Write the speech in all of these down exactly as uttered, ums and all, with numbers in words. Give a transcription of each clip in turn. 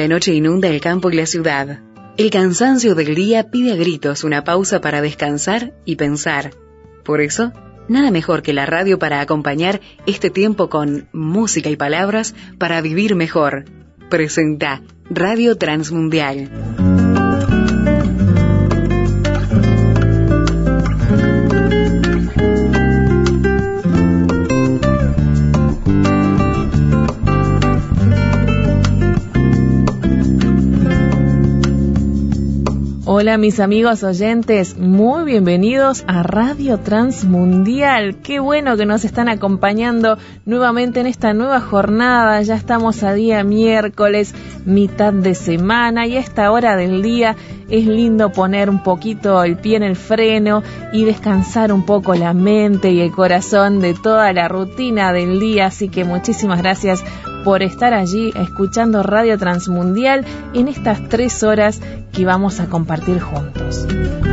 la noche inunda el campo y la ciudad. El cansancio del día pide a gritos una pausa para descansar y pensar. Por eso, nada mejor que la radio para acompañar este tiempo con música y palabras para vivir mejor. Presenta Radio Transmundial. Hola mis amigos oyentes, muy bienvenidos a Radio Transmundial. Qué bueno que nos están acompañando nuevamente en esta nueva jornada. Ya estamos a día miércoles, mitad de semana, y a esta hora del día es lindo poner un poquito el pie en el freno y descansar un poco la mente y el corazón de toda la rutina del día. Así que muchísimas gracias por estar allí escuchando Radio Transmundial en estas tres horas que vamos a compartir juntos.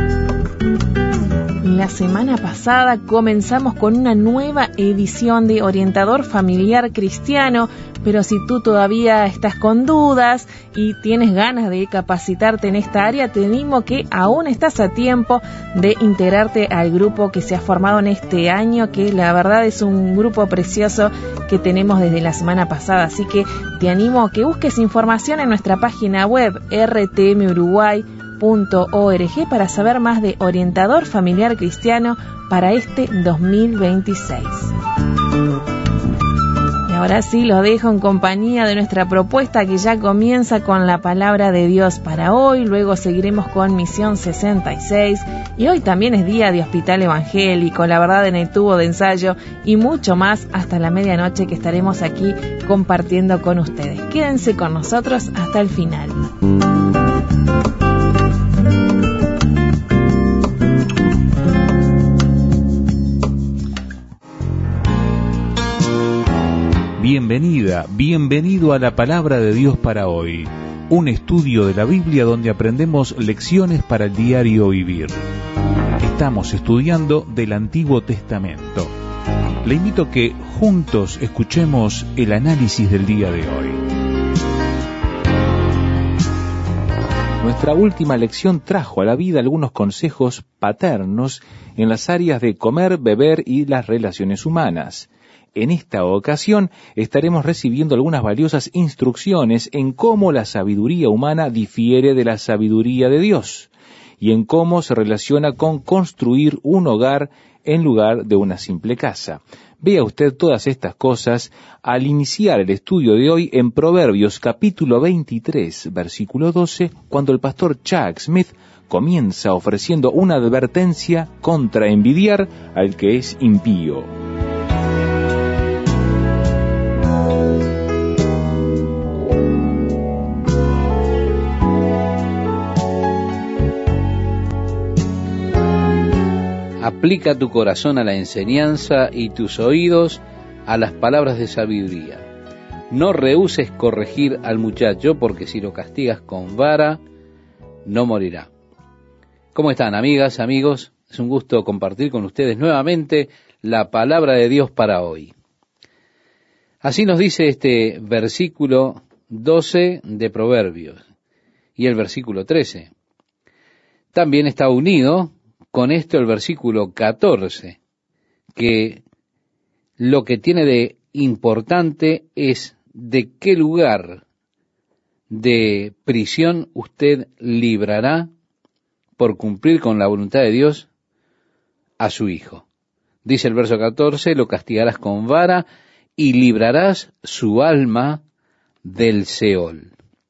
La semana pasada comenzamos con una nueva edición de Orientador Familiar Cristiano, pero si tú todavía estás con dudas y tienes ganas de capacitarte en esta área, te animo que aún estás a tiempo de integrarte al grupo que se ha formado en este año, que la verdad es un grupo precioso que tenemos desde la semana pasada. Así que te animo a que busques información en nuestra página web r t m uruguay punto org para saber más de Orientador Familiar Cristiano para este dos mil veintiséis. Y ahora sí, lo dejo en compañía de nuestra propuesta que ya comienza con la palabra de Dios para hoy. Luego seguiremos con Misión sesenta y seis. Y hoy también es día de Hospital Evangélico, la verdad en el tubo de ensayo y mucho más hasta la medianoche que estaremos aquí compartiendo con ustedes. Quédense con nosotros hasta el final. Bienvenida, bienvenido a la Palabra de Dios para hoy, un estudio de la Biblia donde aprendemos lecciones para el diario vivir. Estamos estudiando del Antiguo Testamento. Le invito a que juntos escuchemos el análisis del día de hoy. Nuestra última lección trajo a la vida algunos consejos paternos en las áreas de comer, beber y las relaciones humanas. En esta ocasión estaremos recibiendo algunas valiosas instrucciones en cómo la sabiduría humana difiere de la sabiduría de Dios y en cómo se relaciona con construir un hogar en lugar de una simple casa. Vea usted todas estas cosas al iniciar el estudio de hoy en Proverbios capítulo veintitrés, versículo doce, cuando el pastor Chuck Smith comienza ofreciendo una advertencia contra envidiar al que es impío. Aplica tu corazón a la enseñanza y tus oídos a las palabras de sabiduría. No rehúses corregir al muchacho, porque si lo castigas con vara, no morirá. ¿Cómo están, amigas, amigos? Es un gusto compartir con ustedes nuevamente la palabra de Dios para hoy. Así nos dice este versículo doce de Proverbios y el versículo trece. También está unido con esto el versículo catorce, que lo que tiene de importante es de qué lugar de prisión usted librará por cumplir con la voluntad de Dios a su hijo. Dice el verso catorce, lo castigarás con vara y librarás su alma del Seol.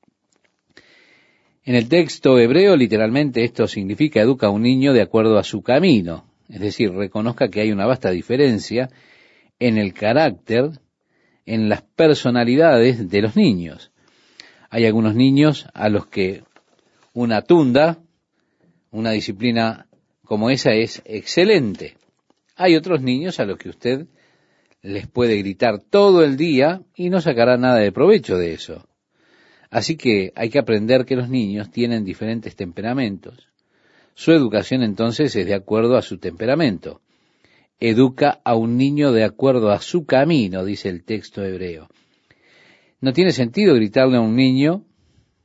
En el texto hebreo, literalmente, esto significa educa a un niño de acuerdo a su camino. Es decir, reconozca que hay una vasta diferencia en el carácter, en las personalidades de los niños. Hay algunos niños a los que una tunda, una disciplina como esa es excelente. Hay otros niños a los que usted les puede gritar todo el día y no sacará nada de provecho de eso. Así que hay que aprender que los niños tienen diferentes temperamentos. Su educación entonces es de acuerdo a su temperamento. Educa a un niño de acuerdo a su camino, dice el texto hebreo. No tiene sentido gritarle a un niño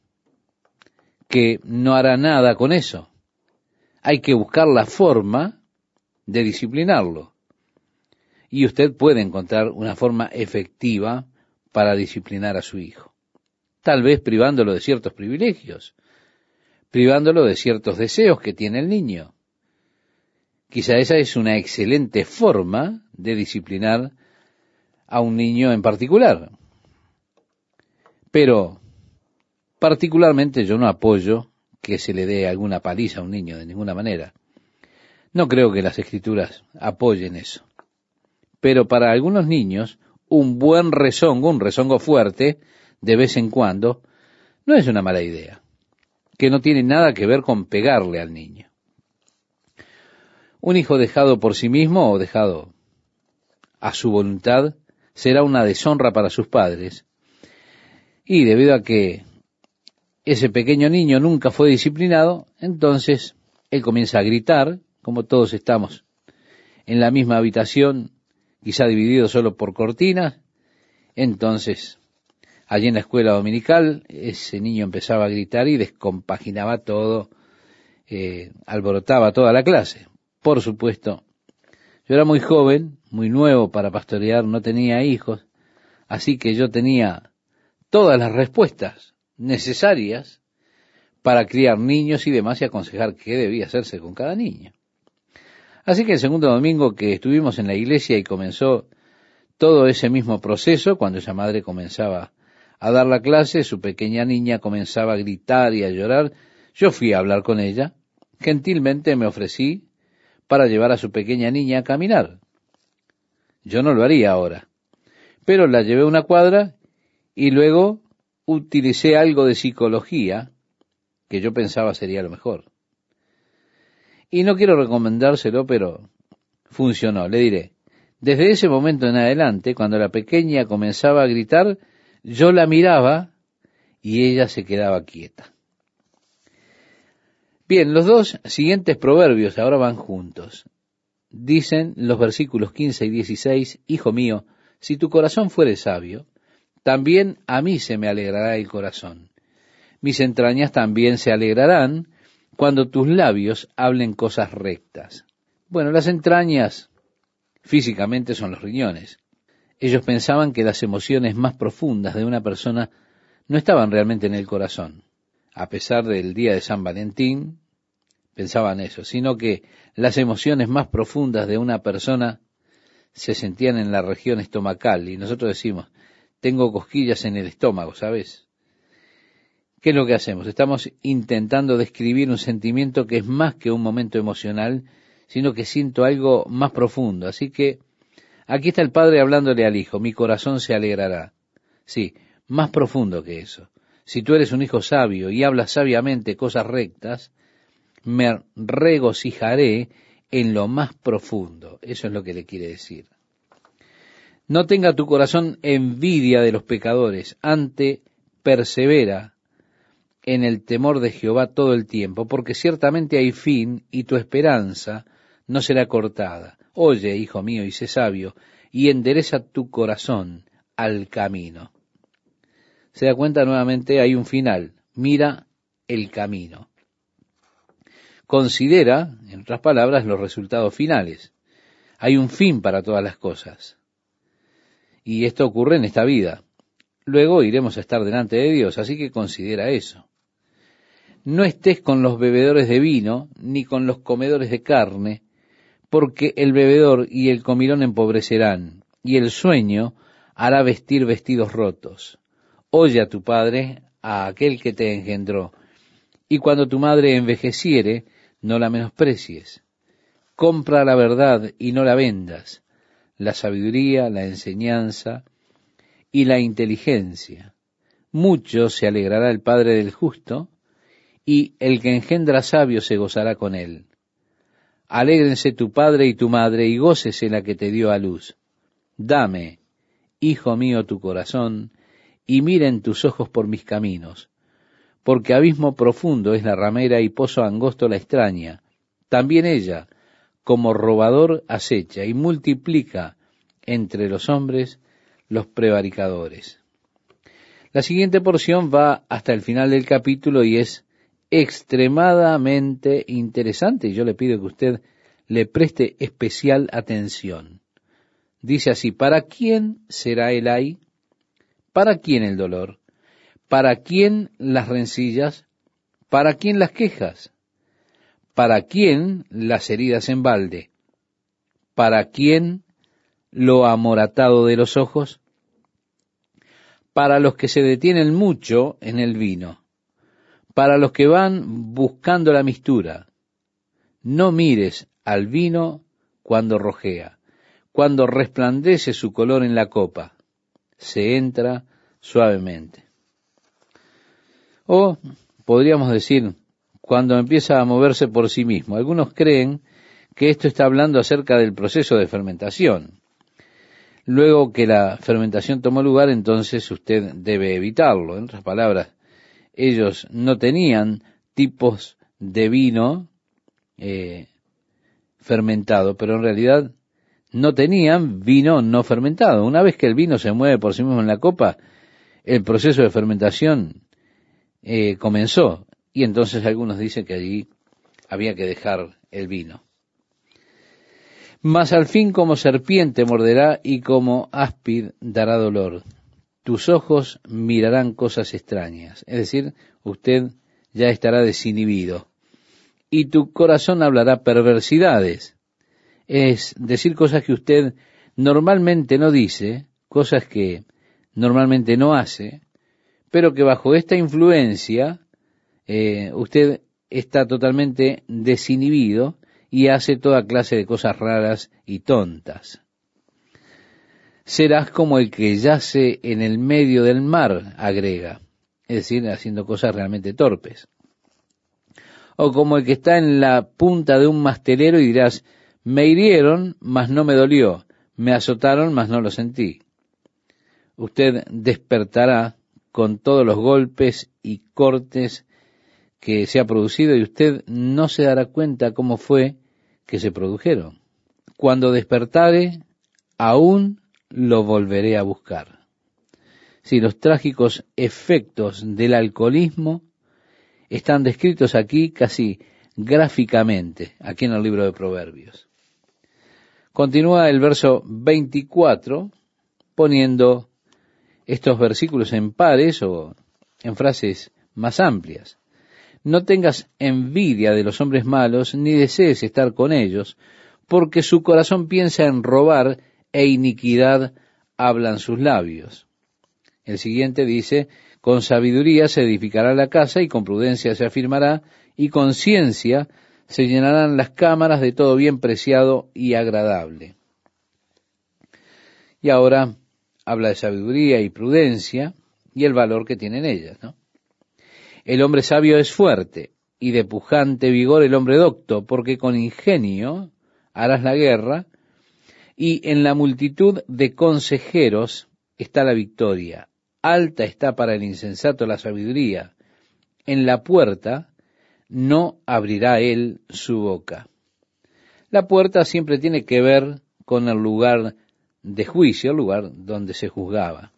que no hará nada con eso. Hay que buscar la forma de disciplinarlo. Y usted puede encontrar una forma efectiva para disciplinar a su hijo. Tal vez privándolo de ciertos privilegios, privándolo de ciertos deseos que tiene el niño. Quizá esa es una excelente forma de disciplinar a un niño en particular. Pero, particularmente yo no apoyo que se le dé alguna paliza a un niño de ninguna manera. No creo que las Escrituras apoyen eso. Pero para algunos niños, un buen rezongo, un rezongo fuerte, de vez en cuando, no es una mala idea, que no tiene nada que ver con pegarle al niño. Un hijo dejado por sí mismo o dejado a su voluntad será una deshonra para sus padres, y debido a que ese pequeño niño nunca fue disciplinado, entonces él comienza a gritar, como todos estamos en la misma habitación, quizá dividido solo por cortinas. Entonces, allí en la escuela dominical, ese niño empezaba a gritar y descompaginaba todo, eh, alborotaba toda la clase. Por supuesto, yo era muy joven, muy nuevo para pastorear, no tenía hijos, así que yo tenía todas las respuestas necesarias para criar niños y demás y aconsejar qué debía hacerse con cada niño. Así que el segundo domingo que estuvimos en la iglesia y comenzó todo ese mismo proceso, cuando esa madre comenzaba a dar la clase, su pequeña niña comenzaba a gritar y a llorar, yo fui a hablar con ella, gentilmente me ofrecí para llevar a su pequeña niña a caminar. Yo no lo haría ahora, pero la llevé una cuadra y luego utilicé algo de psicología que yo pensaba sería lo mejor. Y no quiero recomendárselo, pero funcionó. Le diré, desde ese momento en adelante, cuando la pequeña comenzaba a gritar, yo la miraba y ella se quedaba quieta. Bien, los dos siguientes proverbios ahora van juntos. Dicen los versículos quince y dieciséis, Hijo mío, si tu corazón fuere sabio, también a mí se me alegrará el corazón. Mis entrañas también se alegrarán cuando tus labios hablen cosas rectas. Bueno, las entrañas físicamente son los riñones. Ellos pensaban que las emociones más profundas de una persona no estaban realmente en el corazón. A pesar del día de San Valentín, pensaban eso, sino que las emociones más profundas de una persona se sentían en la región estomacal. Y nosotros decimos, tengo cosquillas en el estómago, ¿sabes? ¿Qué es lo que hacemos? Estamos intentando describir un sentimiento que es más que un momento emocional, sino que siento algo más profundo. Así que aquí está el padre hablándole al hijo, mi corazón se alegrará. Sí, más profundo que eso. Si tú eres un hijo sabio y hablas sabiamente cosas rectas, me regocijaré en lo más profundo. Eso es lo que le quiere decir. No tenga tu corazón envidia de los pecadores, ante persevera en el temor de Jehová todo el tiempo, porque ciertamente hay fin y tu esperanza no será cortada. Oye, hijo mío, y sé sabio, y endereza tu corazón al camino. Se da cuenta nuevamente, hay un final. Mira el camino. Considera, en otras palabras, los resultados finales. Hay un fin para todas las cosas. Y esto ocurre en esta vida. Luego iremos a estar delante de Dios, así que considera eso. No estés con los bebedores de vino, ni con los comedores de carne, porque el bebedor y el comilón empobrecerán, y el sueño hará vestir vestidos rotos. Oye a tu padre, a aquel que te engendró, y cuando tu madre envejeciere, no la menosprecies. Compra la verdad y no la vendas, la sabiduría, la enseñanza y la inteligencia. Mucho se alegrará el padre del justo, y el que engendra sabio se gozará con él. Alégrense tu padre y tu madre, y gócese la que te dio a luz. Dame, hijo mío, tu corazón, y miren tus ojos por mis caminos, porque abismo profundo es la ramera y pozo angosto la extraña. También ella, como robador, acecha y multiplica entre los hombres los prevaricadores. La siguiente porción va hasta el final del capítulo y es extremadamente interesante y yo le pido que usted le preste especial atención. Dice así: ¿para quién será el ay? ¿Para quién el dolor? ¿Para quién las rencillas? ¿Para quién las quejas? ¿Para quién las heridas en balde? ¿Para quién lo amoratado de los ojos? Para los que se detienen mucho en el vino, para los que van buscando la mistura. No mires al vino cuando rojea, cuando resplandece su color en la copa, se entra suavemente. O podríamos decir, cuando empieza a moverse por sí mismo. Algunos creen que esto está hablando acerca del proceso de fermentación. Luego que la fermentación tomó lugar, entonces usted debe evitarlo. En otras palabras, ellos no tenían tipos de vino eh, fermentado, pero en realidad no tenían vino no fermentado. Una vez que el vino se mueve por sí mismo en la copa, el proceso de fermentación eh, comenzó. Y entonces algunos dicen que allí había que dejar el vino. Mas al fin como serpiente morderá y como áspid dará dolor. Tus ojos mirarán cosas extrañas. Es decir, usted ya estará desinhibido. Y tu corazón hablará perversidades. Es decir, cosas que usted normalmente no dice, cosas que normalmente no hace, pero que bajo esta influencia eh, usted está totalmente desinhibido y hace toda clase de cosas raras y tontas. Serás como el que yace en el medio del mar, agrega, es decir, haciendo cosas realmente torpes. O como el que está en la punta de un mastelero y dirás, me hirieron, mas no me dolió, me azotaron, mas no lo sentí. Usted despertará con todos los golpes y cortes que se ha producido y usted no se dará cuenta cómo fue que se produjeron. Cuando despertare, aún lo volveré a buscar. Si los trágicos efectos del alcoholismo están descritos aquí casi gráficamente, aquí en el libro de Proverbios. Continúa el verso veinticuatro poniendo estos versículos en pares o en frases más amplias. No tengas envidia de los hombres malos, ni desees estar con ellos, porque su corazón piensa en robar e iniquidad hablan sus labios. El siguiente dice, con sabiduría se edificará la casa y con prudencia se afirmará, y con ciencia se llenarán las cámaras de todo bien preciado y agradable. Y ahora habla de sabiduría y prudencia y el valor que tienen ellas, ¿no? El hombre sabio es fuerte, y de pujante vigor el hombre docto, porque con ingenio harás la guerra, y en la multitud de consejeros está la victoria. Alta está para el insensato la sabiduría. En la puerta no abrirá él su boca. La puerta siempre tiene que ver con el lugar de juicio, el lugar donde se juzgaba.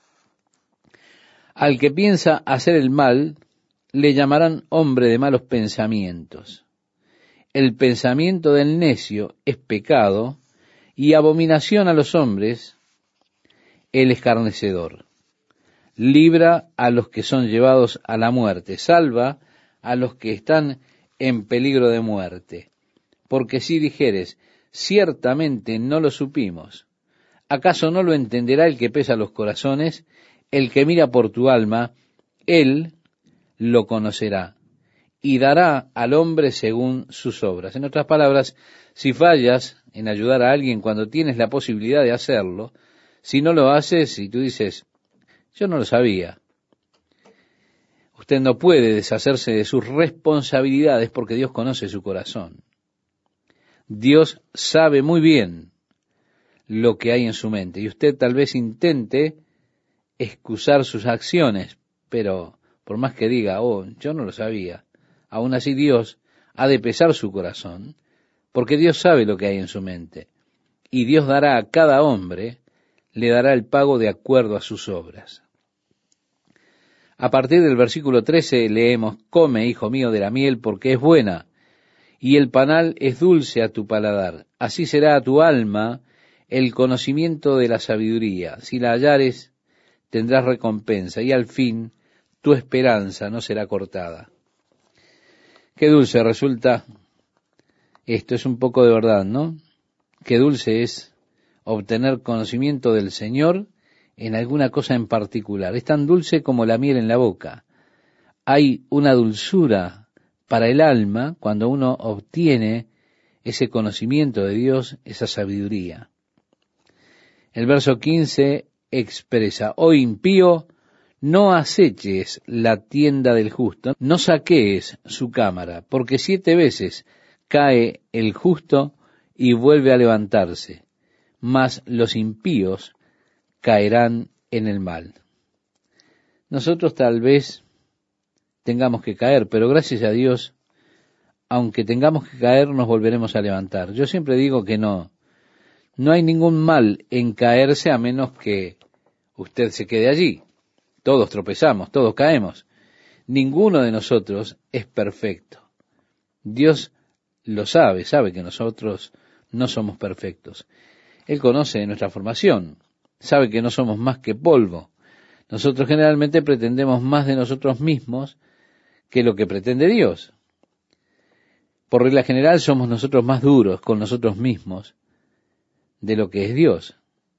Al que piensa hacer el mal, le llamarán hombre de malos pensamientos. El pensamiento del necio es pecado, y abominación a los hombres el escarnecedor. Libra a los que son llevados a la muerte, salva a los que están en peligro de muerte. Porque si dijeres, ciertamente no lo supimos, ¿acaso no lo entenderá el que pesa los corazones? El que mira por tu alma, él lo conocerá, y dará al hombre según sus obras. En otras palabras, si fallas en ayudar a alguien cuando tienes la posibilidad de hacerlo, si no lo haces y tú dices, yo no lo sabía, usted no puede deshacerse de sus responsabilidades porque Dios conoce su corazón. Dios sabe muy bien lo que hay en su mente y usted tal vez intente excusar sus acciones, pero por más que diga, oh, yo no lo sabía, aún así Dios ha de pesar su corazón, porque Dios sabe lo que hay en su mente, y Dios dará a cada hombre, le dará el pago de acuerdo a sus obras. A partir del versículo trece leemos, come, hijo mío, de la miel, porque es buena, y el panal es dulce a tu paladar. Así será a tu alma el conocimiento de la sabiduría. Si la hallares, tendrás recompensa, y al fin tu esperanza no será cortada. Qué dulce resulta esto, es un poco de verdad, ¿no? Qué dulce es obtener conocimiento del Señor en alguna cosa en particular. Es tan dulce como la miel en la boca. Hay una dulzura para el alma cuando uno obtiene ese conocimiento de Dios, esa sabiduría. El verso quince expresa, oh impío, no aceches la tienda del justo, no saquees su cámara, porque siete veces cae el justo y vuelve a levantarse, mas los impíos caerán en el mal. Nosotros tal vez tengamos que caer, pero gracias a Dios, aunque tengamos que caer, nos volveremos a levantar. Yo siempre digo que no, no hay ningún mal en caerse a menos que usted se quede allí. Todos tropezamos, todos caemos. Ninguno de nosotros es perfecto. Dios lo sabe, sabe que nosotros no somos perfectos. Él conoce nuestra formación, sabe que no somos más que polvo. Nosotros generalmente pretendemos más de nosotros mismos que lo que pretende Dios. Por regla general somos nosotros más duros con nosotros mismos de lo que es Dios.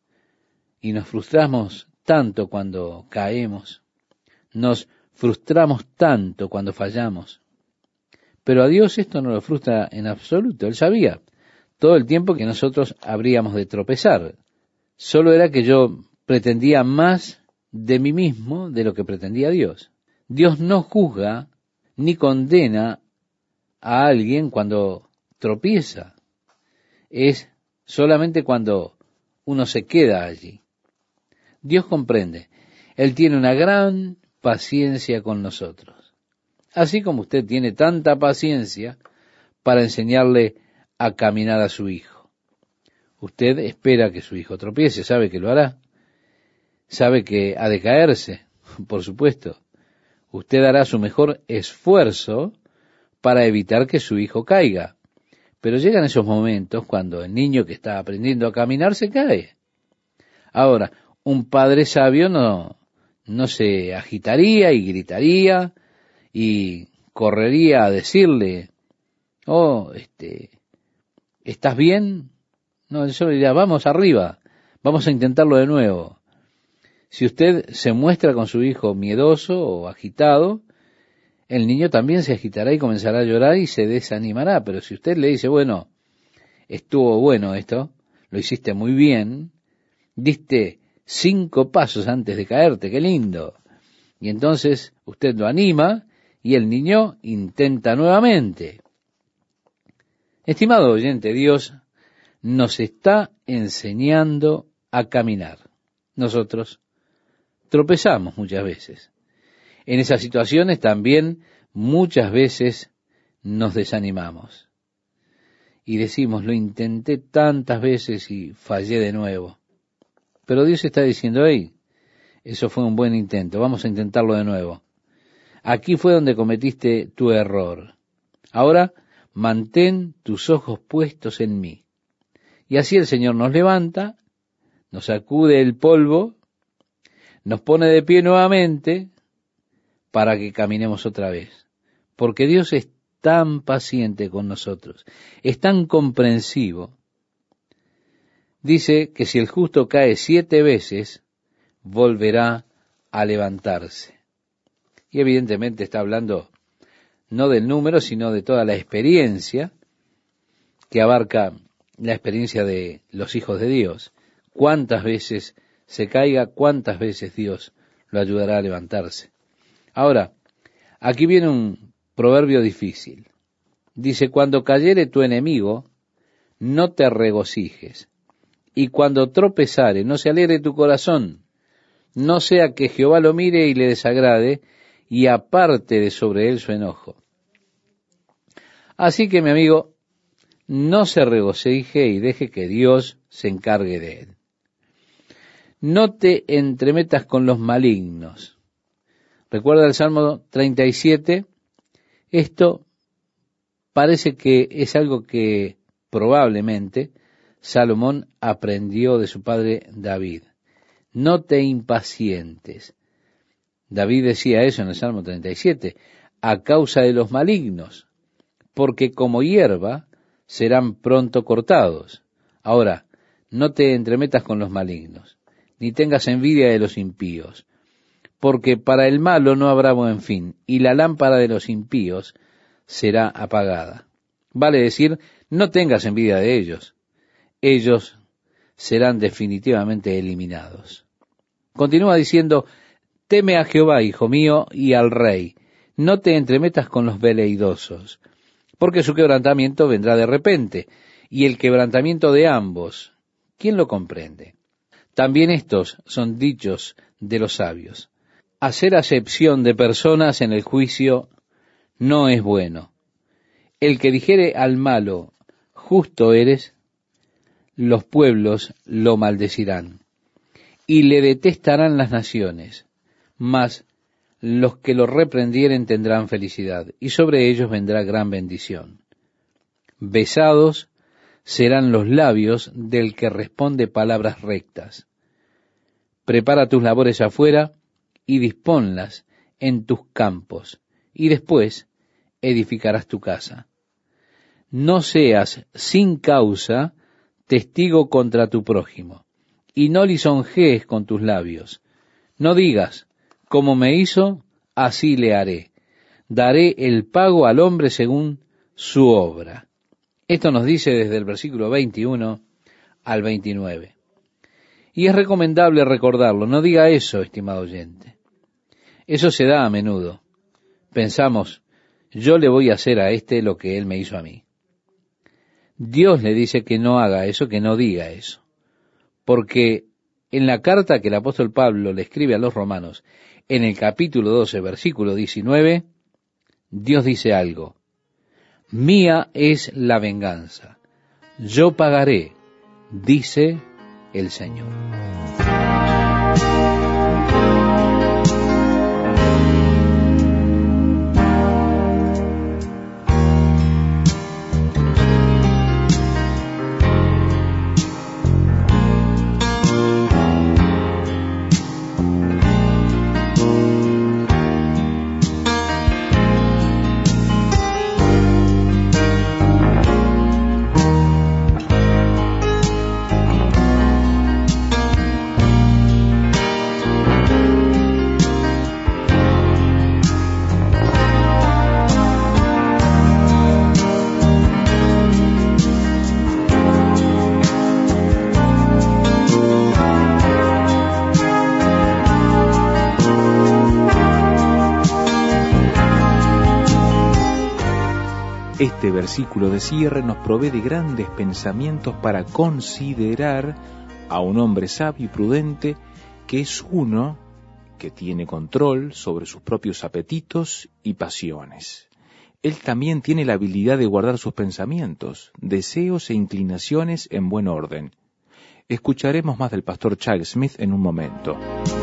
Y nos frustramos tanto cuando caemos, nos frustramos tanto cuando fallamos. Pero a Dios esto no lo frustra en absoluto. Él sabía todo el tiempo que nosotros habríamos de tropezar. Solo era que yo pretendía más de mí mismo de lo que pretendía Dios. Dios no juzga ni condena a alguien cuando tropieza. Es solamente cuando uno se queda allí. Dios comprende. Él tiene una gran paciencia con nosotros. Así como usted tiene tanta paciencia para enseñarle a caminar a su hijo. Usted espera que su hijo tropiece, sabe que lo hará. Sabe que ha de caerse, por supuesto. Usted hará su mejor esfuerzo para evitar que su hijo caiga. Pero llegan esos momentos cuando el niño que está aprendiendo a caminar se cae. Ahora, un padre sabio no, no se agitaría y gritaría y correría a decirle, oh, este, ¿estás bien? No, él solo diría, vamos arriba, vamos a intentarlo de nuevo. Si usted se muestra con su hijo miedoso o agitado, el niño también se agitará y comenzará a llorar y se desanimará. Pero si usted le dice, bueno, estuvo bueno esto, lo hiciste muy bien, diste cinco pasos antes de caerte, qué lindo. Y entonces usted lo anima y el niño intenta nuevamente. Estimado oyente, Dios nos está enseñando a caminar. Nosotros tropezamos muchas veces. En esas situaciones también muchas veces nos desanimamos. Y decimos, lo intenté tantas veces y fallé de nuevo. Pero Dios está diciendo, hey, eso fue un buen intento, vamos a intentarlo de nuevo. Aquí fue donde cometiste tu error. Ahora, mantén tus ojos puestos en mí. Y así el Señor nos levanta, nos sacude el polvo, nos pone de pie nuevamente para que caminemos otra vez. Porque Dios es tan paciente con nosotros, es tan comprensivo. Dice que si el justo cae siete veces, volverá a levantarse. Y evidentemente está hablando no del número, sino de toda la experiencia que abarca la experiencia de los hijos de Dios. Cuántas veces se caiga, cuántas veces Dios lo ayudará a levantarse. Ahora, aquí viene un proverbio difícil. Dice, cuando cayere tu enemigo, no te regocijes. Y cuando tropezare, no se alegre tu corazón. No sea que Jehová lo mire y le desagrade, y aparte de sobre él su enojo. Así que, mi amigo, no se regocije y deje que Dios se encargue de él. No te entremetas con los malignos. Recuerda el Salmo treinta y siete, esto parece que es algo que probablemente Salomón aprendió de su padre David. No te impacientes. David decía eso en el Salmo treinta y siete, a causa de los malignos, porque como hierba serán pronto cortados. Ahora, no te entremetas con los malignos, ni tengas envidia de los impíos, porque para el malo no habrá buen fin, y la lámpara de los impíos será apagada. Vale decir, no tengas envidia de ellos. Ellos serán definitivamente eliminados. Continúa diciendo, teme a Jehová, hijo mío, y al rey. No te entremetas con los veleidosos, porque su quebrantamiento vendrá de repente, y el quebrantamiento de ambos, ¿quién lo comprende? También estos son dichos de los sabios. Hacer acepción de personas en el juicio no es bueno. El que dijere al malo, justo eres, los pueblos lo maldecirán, y le detestarán las naciones, mas los que lo reprendieren tendrán felicidad, y sobre ellos vendrá gran bendición. Besados serán los labios del que responde palabras rectas. Prepara tus labores afuera, y disponlas en tus campos, y después edificarás tu casa. No seas sin causa testigo contra tu prójimo, y no lisonjees con tus labios. No digas, como me hizo, así le haré. Daré el pago al hombre según su obra. Esto nos dice desde el versículo veintiuno al veintinueve. Y es recomendable recordarlo. No diga eso, estimado oyente. Eso se da a menudo. Pensamos, yo le voy a hacer a este lo que él me hizo a mí. Dios le dice que no haga eso, que no diga eso. Porque en la carta que el apóstol Pablo le escribe a los romanos, en el capítulo doce, versículo diecinueve, Dios dice algo. Mía es la venganza. Yo pagaré, dice el Señor. Este versículo de cierre nos provee de grandes pensamientos para considerar a un hombre sabio y prudente que es uno que tiene control sobre sus propios apetitos y pasiones. Él también tiene la habilidad de guardar sus pensamientos, deseos e inclinaciones en buen orden. Escucharemos más del pastor Chuck Smith en un momento.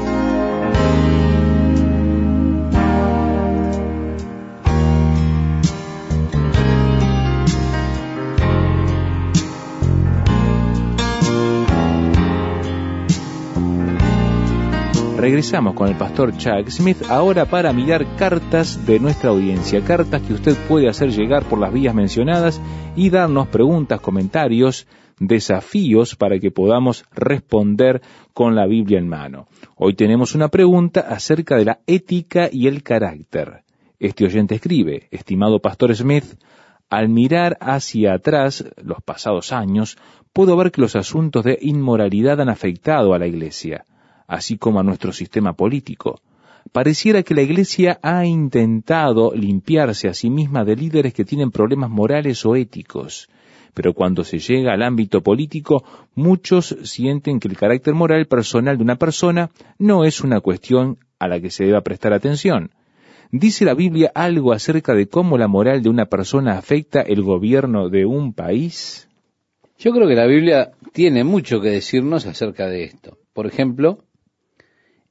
Regresamos con el pastor Chuck Smith ahora para mirar cartas de nuestra audiencia, cartas que usted puede hacer llegar por las vías mencionadas y darnos preguntas, comentarios, desafíos para que podamos responder con la Biblia en mano. Hoy tenemos una pregunta acerca de la ética y el carácter. Este oyente escribe, estimado pastor Smith, al mirar hacia atrás los pasados años, puedo ver que los asuntos de inmoralidad han afectado a la Iglesia, así como a nuestro sistema político. Pareciera que la Iglesia ha intentado limpiarse a sí misma de líderes que tienen problemas morales o éticos, pero cuando se llega al ámbito político, muchos sienten que el carácter moral personal de una persona no es una cuestión a la que se deba prestar atención. ¿Dice la Biblia algo acerca de cómo la moral de una persona afecta el gobierno de un país? Yo creo que la Biblia tiene mucho que decirnos acerca de esto. Por ejemplo,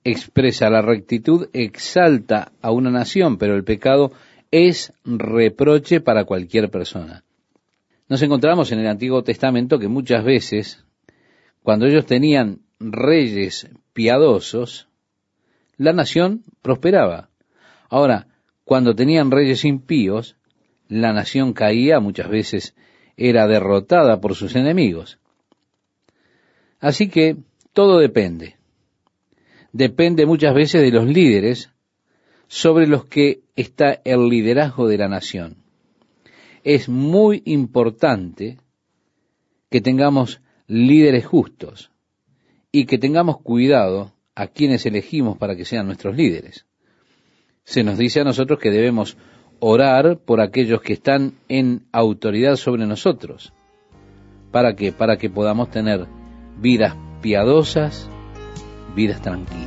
expresa la rectitud, exalta a una nación, pero el pecado es reproche para cualquier persona. Nos encontramos en el Antiguo Testamento que muchas veces, cuando ellos tenían reyes piadosos, la nación prosperaba. Ahora, cuando tenían reyes impíos, la nación caía, muchas veces era derrotada por sus enemigos. Así que todo depende. Depende muchas veces de los líderes sobre los que está el liderazgo de la nación. Es muy importante que tengamos líderes justos y que tengamos cuidado a quienes elegimos para que sean nuestros líderes. Se nos dice a nosotros que debemos orar por aquellos que están en autoridad sobre nosotros. ¿Para qué? Para que podamos tener vidas piadosas, vidas tranquilas.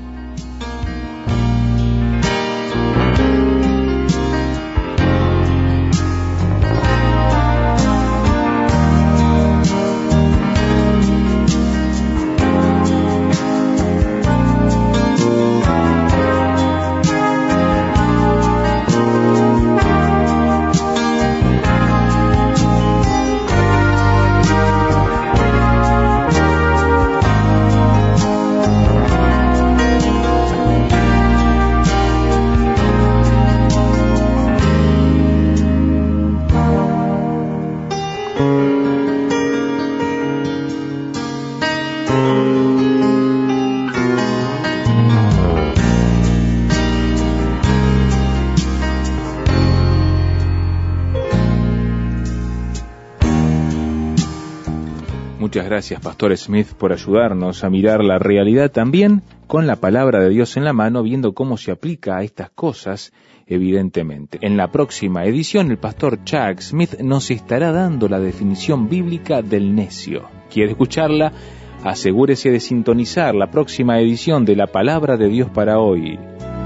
Muchas gracias, Pastor Smith, por ayudarnos a mirar la realidad también con la palabra de Dios en la mano, viendo cómo se aplica a estas cosas, evidentemente. En la próxima edición, el Pastor Chuck Smith nos estará dando la definición bíblica del necio. ¿Quiere escucharla? Asegúrese de sintonizar la próxima edición de la Palabra de Dios para hoy.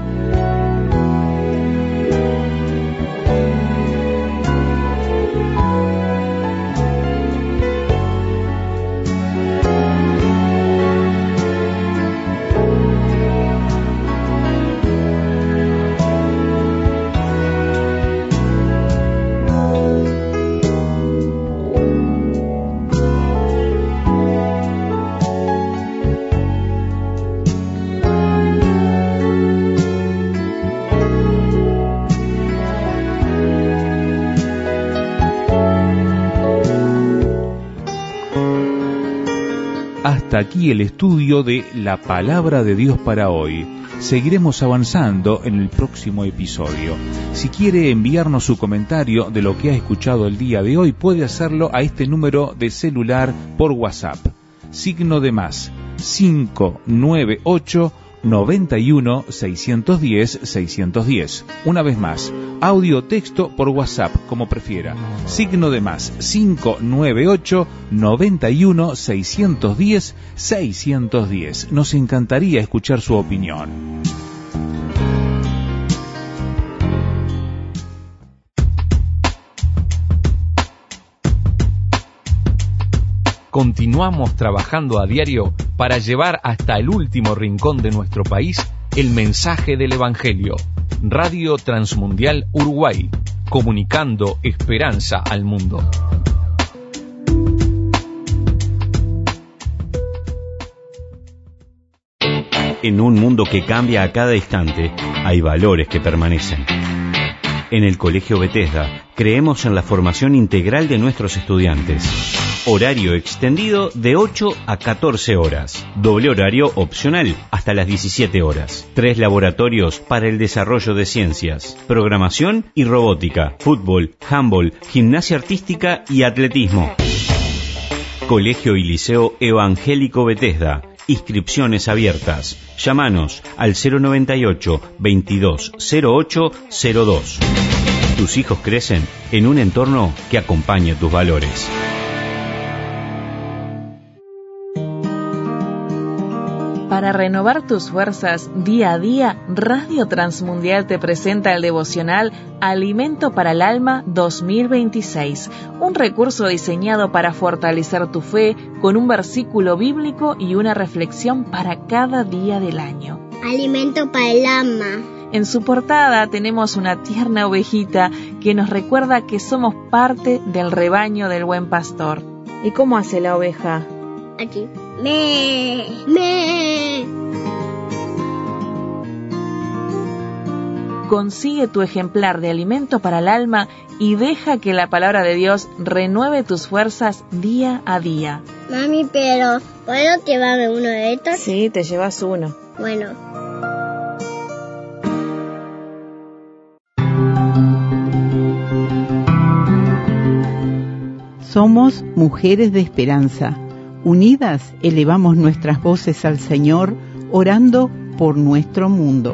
Hasta aquí el estudio de la Palabra de Dios para hoy. Seguiremos avanzando en el próximo episodio. Si quiere enviarnos su comentario de lo que ha escuchado el día de hoy, puede hacerlo a este número de celular por WhatsApp. Signo de más, cinco nueve ocho, noventa y uno, seiscientos diez, seiscientos diez. Una vez más, audio texto por WhatsApp, como prefiera. Signo de más, cinco nueve ocho, noventa y uno, seiscientos diez, seiscientos diez. Nos encantaría escuchar su opinión. Continuamos trabajando a diario para llevar hasta el último rincón de nuestro país el mensaje del Evangelio. Radio Transmundial Uruguay, comunicando esperanza al mundo. En un mundo que cambia a cada instante, hay valores que permanecen. En el Colegio Bethesda, creemos en la formación integral de nuestros estudiantes. Horario extendido de ocho a catorce horas. Doble horario opcional hasta las diecisiete horas. Tres laboratorios para el desarrollo de ciencias, programación y robótica, fútbol, handball, gimnasia artística y atletismo. Colegio y Liceo Evangélico Bethesda. Inscripciones abiertas. Llámanos al cero noventa y ocho, veintidós, cero ocho, cero dos. Tus hijos crecen en un entorno que acompañe tus valores. Para renovar tus fuerzas día a día, Radio Transmundial te presenta el devocional Alimento para el Alma dos mil veintiséis, un recurso diseñado para fortalecer tu fe con un versículo bíblico y una reflexión para cada día del año. alimento para el alma. En su portada tenemos una tierna ovejita que nos recuerda que somos parte del rebaño del buen pastor. ¿Y cómo hace la oveja? Aquí. Me, me. Consigue tu ejemplar de alimento para el alma y deja que la palabra de Dios renueve tus fuerzas día a día. Mami, pero ¿puedo llevarme uno de estos? Sí, te llevas uno. Bueno. Somos mujeres de esperanza. Unidas elevamos nuestras voces al Señor, orando por nuestro mundo.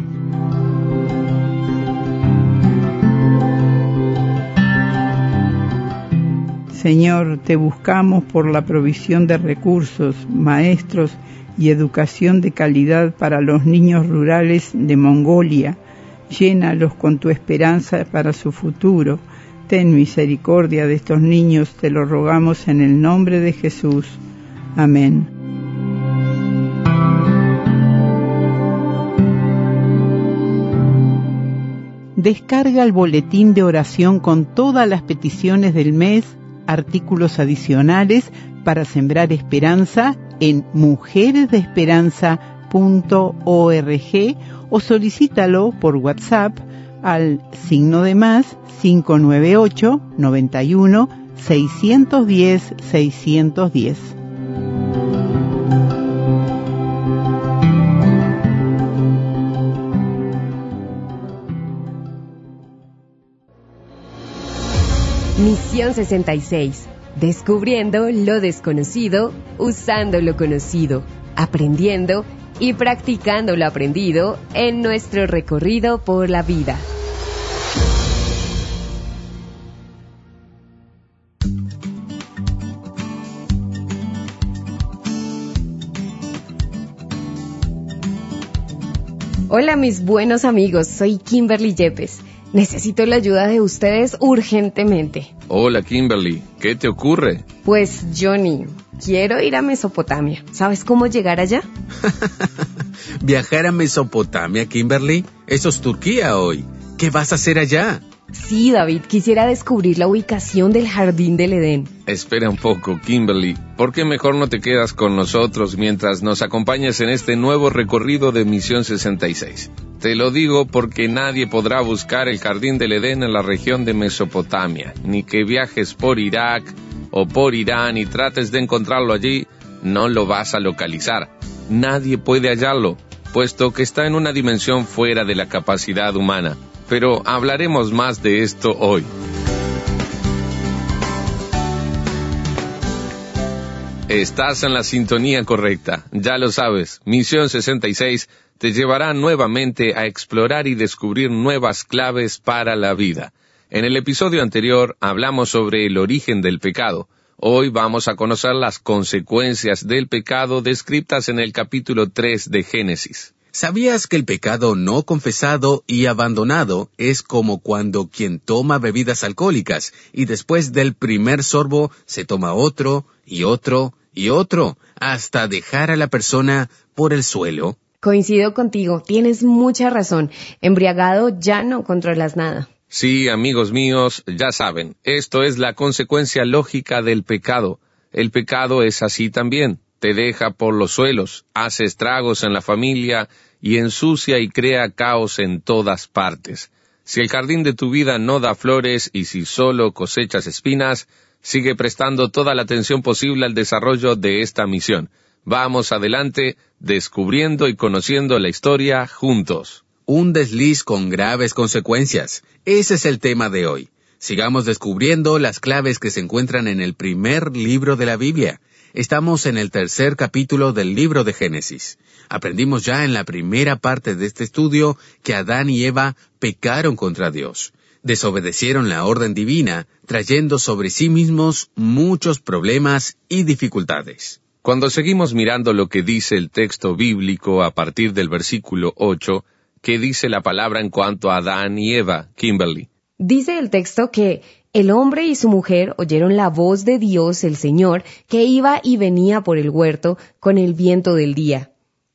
Señor, te buscamos por la provisión de recursos, maestros y educación de calidad para los niños rurales de Mongolia. Llénalos con tu esperanza para su futuro. Ten misericordia de estos niños, te lo rogamos en el nombre de Jesús. Amén. Descarga el boletín de oración con todas las peticiones del mes, artículos adicionales para sembrar esperanza en mujeres de esperanza punto org o solicítalo por WhatsApp al signo de más cinco nueve ocho, noventa y uno, seiscientos diez, seiscientos diez. Misión sesenta y seis. Descubriendo lo desconocido, usando lo conocido, aprendiendo y practicando lo aprendido en nuestro recorrido por la vida. Hola mis buenos amigos, soy Kimberly Yepes. Necesito la ayuda de ustedes urgentemente. Hola Kimberly, ¿qué te ocurre? Pues Johnny, quiero ir a Mesopotamia. ¿Sabes cómo llegar allá? ¿Viajar a Mesopotamia, Kimberly? Eso es Turquía hoy. ¿Qué vas a hacer allá? Sí, David, quisiera descubrir la ubicación del Jardín del Edén. Espera un poco, Kimberly. ¿Por qué mejor no te quedas con nosotros mientras nos acompañas en este nuevo recorrido de Misión sesenta y seis? Te lo digo porque nadie podrá buscar el Jardín del Edén en la región de Mesopotamia, ni que viajes por Irak o por Irán y trates de encontrarlo allí, no lo vas a localizar. Nadie puede hallarlo, puesto que está en una dimensión fuera de la capacidad humana. Pero hablaremos más de esto hoy. Estás en la sintonía correcta, ya lo sabes. Misión sesenta y seis te llevará nuevamente a explorar y descubrir nuevas claves para la vida. En el episodio anterior hablamos sobre el origen del pecado. Hoy vamos a conocer las consecuencias del pecado descritas en el capítulo tres de Génesis. ¿Sabías que el pecado no confesado y abandonado es como cuando quien toma bebidas alcohólicas y después del primer sorbo se toma otro y otro y otro hasta dejar a la persona por el suelo? Coincido contigo, tienes mucha razón. Embriagado ya no controlas nada. Sí, amigos míos, ya saben, esto es la consecuencia lógica del pecado. El pecado es así también. Te deja por los suelos, hace estragos en la familia y ensucia y crea caos en todas partes. Si el jardín de tu vida no da flores y si solo cosechas espinas, sigue prestando toda la atención posible al desarrollo de esta misión. Vamos adelante, descubriendo y conociendo la historia juntos. Un desliz con graves consecuencias. Ese es el tema de hoy. Sigamos descubriendo las claves que se encuentran en el primer libro de la Biblia. Estamos en el tercer capítulo del libro de Génesis. Aprendimos ya en la primera parte de este estudio que Adán y Eva pecaron contra Dios. Desobedecieron la orden divina, trayendo sobre sí mismos muchos problemas y dificultades. Cuando seguimos mirando lo que dice el texto bíblico a partir del versículo ocho, ¿qué dice la palabra en cuanto a Adán y Eva, Kimberly? Dice el texto que el hombre y su mujer oyeron la voz de Dios, el Señor, que iba y venía por el huerto con el viento del día.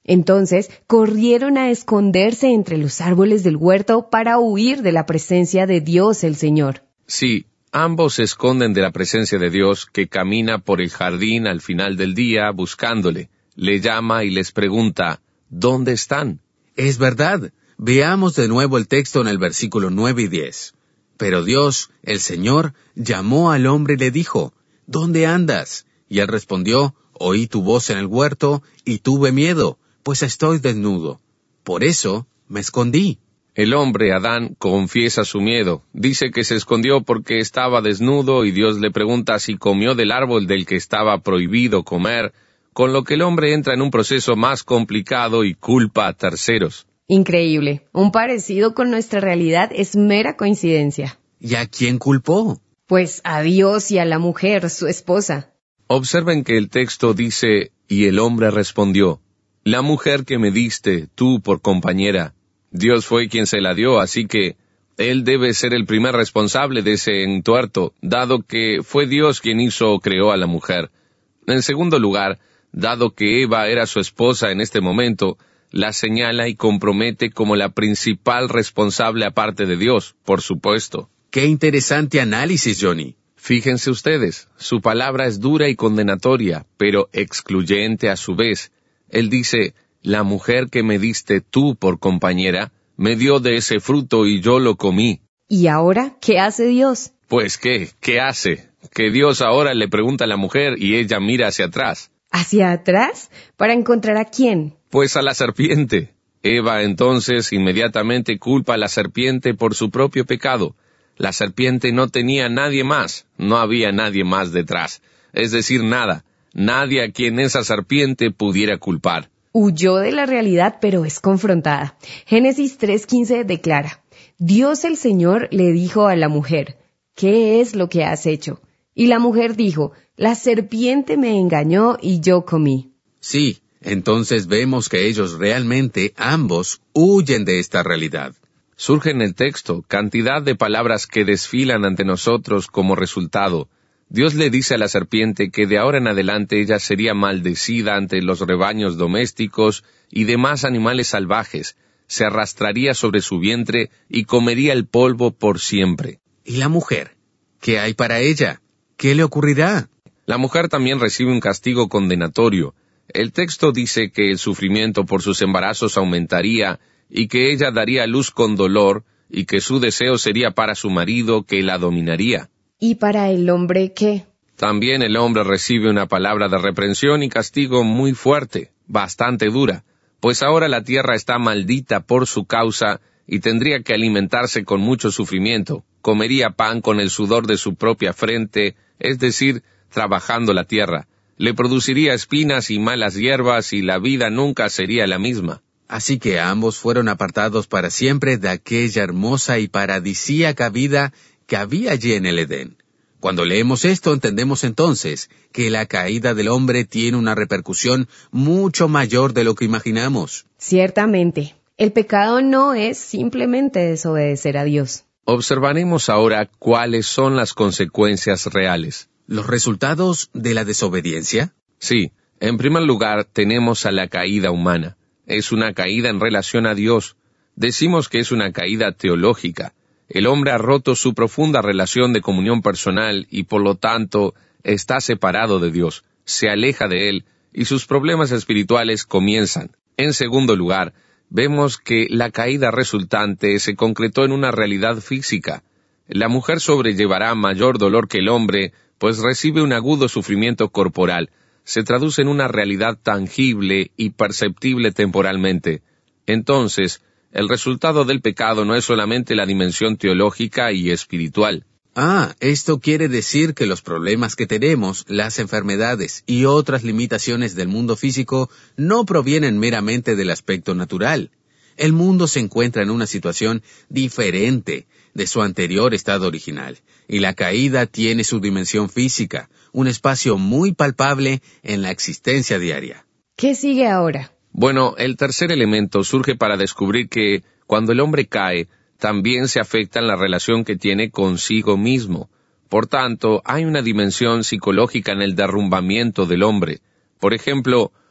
Entonces corrieron a esconderse entre los árboles del huerto para huir de la presencia de Dios el Señor. Sí, ambos se esconden de la presencia de Dios, que camina por el jardín al final del día buscándole. Le llama y les pregunta, ¿dónde están? Es verdad. Veamos de nuevo el texto en el versículo nueve y diez. Pero Dios, el Señor, llamó al hombre y le dijo, ¿dónde andas? Y él respondió, oí tu voz en el huerto y tuve miedo, pues estoy desnudo. Por eso me escondí. El hombre, Adán, confiesa su miedo. Dice que se escondió porque estaba desnudo y Dios le pregunta si comió del árbol del que estaba prohibido comer, con lo que el hombre entra en un proceso más complicado y culpa a terceros. Increíble. Un parecido con nuestra realidad es mera coincidencia. ¿Y a quién culpó? Pues a Dios y a la mujer, su esposa. Observen que el texto dice, y el hombre respondió, la mujer que me diste, tú por compañera. Dios fue quien se la dio, así que él debe ser el primer responsable de ese entuerto, dado que fue Dios quien hizo o creó a la mujer. En segundo lugar, dado que Eva era su esposa en este momento, la señala y compromete como la principal responsable aparte de Dios, por supuesto. ¡Qué interesante análisis, Johnny! Fíjense ustedes, su palabra es dura y condenatoria, pero excluyente a su vez. Él dice, la mujer que me diste tú por compañera, me dio de ese fruto y yo lo comí. ¿Y ahora qué hace Dios? Pues qué, ¿qué hace? Que Dios ahora le pregunta a la mujer y ella mira hacia atrás. ¿Hacia atrás? ¿Para encontrar a quién? Pues a la serpiente. Eva entonces inmediatamente culpa a la serpiente por su propio pecado. La serpiente no tenía nadie más, no había nadie más detrás, es decir, nada, nadie a quien esa serpiente pudiera culpar. Huyó de la realidad, pero es confrontada. Génesis tres quince declara, Dios el Señor le dijo a la mujer, ¿qué es lo que has hecho? Y la mujer dijo, la serpiente me engañó y yo comí. Sí, entonces vemos que ellos realmente ambos huyen de esta realidad. Surge en el texto cantidad de palabras que desfilan ante nosotros como resultado. Dios le dice a la serpiente que de ahora en adelante ella sería maldecida ante los rebaños domésticos y demás animales salvajes, se arrastraría sobre su vientre y comería el polvo por siempre. ¿Y la mujer? ¿Qué hay para ella? ¿Qué le ocurrirá? La mujer también recibe un castigo condenatorio. El texto dice que el sufrimiento por sus embarazos aumentaría y que ella daría a luz con dolor, y que su deseo sería para su marido, que la dominaría. ¿Y para el hombre qué? También el hombre recibe una palabra de reprensión y castigo muy fuerte, bastante dura, pues ahora la tierra está maldita por su causa y tendría que alimentarse con mucho sufrimiento. Comería pan con el sudor de su propia frente, es decir, trabajando la tierra. Le produciría espinas y malas hierbas y la vida nunca sería la misma. Así que ambos fueron apartados para siempre de aquella hermosa y paradisíaca vida que había allí en el Edén. Cuando leemos esto entendemos entonces que la caída del hombre tiene una repercusión mucho mayor de lo que imaginamos. Ciertamente, el pecado no es simplemente desobedecer a Dios. Observaremos ahora cuáles son las consecuencias reales. ¿Los resultados de la desobediencia? Sí, en primer lugar tenemos a la caída humana. Es una caída en relación a Dios. Decimos que es una caída teológica. El hombre ha roto su profunda relación de comunión personal y por lo tanto está separado de Dios, se aleja de Él y sus problemas espirituales comienzan. En segundo lugar, vemos que la caída resultante se concretó en una realidad física. La mujer sobrellevará mayor dolor que el hombre, pues recibe un agudo sufrimiento corporal. Se traduce en una realidad tangible y perceptible temporalmente. Entonces, el resultado del pecado no es solamente la dimensión teológica y espiritual. Ah, esto quiere decir que los problemas que tenemos, las enfermedades y otras limitaciones del mundo físico no provienen meramente del aspecto natural. El mundo se encuentra en una situación diferente de su anterior estado original, y la caída tiene su dimensión física, un espacio muy palpable en la existencia diaria. ¿Qué sigue ahora? Bueno, el tercer elemento surge para descubrir que, cuando el hombre cae, también se afecta en la relación que tiene consigo mismo. Por tanto, hay una dimensión psicológica en el derrumbamiento del hombre. Por ejemplo,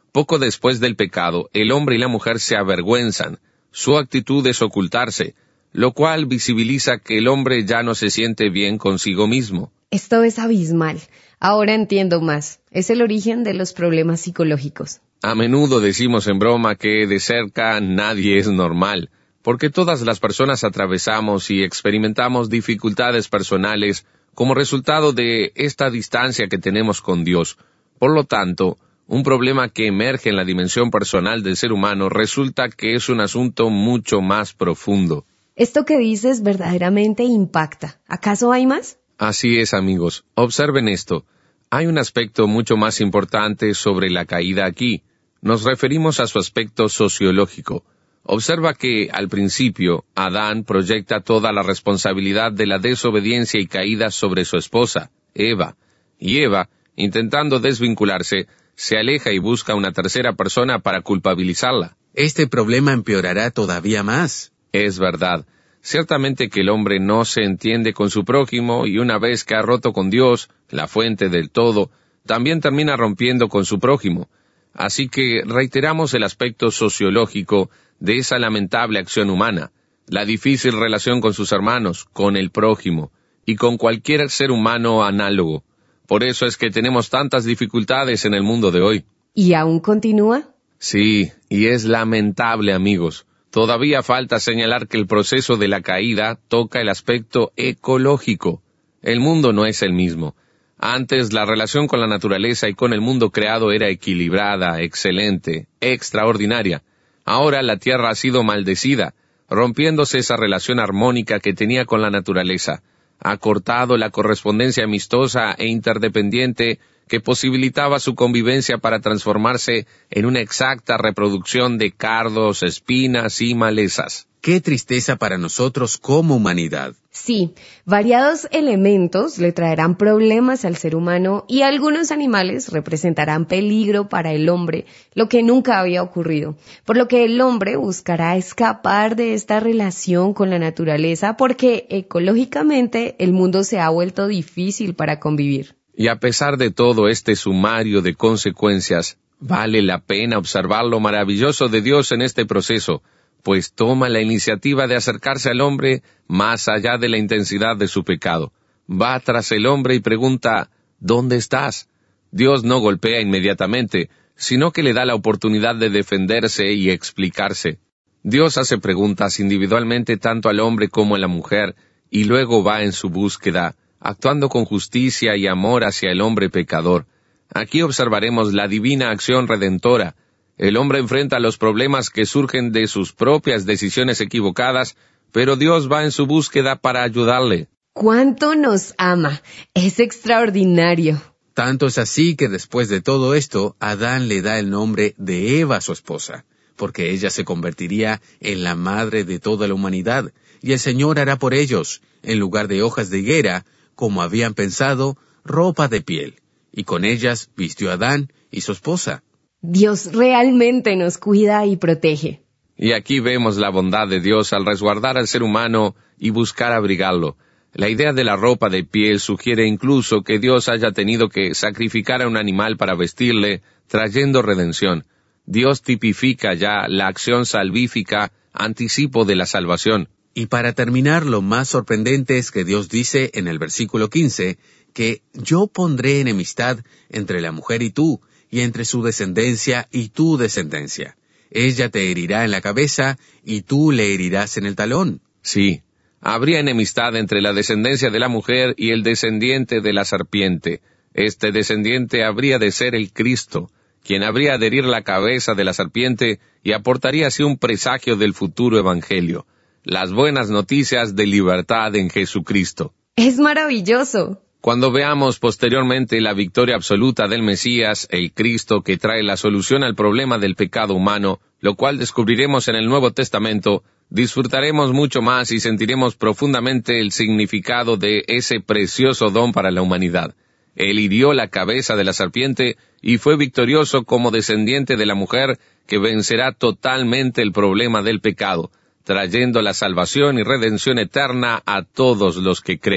Poco después del pecado, el hombre y la mujer se avergüenzan. Su actitud es ocultarse, lo cual visibiliza que el hombre ya no se siente bien consigo mismo. Esto es abismal. Ahora entiendo más. Es el origen de los problemas psicológicos. A menudo decimos en broma que de cerca nadie es normal, porque todas las personas atravesamos y experimentamos dificultades personales como resultado de esta distancia que tenemos con Dios. Por lo tanto, un problema que emerge en la dimensión personal del ser humano resulta que es un asunto mucho más profundo. Esto que dices verdaderamente impacta. ¿Acaso hay más? Así es, amigos. Observen esto. Hay un aspecto mucho más importante sobre la caída aquí. Nos referimos a su aspecto sociológico. Observa que, al principio, Adán proyecta toda la responsabilidad de la desobediencia y caída sobre su esposa, Eva. Y Eva, intentando desvincularse, se aleja y busca una tercera persona para culpabilizarla. Este problema empeorará todavía más. Es verdad. Ciertamente que el hombre no se entiende con su prójimo y una vez que ha roto con Dios, la fuente del todo, también termina rompiendo con su prójimo. Así que reiteramos el aspecto sociológico de esa lamentable acción humana, la difícil relación con sus hermanos, con el prójimo y con cualquier ser humano análogo. Por eso es que tenemos tantas dificultades en el mundo de hoy. ¿Y aún continúa? Sí, y es lamentable, amigos. Todavía falta señalar que el proceso de la caída toca el aspecto ecológico. El mundo no es el mismo. Antes, la relación con la naturaleza y con el mundo creado era equilibrada, excelente, extraordinaria. Ahora la tierra ha sido maldecida, rompiéndose esa relación armónica que tenía con la naturaleza. Ha cortado la correspondencia amistosa e interdependiente que posibilitaba su convivencia para transformarse en una exacta reproducción de cardos, espinas y malezas. ¡Qué tristeza para nosotros como humanidad! Sí, variados elementos le traerán problemas al ser humano y algunos animales representarán peligro para el hombre, lo que nunca había ocurrido, por lo que el hombre buscará escapar de esta relación con la naturaleza porque ecológicamente el mundo se ha vuelto difícil para convivir. Y a pesar de todo este sumario de consecuencias, vale la pena observar lo maravilloso de Dios en este proceso, pues toma la iniciativa de acercarse al hombre más allá de la intensidad de su pecado. Va tras el hombre y pregunta, ¿dónde estás? Dios no golpea inmediatamente, sino que le da la oportunidad de defenderse y explicarse. Dios hace preguntas individualmente tanto al hombre como a la mujer, y luego va en su búsqueda, actuando con justicia y amor hacia el hombre pecador. Aquí observaremos la divina acción redentora. El hombre enfrenta los problemas que surgen de sus propias decisiones equivocadas, pero Dios va en su búsqueda para ayudarle. ¡Cuánto nos ama! Es extraordinario. Tanto es así que después de todo esto, Adán le da el nombre de Eva a su esposa, porque ella se convertiría en la madre de toda la humanidad, y el Señor hará por ellos, en lugar de hojas de higuera, como habían pensado, ropa de piel, y con ellas vistió a Adán y su esposa. Dios realmente nos cuida y protege. Y aquí vemos la bondad de Dios al resguardar al ser humano y buscar abrigarlo. La idea de la ropa de piel sugiere incluso que Dios haya tenido que sacrificar a un animal para vestirle, trayendo redención. Dios tipifica ya la acción salvífica, anticipo de la salvación. Y para terminar, lo más sorprendente es que Dios dice en el versículo quince que yo pondré enemistad entre la mujer y tú, y entre su descendencia y tu descendencia. Ella te herirá en la cabeza, y tú le herirás en el talón. Sí, habría enemistad entre la descendencia de la mujer y el descendiente de la serpiente. Este descendiente habría de ser el Cristo, quien habría de herir la cabeza de la serpiente y aportaría así un presagio del futuro evangelio, las buenas noticias de libertad en Jesucristo. ¡Es maravilloso! Cuando veamos posteriormente la victoria absoluta del Mesías, el Cristo que trae la solución al problema del pecado humano, lo cual descubriremos en el Nuevo Testamento, disfrutaremos mucho más y sentiremos profundamente el significado de ese precioso don para la humanidad. Él hirió la cabeza de la serpiente y fue victorioso como descendiente de la mujer que vencerá totalmente el problema del pecado, trayendo la salvación y redención eterna a todos los que creen.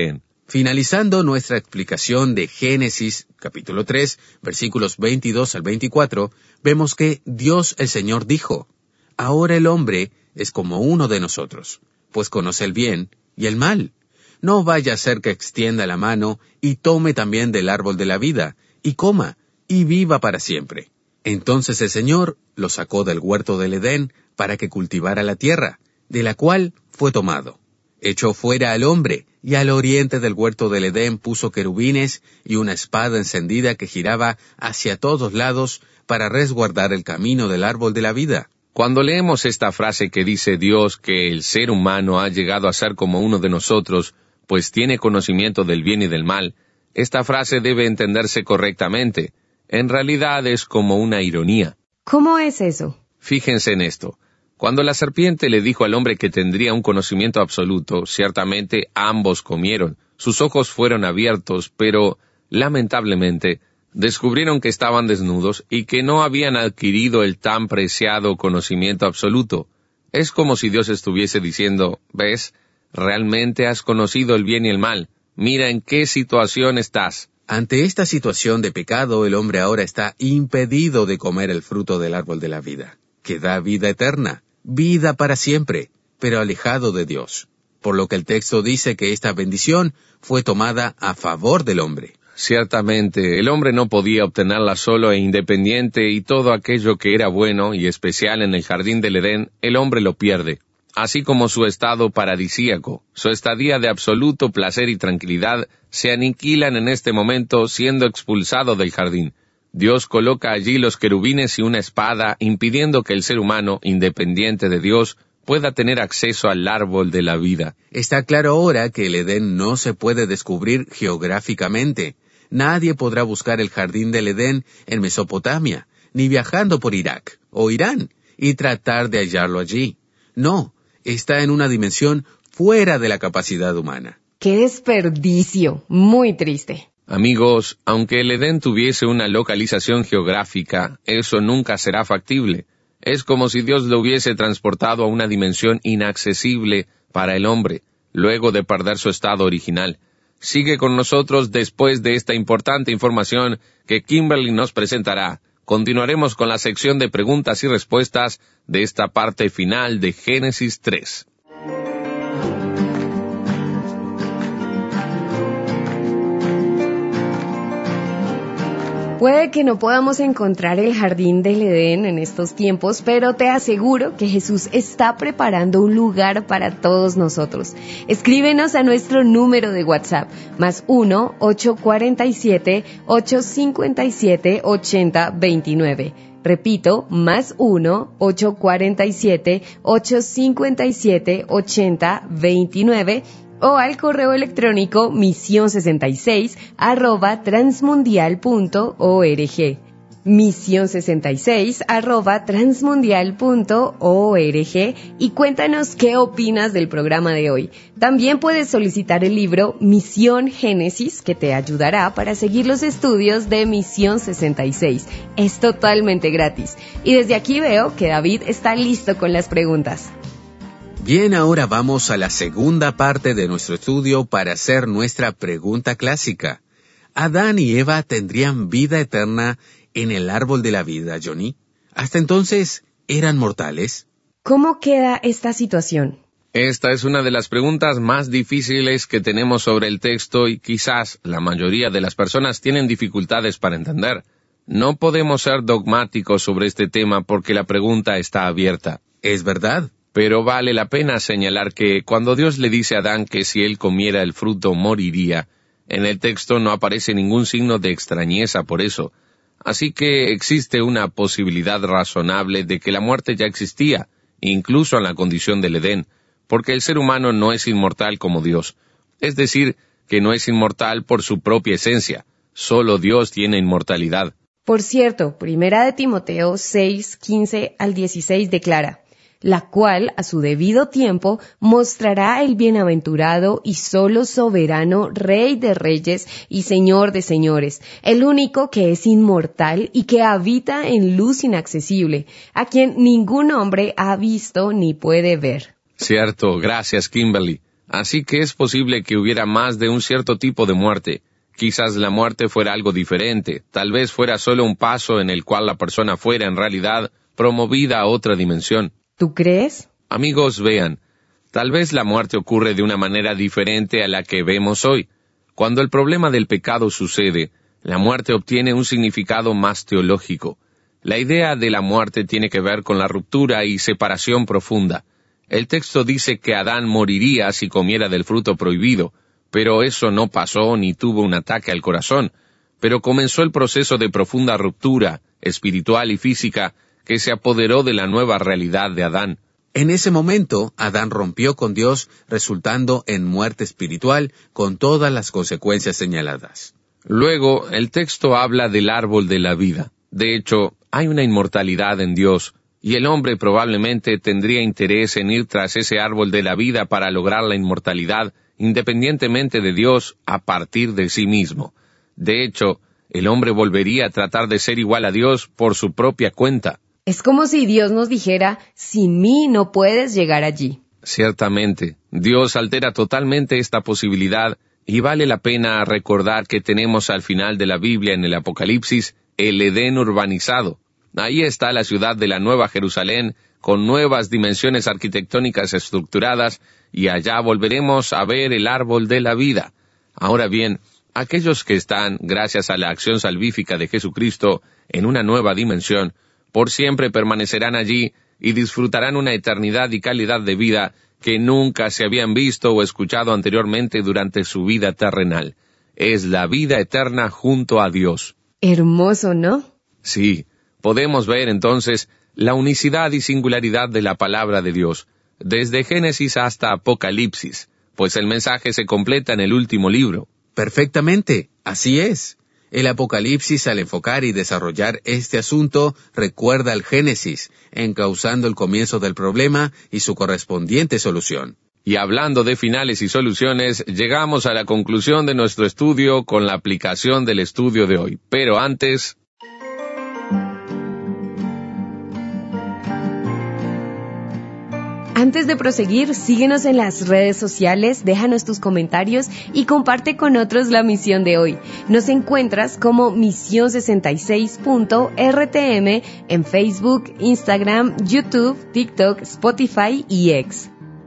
Finalizando nuestra explicación de Génesis, capítulo tres, versículos veintidós al veinticuatro, vemos que Dios el Señor dijo, «Ahora el hombre es como uno de nosotros, pues conoce el bien y el mal. No vaya a ser que extienda la mano y tome también del árbol de la vida, y coma, y viva para siempre». Entonces el Señor lo sacó del huerto del Edén para que cultivara la tierra, de la cual fue tomado. Echó fuera al hombre, y al oriente del huerto del Edén puso querubines y una espada encendida que giraba hacia todos lados para resguardar el camino del árbol de la vida. Cuando leemos esta frase que dice Dios que el ser humano ha llegado a ser como uno de nosotros, pues tiene conocimiento del bien y del mal, esta frase debe entenderse correctamente. En realidad es como una ironía. ¿Cómo es eso? Fíjense en esto. Cuando la serpiente le dijo al hombre que tendría un conocimiento absoluto, ciertamente ambos comieron. Sus ojos fueron abiertos, pero, lamentablemente, descubrieron que estaban desnudos y que no habían adquirido el tan preciado conocimiento absoluto. Es como si Dios estuviese diciendo, ¿ves? Realmente has conocido el bien y el mal. Mira en qué situación estás. Ante esta situación de pecado, el hombre ahora está impedido de comer el fruto del árbol de la vida, que da vida eterna, vida para siempre, pero alejado de Dios. Por lo que el texto dice que esta bendición fue tomada a favor del hombre. Ciertamente, el hombre no podía obtenerla solo e independiente, y todo aquello que era bueno y especial en el jardín del Edén, el hombre lo pierde. Así como su estado paradisíaco, su estadía de absoluto placer y tranquilidad, se aniquilan en este momento siendo expulsado del jardín. Dios coloca allí los querubines y una espada, impidiendo que el ser humano, independiente de Dios, pueda tener acceso al árbol de la vida. Está claro ahora que el Edén no se puede descubrir geográficamente. Nadie podrá buscar el jardín del Edén en Mesopotamia, ni viajando por Irak o Irán, y tratar de hallarlo allí. No, está en una dimensión fuera de la capacidad humana. ¡Qué desperdicio! Muy triste. Amigos, aunque el Edén tuviese una localización geográfica, eso nunca será factible. Es como si Dios lo hubiese transportado a una dimensión inaccesible para el hombre, luego de perder su estado original. Sigue con nosotros después de esta importante información que Kimberly nos presentará. Continuaremos con la sección de preguntas y respuestas de esta parte final de Génesis tres. Puede que no podamos encontrar el jardín del Edén en estos tiempos, pero te aseguro que Jesús está preparando un lugar para todos nosotros. Escríbenos a nuestro número de WhatsApp, más uno, ocho cuatro siete, ocho cinco siete, ocho cero dos nueve. Repito, más uno, ocho cuatro siete, ocho cinco siete, ocho cero dos nueve. O al correo electrónico misión sesenta y seis arroba transmundial punto org. misión sesenta y seis arroba transmundial punto org y cuéntanos qué opinas del programa de hoy. También puedes solicitar el libro Misión Génesis, que te ayudará para seguir los estudios de Misión sesenta y seis. Es totalmente gratis. Y desde aquí veo que David está listo con las preguntas. Bien, ahora vamos a la segunda parte de nuestro estudio para hacer nuestra pregunta clásica. ¿Adán y Eva tendrían vida eterna en el árbol de la vida, Johnny? Hasta entonces, ¿eran mortales? ¿Cómo queda esta situación? Esta es una de las preguntas más difíciles que tenemos sobre el texto y quizás la mayoría de las personas tienen dificultades para entender. No podemos ser dogmáticos sobre este tema porque la pregunta está abierta. Es verdad. Pero vale la pena señalar que cuando Dios le dice a Adán que si él comiera el fruto moriría, en el texto no aparece ningún signo de extrañeza por eso. Así que existe una posibilidad razonable de que la muerte ya existía, incluso en la condición del Edén, porque el ser humano no es inmortal como Dios. Es decir, que no es inmortal por su propia esencia. Solo Dios tiene inmortalidad. Por cierto, Primera de Timoteo seis, quince al dieciséis declara: la cual, a su debido tiempo, mostrará el bienaventurado y solo soberano Rey de reyes y Señor de señores, el único que es inmortal y que habita en luz inaccesible, a quien ningún hombre ha visto ni puede ver. Cierto, gracias Kimberly. Así que es posible que hubiera más de un cierto tipo de muerte. Quizás la muerte fuera algo diferente, tal vez fuera solo un paso en el cual la persona fuera en realidad promovida a otra dimensión. ¿Tú crees? Amigos, vean, tal vez la muerte ocurre de una manera diferente a la que vemos hoy. Cuando el problema del pecado sucede, la muerte obtiene un significado más teológico. La idea de la muerte tiene que ver con la ruptura y separación profunda. El texto dice que Adán moriría si comiera del fruto prohibido, pero eso no pasó ni tuvo un ataque al corazón, pero comenzó el proceso de profunda ruptura, espiritual y física, que se apoderó de la nueva realidad de Adán. En ese momento, Adán rompió con Dios, resultando en muerte espiritual, con todas las consecuencias señaladas. Luego, el texto habla del árbol de la vida. De hecho, hay una inmortalidad en Dios, y el hombre probablemente tendría interés en ir tras ese árbol de la vida para lograr la inmortalidad, independientemente de Dios, a partir de sí mismo. De hecho, el hombre volvería a tratar de ser igual a Dios por su propia cuenta. Es como si Dios nos dijera, sin mí no puedes llegar allí. Ciertamente, Dios altera totalmente esta posibilidad, y vale la pena recordar que tenemos al final de la Biblia en el Apocalipsis el Edén urbanizado. Ahí está la ciudad de la Nueva Jerusalén, con nuevas dimensiones arquitectónicas estructuradas, y allá volveremos a ver el árbol de la vida. Ahora bien, aquellos que están, gracias a la acción salvífica de Jesucristo, en una nueva dimensión, por siempre permanecerán allí y disfrutarán una eternidad y calidad de vida que nunca se habían visto o escuchado anteriormente durante su vida terrenal. Es la vida eterna junto a Dios. Hermoso, ¿no? Sí, podemos ver entonces la unicidad y singularidad de la palabra de Dios, desde Génesis hasta Apocalipsis, pues el mensaje se completa en el último libro. Perfectamente, así es. El Apocalipsis, al enfocar y desarrollar este asunto, recuerda al Génesis, encauzando el comienzo del problema y su correspondiente solución. Y hablando de finales y soluciones, llegamos a la conclusión de nuestro estudio con la aplicación del estudio de hoy. Pero antes... Antes de proseguir, síguenos en las redes sociales, déjanos tus comentarios y comparte con otros la misión de hoy. Nos encuentras como misión sesenta y seis punto R T M en Facebook, Instagram, YouTube, TikTok, Spotify y X.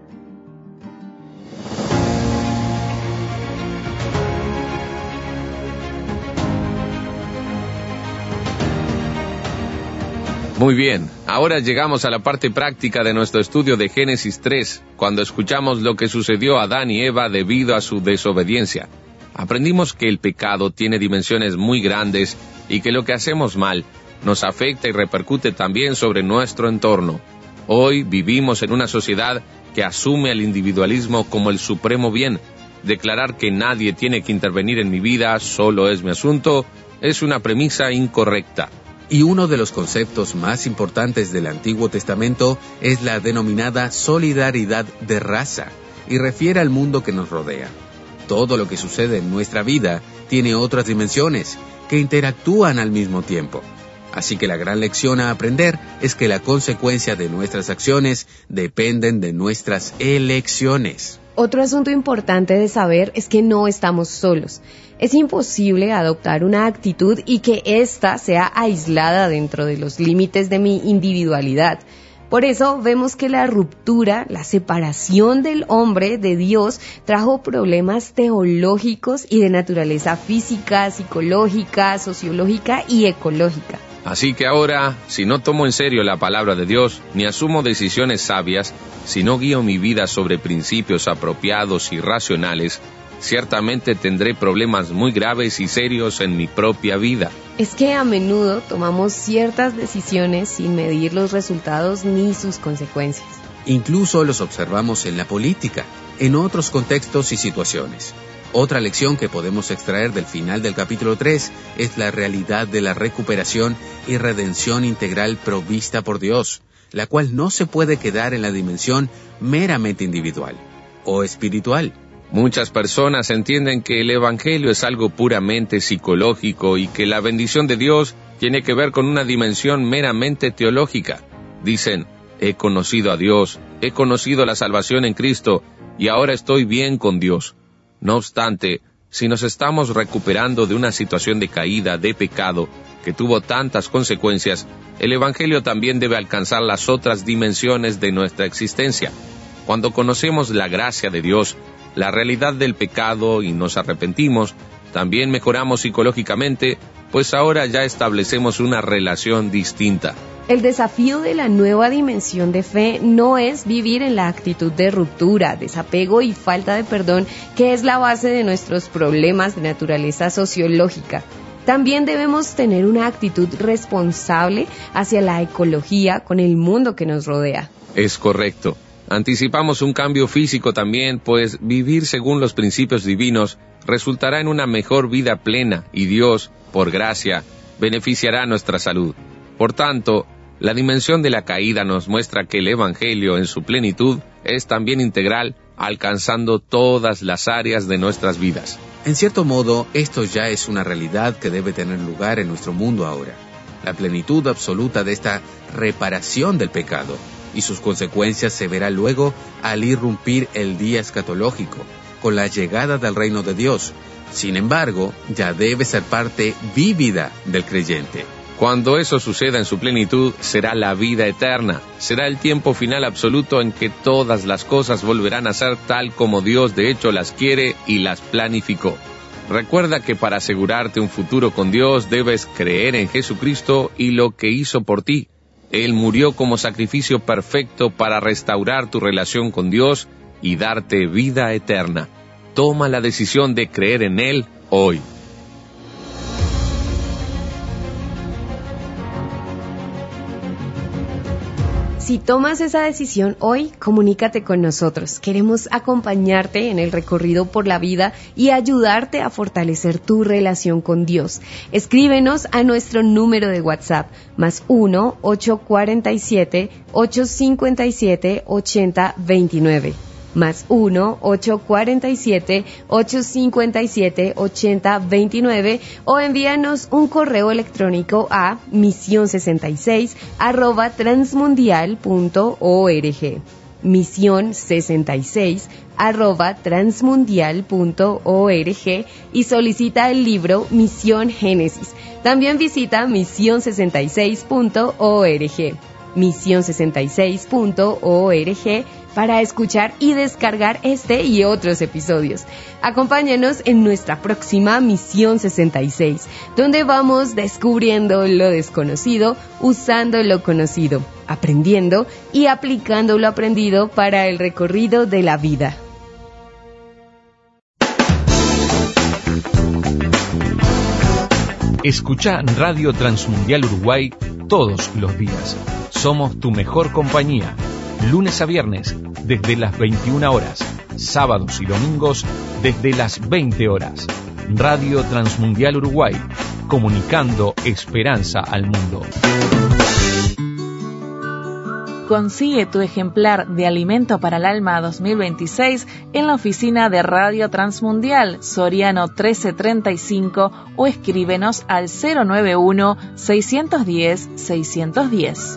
Muy bien, ahora llegamos a la parte práctica de nuestro estudio de Génesis tres, cuando escuchamos lo que sucedió a Adán y Eva debido a su desobediencia. Aprendimos que el pecado tiene dimensiones muy grandes y que lo que hacemos mal nos afecta y repercute también sobre nuestro entorno. Hoy vivimos en una sociedad que asume al individualismo como el supremo bien. Declarar que nadie tiene que intervenir en mi vida, solo es mi asunto, es una premisa incorrecta. Y uno de los conceptos más importantes del Antiguo Testamento es la denominada solidaridad de raza, y refiere al mundo que nos rodea. Todo lo que sucede en nuestra vida tiene otras dimensiones, que interactúan al mismo tiempo. Así que la gran lección a aprender es que la consecuencia de nuestras acciones dependen de nuestras elecciones. Otro asunto importante de saber es que no estamos solos. Es imposible adoptar una actitud y que ésta sea aislada dentro de los límites de mi individualidad. Por eso vemos que la ruptura, la separación del hombre de Dios, trajo problemas teológicos y de naturaleza física, psicológica, sociológica y ecológica. Así que ahora, si no tomo en serio la palabra de Dios, ni asumo decisiones sabias, si no guío mi vida sobre principios apropiados y racionales, ciertamente tendré problemas muy graves y serios en mi propia vida. Es que a menudo tomamos ciertas decisiones sin medir los resultados ni sus consecuencias. Incluso los observamos en la política, en otros contextos y situaciones. Otra lección que podemos extraer del final del capítulo tres es la realidad de la recuperación y redención integral provista por Dios, la cual no se puede quedar en la dimensión meramente individual o espiritual. Muchas personas entienden que el Evangelio es algo puramente psicológico y que la bendición de Dios tiene que ver con una dimensión meramente teológica. Dicen, he conocido a Dios, he conocido la salvación en Cristo, y ahora estoy bien con Dios. No obstante, si nos estamos recuperando de una situación de caída, de pecado, que tuvo tantas consecuencias, el Evangelio también debe alcanzar las otras dimensiones de nuestra existencia. Cuando conocemos la gracia de Dios, la realidad del pecado y nos arrepentimos, también mejoramos psicológicamente, pues ahora ya establecemos una relación distinta. El desafío de la nueva dimensión de fe no es vivir en la actitud de ruptura, desapego y falta de perdón, que es la base de nuestros problemas de naturaleza sociológica. También debemos tener una actitud responsable hacia la ecología con el mundo que nos rodea. Es correcto. Anticipamos un cambio físico también, pues vivir según los principios divinos resultará en una mejor vida plena y Dios, por gracia, beneficiará nuestra salud. Por tanto, la dimensión de la caída nos muestra que el Evangelio en su plenitud es también integral, alcanzando todas las áreas de nuestras vidas. En cierto modo, esto ya es una realidad que debe tener lugar en nuestro mundo ahora. La plenitud absoluta de esta reparación del pecado y sus consecuencias se verá luego al irrumpir el día escatológico, con la llegada del reino de Dios. Sin embargo, ya debe ser parte vívida del creyente. Cuando eso suceda en su plenitud, será la vida eterna. Será el tiempo final absoluto en que todas las cosas volverán a ser tal como Dios de hecho las quiere y las planificó. Recuerda que para asegurarte un futuro con Dios debes creer en Jesucristo y lo que hizo por ti. Él murió como sacrificio perfecto para restaurar tu relación con Dios y darte vida eterna. Toma la decisión de creer en Él hoy. Si tomas esa decisión hoy, comunícate con nosotros. Queremos acompañarte en el recorrido por la vida y ayudarte a fortalecer tu relación con Dios. Escríbenos a nuestro número de WhatsApp, más uno, ocho cuatro siete, ocho cinco siete, ocho cero dos nueve. Más uno, ocho cuatro siete, ocho cinco siete, ocho cero dos nueve o envíanos un correo electrónico a misión sesenta y seis arroba transmundial punto org. misión sesenta y seis arroba transmundial punto org y solicita el libro Misión Génesis. También visita misión sesenta y seis punto org. misión sesenta y seis punto org para escuchar y descargar este y otros episodios. Acompáñanos en nuestra próxima Misión sesenta y seis, donde vamos descubriendo lo desconocido, usando lo conocido, aprendiendo y aplicando lo aprendido para el recorrido de la vida. Escucha Radio Transmundial Uruguay todos los días. Somos tu mejor compañía. Lunes a viernes, desde las veintiuna horas. Sábados y domingos, desde las veinte horas. Radio Transmundial Uruguay, comunicando esperanza al mundo. Consigue tu ejemplar de Alimento para el Alma dos mil veintiséis en la oficina de Radio Transmundial, Soriano trece treinta y cinco, o escríbenos al cero nueve uno, seis uno cero, seis uno cero.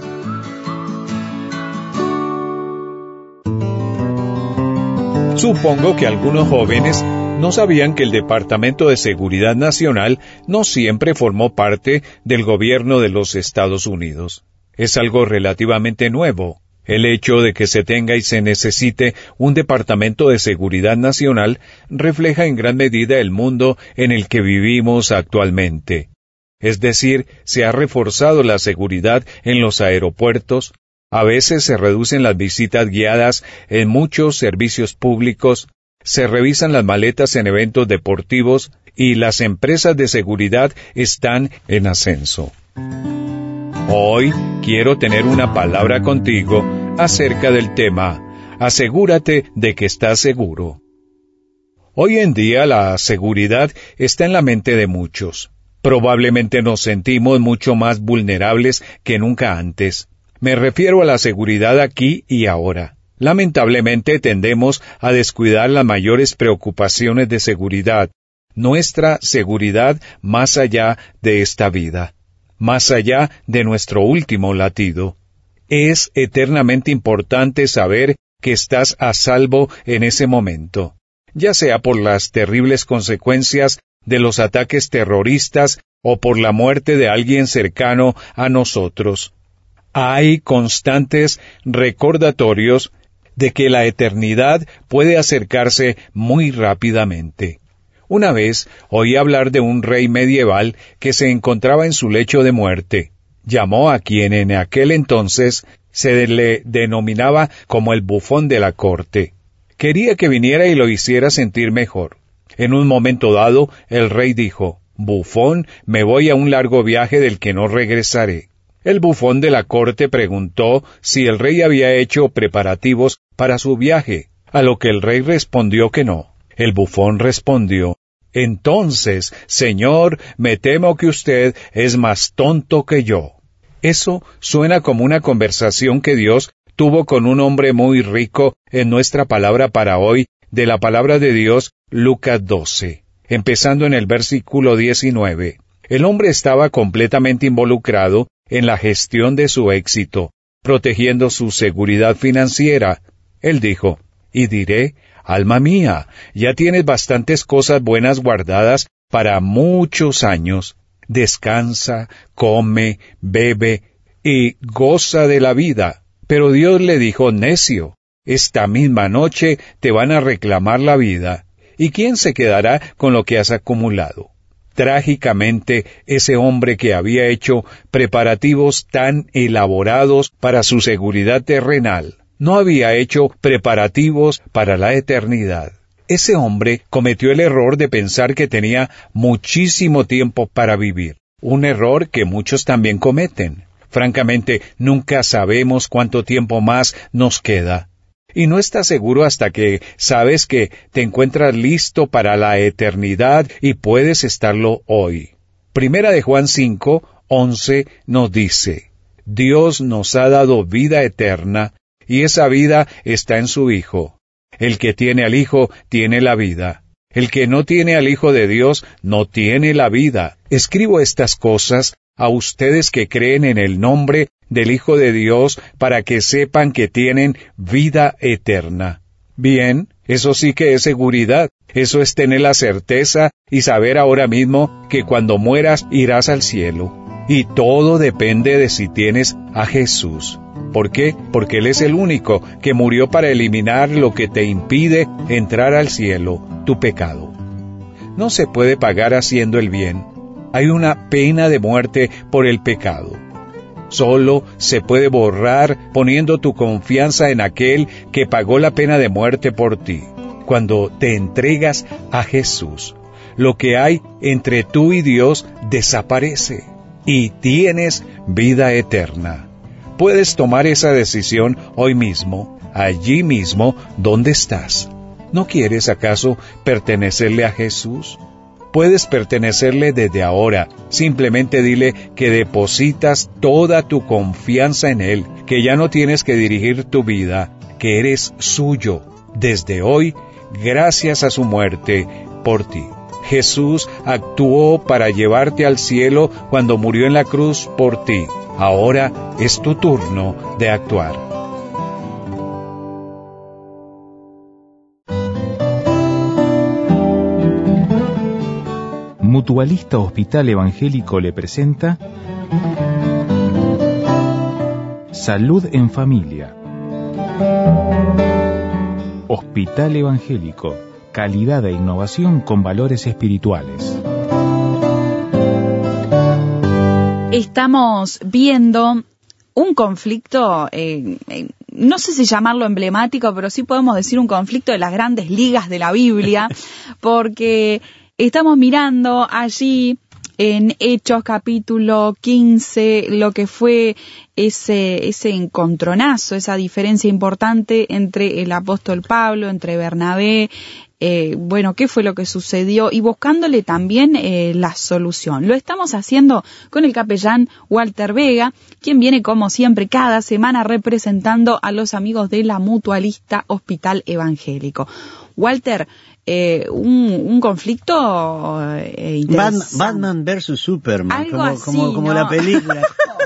Supongo que algunos jóvenes no sabían que el Departamento de Seguridad Nacional no siempre formó parte del gobierno de los Estados Unidos. Es algo relativamente nuevo, el hecho de que se tenga y se necesite un Departamento de Seguridad Nacional refleja en gran medida el mundo en el que vivimos actualmente. Es decir, se ha reforzado la seguridad en los aeropuertos. A veces se reducen las visitas guiadas en muchos servicios públicos, se revisan las maletas en eventos deportivos y las empresas de seguridad están en ascenso. Hoy quiero tener una palabra contigo acerca del tema. Asegúrate de que estás seguro. Hoy en día la seguridad está en la mente de muchos. Probablemente nos sentimos mucho más vulnerables que nunca antes. Me refiero a la seguridad aquí y ahora. Lamentablemente tendemos a descuidar las mayores preocupaciones de seguridad, nuestra seguridad más allá de esta vida, más allá de nuestro último latido. Es eternamente importante saber que estás a salvo en ese momento, ya sea por las terribles consecuencias de los ataques terroristas o por la muerte de alguien cercano a nosotros. Hay constantes recordatorios de que la eternidad puede acercarse muy rápidamente. Una vez oí hablar de un rey medieval que se encontraba en su lecho de muerte. Llamó a quien en aquel entonces se le denominaba como el bufón de la corte. Quería que viniera y lo hiciera sentir mejor. En un momento dado, el rey dijo: «Bufón, me voy a un largo viaje del que no regresaré». El bufón de la corte preguntó si el rey había hecho preparativos para su viaje, a lo que el rey respondió que no. El bufón respondió: «Entonces, señor, me temo que usted es más tonto que yo». Eso suena como una conversación que Dios tuvo con un hombre muy rico en nuestra palabra para hoy, de la palabra de Dios, Lucas doce, empezando en el versículo diecinueve. El hombre estaba completamente involucrado en la gestión de su éxito, protegiendo su seguridad financiera. Él dijo: «Y diré, alma mía, ya tienes bastantes cosas buenas guardadas para muchos años. Descansa, come, bebe y goza de la vida». Pero Dios le dijo: «Necio, esta misma noche te van a reclamar la vida. ¿Y quién se quedará con lo que has acumulado?». Trágicamente, ese hombre que había hecho preparativos tan elaborados para su seguridad terrenal, no había hecho preparativos para la eternidad. Ese hombre cometió el error de pensar que tenía muchísimo tiempo para vivir, un error que muchos también cometen. Francamente, nunca sabemos cuánto tiempo más nos queda. Y no estás seguro hasta que sabes que te encuentras listo para la eternidad y puedes estarlo hoy. Primera de Juan cinco, once nos dice: «Dios nos ha dado vida eterna, y esa vida está en su Hijo. El que tiene al Hijo tiene la vida. El que no tiene al Hijo de Dios no tiene la vida». Escribo estas cosas a ustedes que creen en el nombre del Hijo de Dios para que sepan que tienen vida eterna. Bien, eso sí que es seguridad. Eso es tener la certeza y saber ahora mismo que cuando mueras irás al cielo. Y todo depende de si tienes a Jesús. ¿Por qué? Porque Él es el único que murió para eliminar lo que te impide entrar al cielo, tu pecado. No se puede pagar haciendo el bien. Hay una pena de muerte por el pecado. Solo se puede borrar poniendo tu confianza en aquel que pagó la pena de muerte por ti. Cuando te entregas a Jesús, lo que hay entre tú y Dios desaparece y tienes vida eterna. Puedes tomar esa decisión hoy mismo, allí mismo donde estás. ¿No quieres acaso pertenecerle a Jesús? Puedes pertenecerle desde ahora. Simplemente dile que depositas toda tu confianza en Él, que ya no tienes que dirigir tu vida, que eres suyo desde hoy, gracias a su muerte por ti. Jesús actuó para llevarte al cielo cuando murió en la cruz por ti. Ahora es tu turno de actuar. Mutualista Hospital Evangélico le presenta Salud en Familia. Hospital Evangélico, calidad e innovación con valores espirituales. Estamos viendo un conflicto, eh, eh, no sé si llamarlo emblemático, pero sí podemos decir un conflicto de las grandes ligas de la Biblia, porque estamos mirando allí en Hechos capítulo quince lo que fue ese, ese encontronazo, esa diferencia importante entre el apóstol Pablo, entre Bernabé, eh, bueno, qué fue lo que sucedió y buscándole también eh, la solución. Lo estamos haciendo con el capellán Walter Vega, quien viene como siempre cada semana representando a los amigos de la Mutualista Hospital Evangélico. Walter, Eh, un, un conflicto eh, interesante. Batman versus Superman, Algo como, así, como, como ¿no? la película.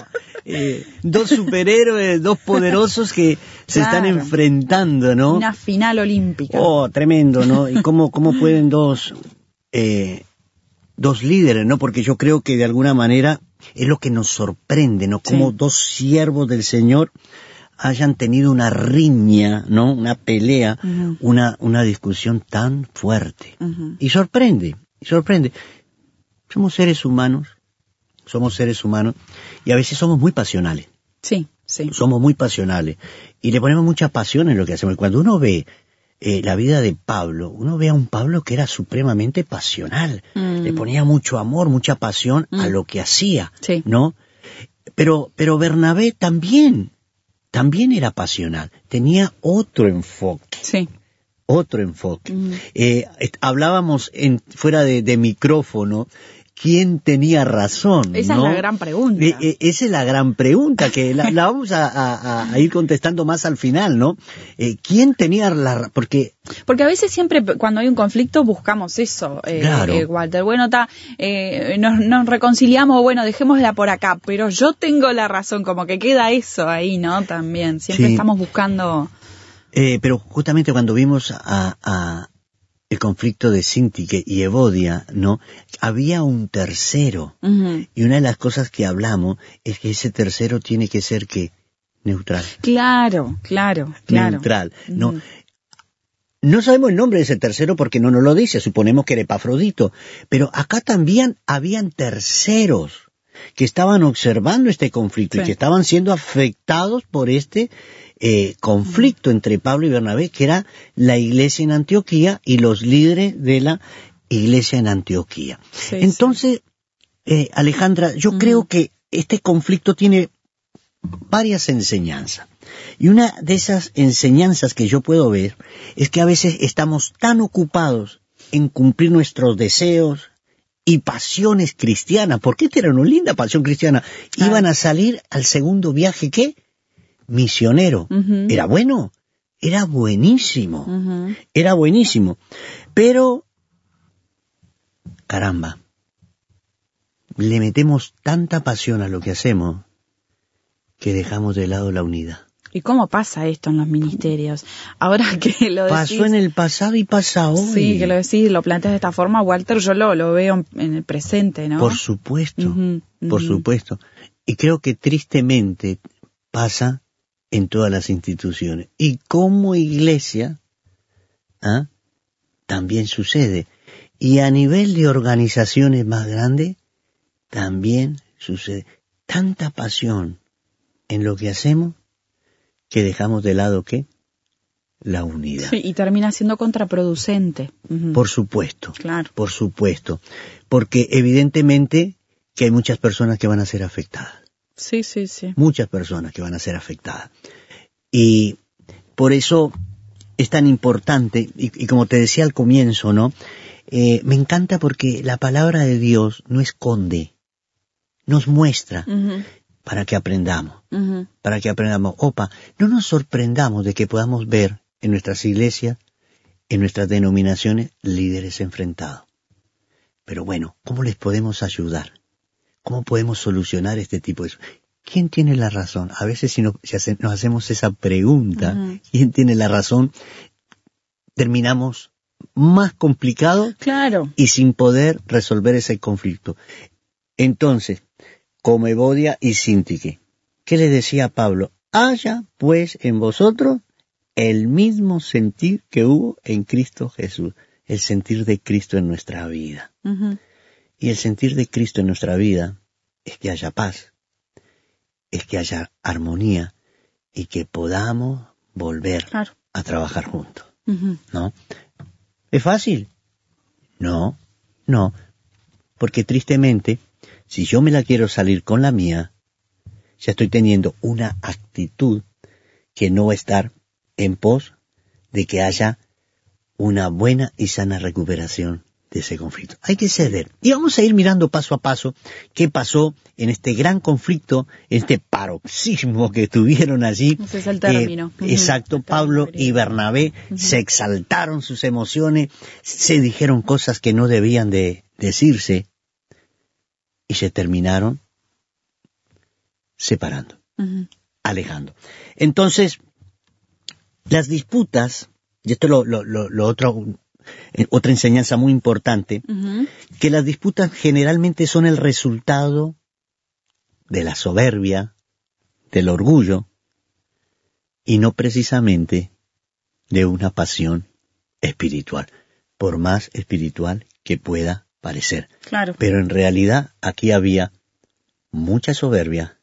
eh, dos superhéroes, dos poderosos que se Claro. están enfrentando, ¿no? Una final olímpica. Oh, tremendo, ¿no? Y cómo, cómo pueden dos, eh, dos líderes, ¿no? Porque yo creo que de alguna manera es lo que nos sorprende, ¿no? Como Sí. dos siervos del Señor hayan tenido una riña, ¿no? Una pelea, Ujú. una, una discusión tan fuerte. Ujú. Y sorprende, y sorprende. Somos seres humanos, somos seres humanos, y a veces somos muy pasionales. Sí, sí. Somos muy pasionales. Y le ponemos mucha pasión en lo que hacemos. Y cuando uno ve eh, la vida de Pablo, uno ve a un Pablo que era supremamente pasional. Mm. Le ponía mucho amor, mucha pasión a Mm. lo que hacía, Sí. ¿no? Pero, pero Bernabé también, también era pasional. Tenía otro enfoque. Sí. Otro enfoque. Mm. Eh, est- hablábamos en, fuera de, de micrófono, ¿quién tenía razón? Esa ¿no? es la gran pregunta. Eh, eh, esa es la gran pregunta, que la, la vamos a, a- a ir contestando más al final, ¿no? Eh, ¿Quién tenía la ra- porque Porque a veces siempre p- cuando hay un conflicto buscamos eso, eh, Claro. eh, Walter. Bueno, ta, eh, nos, nos reconciliamos, bueno, dejémosla por acá, pero yo tengo la razón, como que queda eso ahí, ¿no? También, siempre Sí. estamos buscando... Eh, pero justamente cuando vimos a, a el conflicto de Síntique y Evodia, ¿no? Había un tercero. Ujú. Y una de las cosas que hablamos es que ese tercero tiene que ser, ¿qué? Neutral. Claro, claro, claro. Neutral, ¿no? Ujú. No sabemos el nombre de ese tercero porque no nos lo dice, suponemos que era Epafrodito. Pero acá también habían terceros que estaban observando este conflicto Sí. y que estaban siendo afectados por este eh, conflicto entre Pablo y Bernabé, que era la iglesia en Antioquía y los líderes de la iglesia en Antioquía. Sí, Entonces, eh, Alejandra, yo Ujú. creo que este conflicto tiene varias enseñanzas. Y una de esas enseñanzas que yo puedo ver es que a veces estamos tan ocupados en cumplir nuestros deseos y pasiones cristianas, porque esta era una linda pasión cristiana. Claro. Iban a salir al segundo viaje, ¿qué? Misionero. Ujú. Era bueno, era buenísimo, Ujú. era buenísimo. Pero, caramba, le metemos tanta pasión a lo que hacemos que dejamos de lado la unidad. ¿Y cómo pasa esto en los ministerios? Ahora que lo decís... Pasó en el pasado y pasa hoy. Sí, que lo decís, lo planteas de esta forma, Walter, yo lo, lo veo en, en el presente, ¿no? Por supuesto, Ujú, por ujú. supuesto. Y creo que tristemente pasa en todas las instituciones. Y como iglesia, ¿ah? también sucede. Y a nivel de organizaciones más grandes, también sucede. Tanta pasión en lo que hacemos que dejamos de lado, ¿qué? La unidad. Sí, y termina siendo contraproducente. Ujú. Por supuesto, Claro. por supuesto. Porque evidentemente que hay muchas personas que van a ser afectadas. Sí, sí, sí. Muchas personas que van a ser afectadas. Y por eso es tan importante, y, y como te decía al comienzo, ¿no? Eh, me encanta porque la palabra de Dios no esconde, nos muestra Ujú, para que aprendamos, ujú. para que aprendamos. Opa, no nos sorprendamos de que podamos ver en nuestras iglesias, en nuestras denominaciones, líderes enfrentados. Pero bueno, ¿cómo les podemos ayudar? ¿Cómo podemos solucionar este tipo de... ¿Quién tiene la razón? A veces si, no, si hace, nos hacemos esa pregunta, Ujú. ¿quién tiene la razón? Terminamos más complicado Claro. y sin poder resolver ese conflicto. Entonces, como Evodia y Síntique, ¿qué le decía Pablo? Haya pues en vosotros el mismo sentir que hubo en Cristo Jesús, el sentir de Cristo en nuestra vida. Ujú. Y el sentir de Cristo en nuestra vida es que haya paz, es que haya armonía y que podamos volver Claro. a trabajar juntos, Ujú. ¿no? ¿Es fácil? No, no, porque tristemente, si yo me la quiero salir con la mía, ya estoy teniendo una actitud que no va a estar en pos de que haya una buena y sana recuperación de ese conflicto. Hay que ceder. Y vamos a ir mirando paso a paso qué pasó en este gran conflicto, en este paroxismo que tuvieron allí. Ese es el término. Eh, Ujú. exacto, El Pablo término y Bernabé Ujú. se exaltaron sus emociones, se dijeron cosas que no debían de decirse y se terminaron separando, Uh-huh. alejando. Entonces, las disputas, y esto es lo, lo, lo, lo otro, eh, otra enseñanza muy importante, Uh-huh. que las disputas generalmente son el resultado de la soberbia, del orgullo, y no precisamente de una pasión espiritual, por más espiritual que pueda parecer. Claro. Pero en realidad aquí había mucha soberbia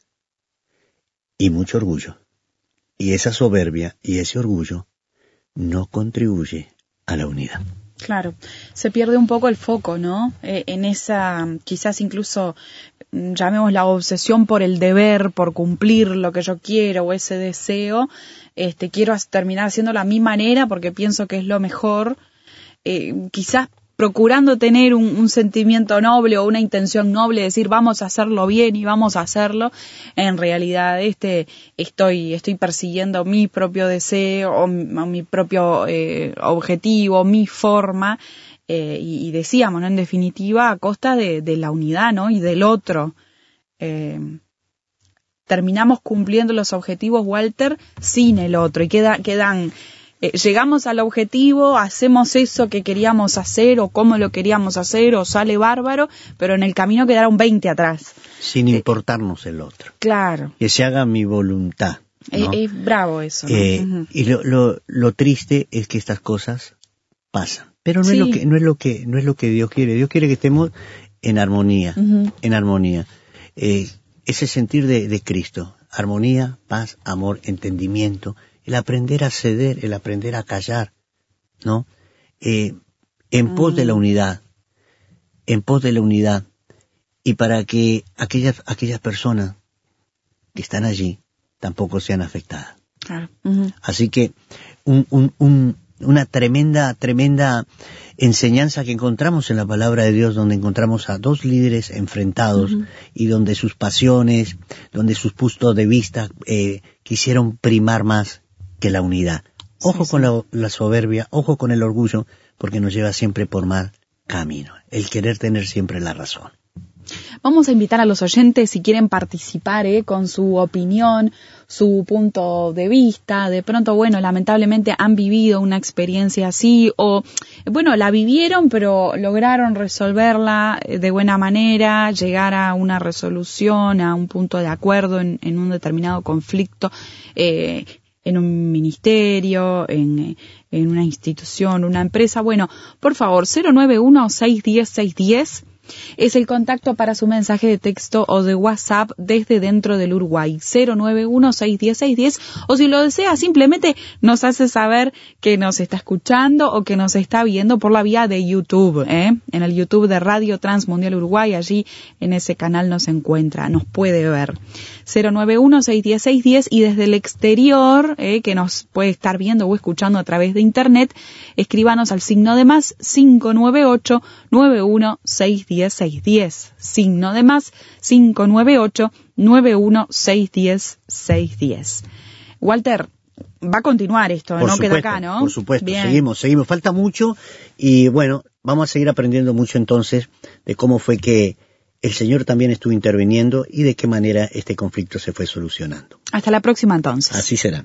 y mucho orgullo. Y esa soberbia y ese orgullo no contribuye a la unidad. Claro, se pierde un poco el foco, ¿no? Eh, en esa, quizás incluso, mm, llamemos la obsesión por el deber, por cumplir lo que yo quiero o ese deseo, este, quiero as- terminar haciéndolo a mi manera porque pienso que es lo mejor, eh, quizás procurando tener un, un sentimiento noble o una intención noble, decir vamos a hacerlo bien y vamos a hacerlo, en realidad este estoy estoy persiguiendo mi propio deseo o mi, o mi propio eh, objetivo, mi forma, eh, y, y decíamos, ¿no? En definitiva, a costa de, de la unidad, ¿no? Y del otro. Eh, terminamos cumpliendo los objetivos, Walter, sin el otro, y queda, quedan... Eh, llegamos al objetivo, hacemos eso que queríamos hacer o cómo lo queríamos hacer o sale bárbaro, pero en el camino quedaron veinte atrás. Sin importarnos el otro. Claro. Que se haga mi voluntad, ¿no? Es, es bravo eso, ¿no? Eh, Uh-huh. Y lo, lo, lo triste es que estas cosas pasan. Pero no, Sí. es lo que, no, es lo que, no es lo que Dios quiere. Dios quiere que estemos en armonía, Uh-huh. en armonía. Eh, ese sentir de, de Cristo. Armonía, paz, amor, entendimiento. El aprender a ceder, el aprender a callar, ¿no? Eh, en pos de la unidad, en pos de la unidad, y para que aquellas, aquellas personas que están allí tampoco sean afectadas. Claro. Uh-huh. Así que un, un, un, una tremenda, tremenda enseñanza que encontramos en la palabra de Dios, donde encontramos a dos líderes enfrentados uh-huh. y donde sus pasiones, donde sus puntos de vista eh, quisieron primar más que la unidad. Ojo sí, con sí. La, la soberbia, ojo con el orgullo, porque nos lleva siempre por mal camino. El querer tener siempre la razón. Vamos a invitar a los oyentes, si quieren participar, ¿eh? con su opinión, su punto de vista. De pronto, bueno, lamentablemente han vivido una experiencia así, o, bueno, la vivieron, pero lograron resolverla de buena manera, llegar a una resolución, a un punto de acuerdo en, en un determinado conflicto, eh, en un ministerio, en, en una institución, una empresa. Bueno, por favor, cero nueve uno, seis uno cero, seis uno cero es el contacto para su mensaje de texto o de WhatsApp desde dentro del Uruguay. cero nueve uno, seis uno cero, seis uno cero, o si lo desea, simplemente nos hace saber que nos está escuchando o que nos está viendo por la vía de YouTube, ¿eh? En el YouTube de Radio Transmundial Uruguay, allí en ese canal nos encuentra, nos puede ver. cero nueve uno, seis uno cero, seis uno cero, y desde el exterior, ¿eh? que nos puede estar viendo o escuchando a través de internet, escríbanos al signo de más cinco nueve ocho, nueve uno seis uno cero, seis uno cero, signo de más cinco nueve ocho, nueve uno seis uno cero, seis uno cero. Walter, va a continuar esto, por no supuesto, queda acá, ¿no? Por supuesto, Bien. seguimos, seguimos, falta mucho y bueno, vamos a seguir aprendiendo mucho entonces de cómo fue que el Señor también estuvo interviniendo y de qué manera este conflicto se fue solucionando. Hasta la próxima entonces. Así será.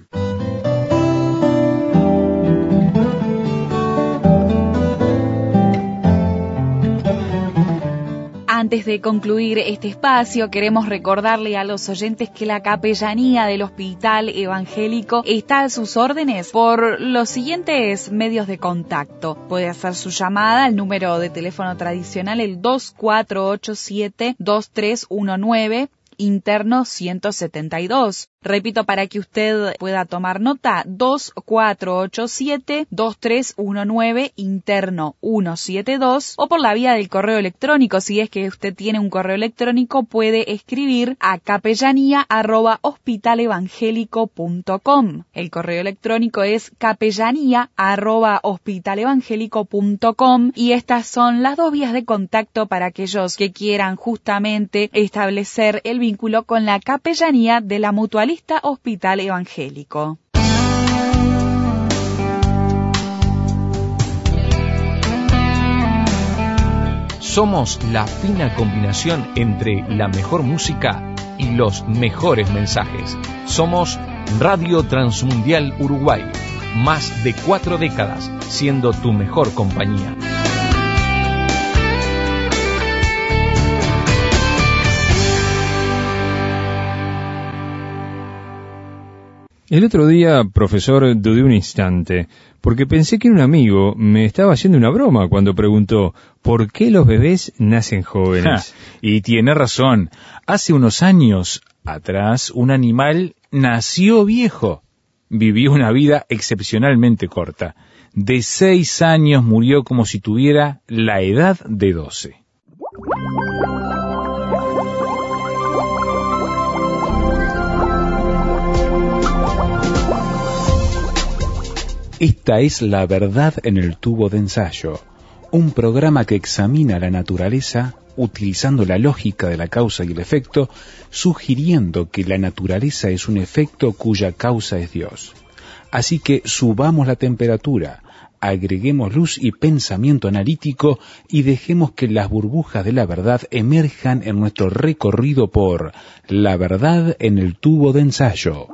Antes de concluir este espacio, queremos recordarle a los oyentes que la capellanía del Hospital Evangélico está a sus órdenes por los siguientes medios de contacto. Puede hacer su llamada al número de teléfono tradicional, el dos cuatro ocho siete, dos tres uno nueve, interno ciento setenta y dos. Repito para que usted pueda tomar nota, dos cuatro ocho siete, dos tres uno nueve, interno ciento setenta y dos, o por la vía del correo electrónico. Si es que usted tiene un correo electrónico, puede escribir a capellanía arroba hospitalevangélico punto com. El correo electrónico es capellanía arroba hospitalevangélico punto com, y estas son las dos vías de contacto para aquellos que quieran justamente establecer el vínculo con la capellanía de la Mutualista Hospital Evangélico. Somos la fina combinación entre la mejor música y los mejores mensajes. Somos Radio Transmundial Uruguay, más de cuatro décadas siendo tu mejor compañía. El otro día, profesor, dudé un instante, porque pensé que un amigo me estaba haciendo una broma cuando preguntó ¿por qué los bebés nacen jóvenes? Ja, y tiene razón. Hace unos años atrás, un animal nació viejo. Vivió una vida excepcionalmente corta. De seis años murió como si tuviera la edad de doce. Esta es La Verdad en el Tubo de Ensayo, un programa que examina la naturaleza utilizando la lógica de la causa y el efecto, sugiriendo que la naturaleza es un efecto cuya causa es Dios. Así que subamos la temperatura, agreguemos luz y pensamiento analítico y dejemos que las burbujas de la verdad emerjan en nuestro recorrido por La Verdad en el Tubo de Ensayo.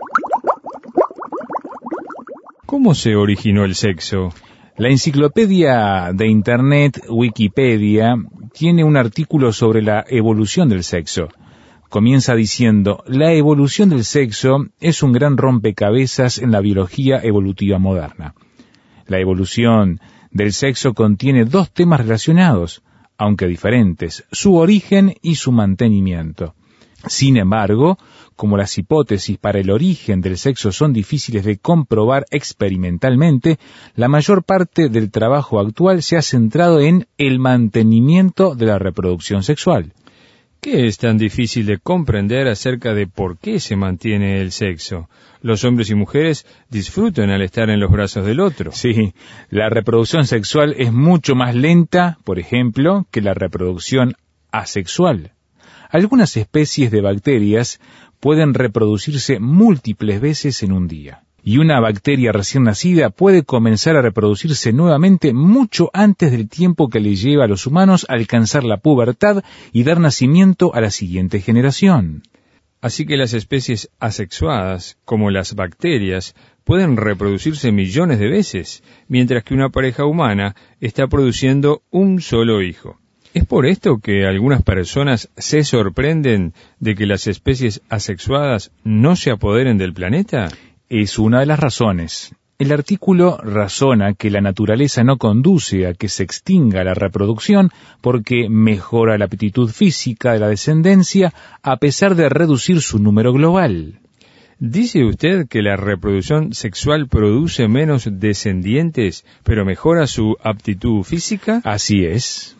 ¿Cómo se originó el sexo? La enciclopedia de Internet Wikipedia tiene un artículo sobre la evolución del sexo. Comienza diciendo, la evolución del sexo es un gran rompecabezas en la biología evolutiva moderna. La evolución del sexo contiene dos temas relacionados, aunque diferentes, su origen y su mantenimiento. Sin embargo, como las hipótesis para el origen del sexo son difíciles de comprobar experimentalmente, la mayor parte del trabajo actual se ha centrado en el mantenimiento de la reproducción sexual. ¿Qué es tan difícil de comprender acerca de por qué se mantiene el sexo? Los hombres y mujeres disfrutan al estar en los brazos del otro. Sí, la reproducción sexual es mucho más lenta, por ejemplo, que la reproducción asexual. Algunas especies de bacterias pueden reproducirse múltiples veces en un día. Y una bacteria recién nacida puede comenzar a reproducirse nuevamente mucho antes del tiempo que le lleva a los humanos a alcanzar la pubertad y dar nacimiento a la siguiente generación. Así que las especies asexuadas, como las bacterias, pueden reproducirse millones de veces, mientras que una pareja humana está produciendo un solo hijo. ¿Es por esto que algunas personas se sorprenden de que las especies asexuadas no se apoderen del planeta? Es una de las razones. El artículo razona que la naturaleza no conduce a que se extinga la reproducción porque mejora la aptitud física de la descendencia a pesar de reducir su número global. ¿Dice usted que la reproducción sexual produce menos descendientes, pero mejora su aptitud física? Así es.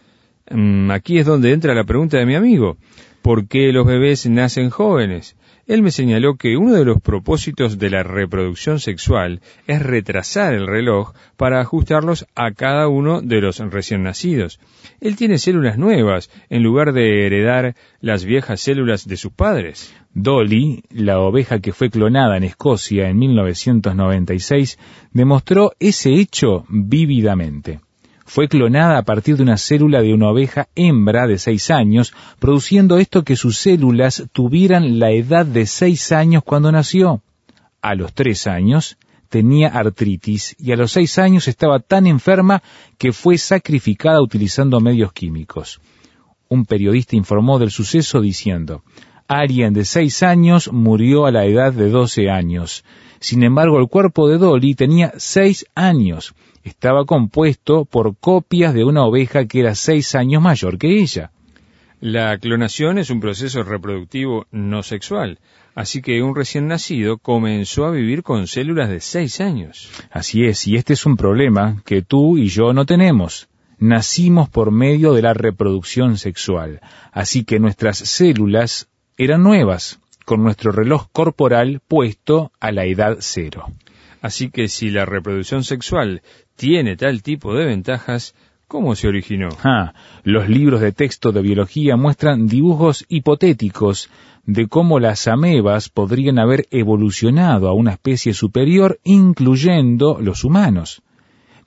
Aquí es donde entra la pregunta de mi amigo. ¿Por qué los bebés nacen jóvenes? Él me señaló que uno de los propósitos de la reproducción sexual es retrasar el reloj para ajustarlos a cada uno de los recién nacidos. Él tiene células nuevas en lugar de heredar las viejas células de sus padres. Dolly, la oveja que fue clonada en Escocia en mil novecientos noventa y seis, demostró ese hecho vívidamente. Fue clonada a partir de una célula de una oveja hembra de seis años, produciendo esto que sus células tuvieran la edad de seis años cuando nació. A los tres años tenía artritis y a los seis años estaba tan enferma que fue sacrificada utilizando medios químicos. Un periodista informó del suceso diciendo, alguien de seis años murió a la edad de doce años. Sin embargo, el cuerpo de Dolly tenía seis años. Estaba compuesto por copias de una oveja que era seis años mayor que ella. La clonación es un proceso reproductivo no sexual, así que un recién nacido comenzó a vivir con células de seis años. Así es, y este es un problema que tú y yo no tenemos. Nacimos por medio de la reproducción sexual, así que nuestras células eran nuevas, con nuestro reloj corporal puesto a la edad cero. Así que si la reproducción sexual tiene tal tipo de ventajas, ¿cómo se originó? Ah, los libros de texto de biología muestran dibujos hipotéticos de cómo las amebas podrían haber evolucionado a una especie superior, incluyendo los humanos.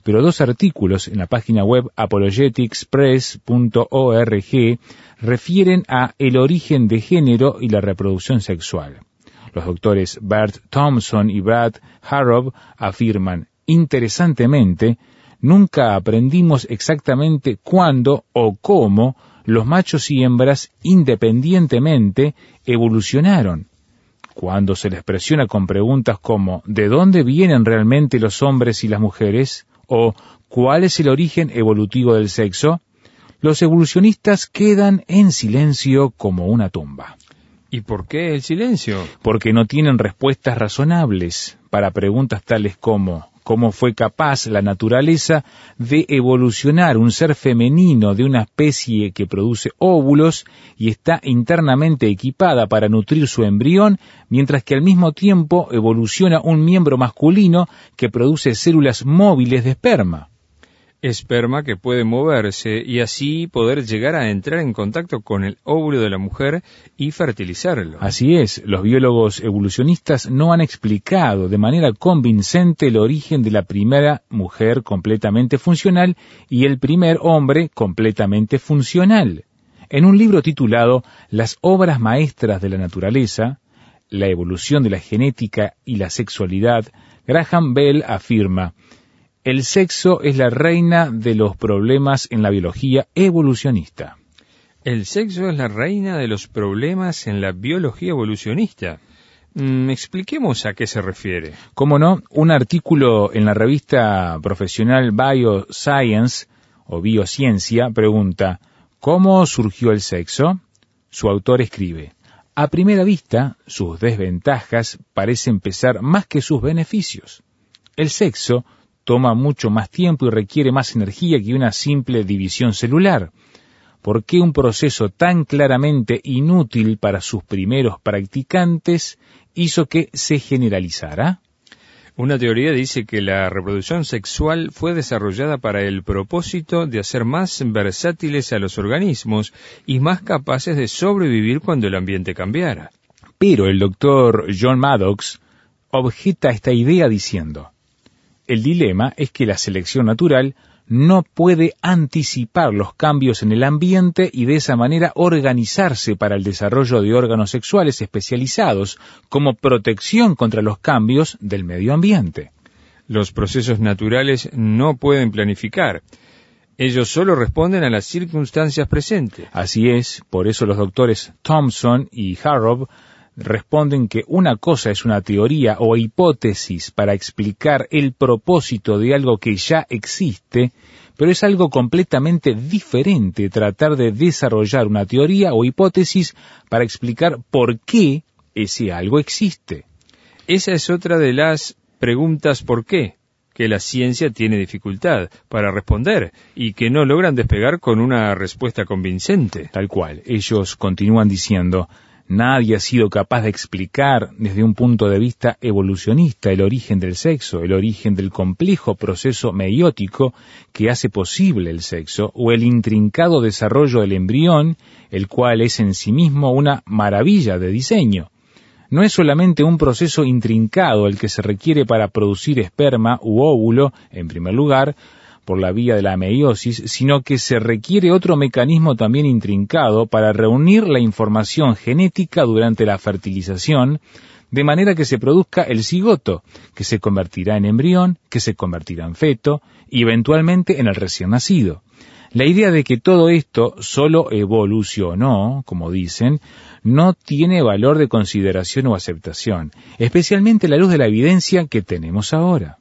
pero dos artículos en la página web apologetics press punto org refieren a el origen de género y la reproducción sexual. Los doctores Bert Thompson y Brad Harrop afirman, interesantemente, nunca aprendimos exactamente cuándo o cómo los machos y hembras independientemente evolucionaron. Cuando se les presiona con preguntas como ¿de dónde vienen realmente los hombres y las mujeres? O ¿cuál es el origen evolutivo del sexo? Los evolucionistas quedan en silencio como una tumba. ¿Y por qué el silencio? Porque no tienen respuestas razonables para preguntas tales como ¿cómo fue capaz la naturaleza de evolucionar un ser femenino de una especie que produce óvulos y está internamente equipada para nutrir su embrión, mientras que al mismo tiempo evoluciona un miembro masculino que produce células móviles de esperma? Esperma que puede moverse y así poder llegar a entrar en contacto con el óvulo de la mujer y fertilizarlo. Así es, los biólogos evolucionistas no han explicado de manera convincente el origen de la primera mujer completamente funcional y el primer hombre completamente funcional. En un libro titulado Las obras maestras de la naturaleza, la evolución de la genética y la sexualidad, Graham Bell afirma: el sexo es la reina de los problemas en la biología evolucionista. El sexo es la reina de los problemas en la biología evolucionista. Mm, expliquemos a qué se refiere. Cómo no, un artículo en la revista profesional Bioscience, o Biociencia, pregunta, ¿cómo surgió el sexo? Su autor escribe, a primera vista, sus desventajas parecen pesar más que sus beneficios. El sexo toma mucho más tiempo y requiere más energía que una simple división celular. ¿Por qué un proceso tan claramente inútil para sus primeros practicantes hizo que se generalizara? Una teoría dice que la reproducción sexual fue desarrollada para el propósito de hacer más versátiles a los organismos y más capaces de sobrevivir cuando el ambiente cambiara. Pero el doctor John Maddox objeta esta idea diciendo, el dilema es que la selección natural no puede anticipar los cambios en el ambiente y de esa manera organizarse para el desarrollo de órganos sexuales especializados como protección contra los cambios del medio ambiente. Los procesos naturales no pueden planificar. Ellos solo responden a las circunstancias presentes. Así es, por eso los doctores Thompson y Harrop responden que una cosa es una teoría o hipótesis para explicar el propósito de algo que ya existe, pero es algo completamente diferente tratar de desarrollar una teoría o hipótesis para explicar por qué ese algo existe. Esa es otra de las preguntas ¿por qué?, que la ciencia tiene dificultad para responder y que no logran despegar con una respuesta convincente. Tal cual, ellos continúan diciendo, nadie ha sido capaz de explicar desde un punto de vista evolucionista el origen del sexo, el origen del complejo proceso meiótico que hace posible el sexo, o el intrincado desarrollo del embrión, el cual es en sí mismo una maravilla de diseño. No es solamente un proceso intrincado el que se requiere para producir esperma u óvulo, en primer lugar, por la vía de la meiosis, sino que se requiere otro mecanismo también intrincado para reunir la información genética durante la fertilización, de manera que se produzca el cigoto, que se convertirá en embrión, que se convertirá en feto, y eventualmente en el recién nacido. La idea de que todo esto solo evolucionó, como dicen, no tiene valor de consideración o aceptación, especialmente a la luz de la evidencia que tenemos ahora.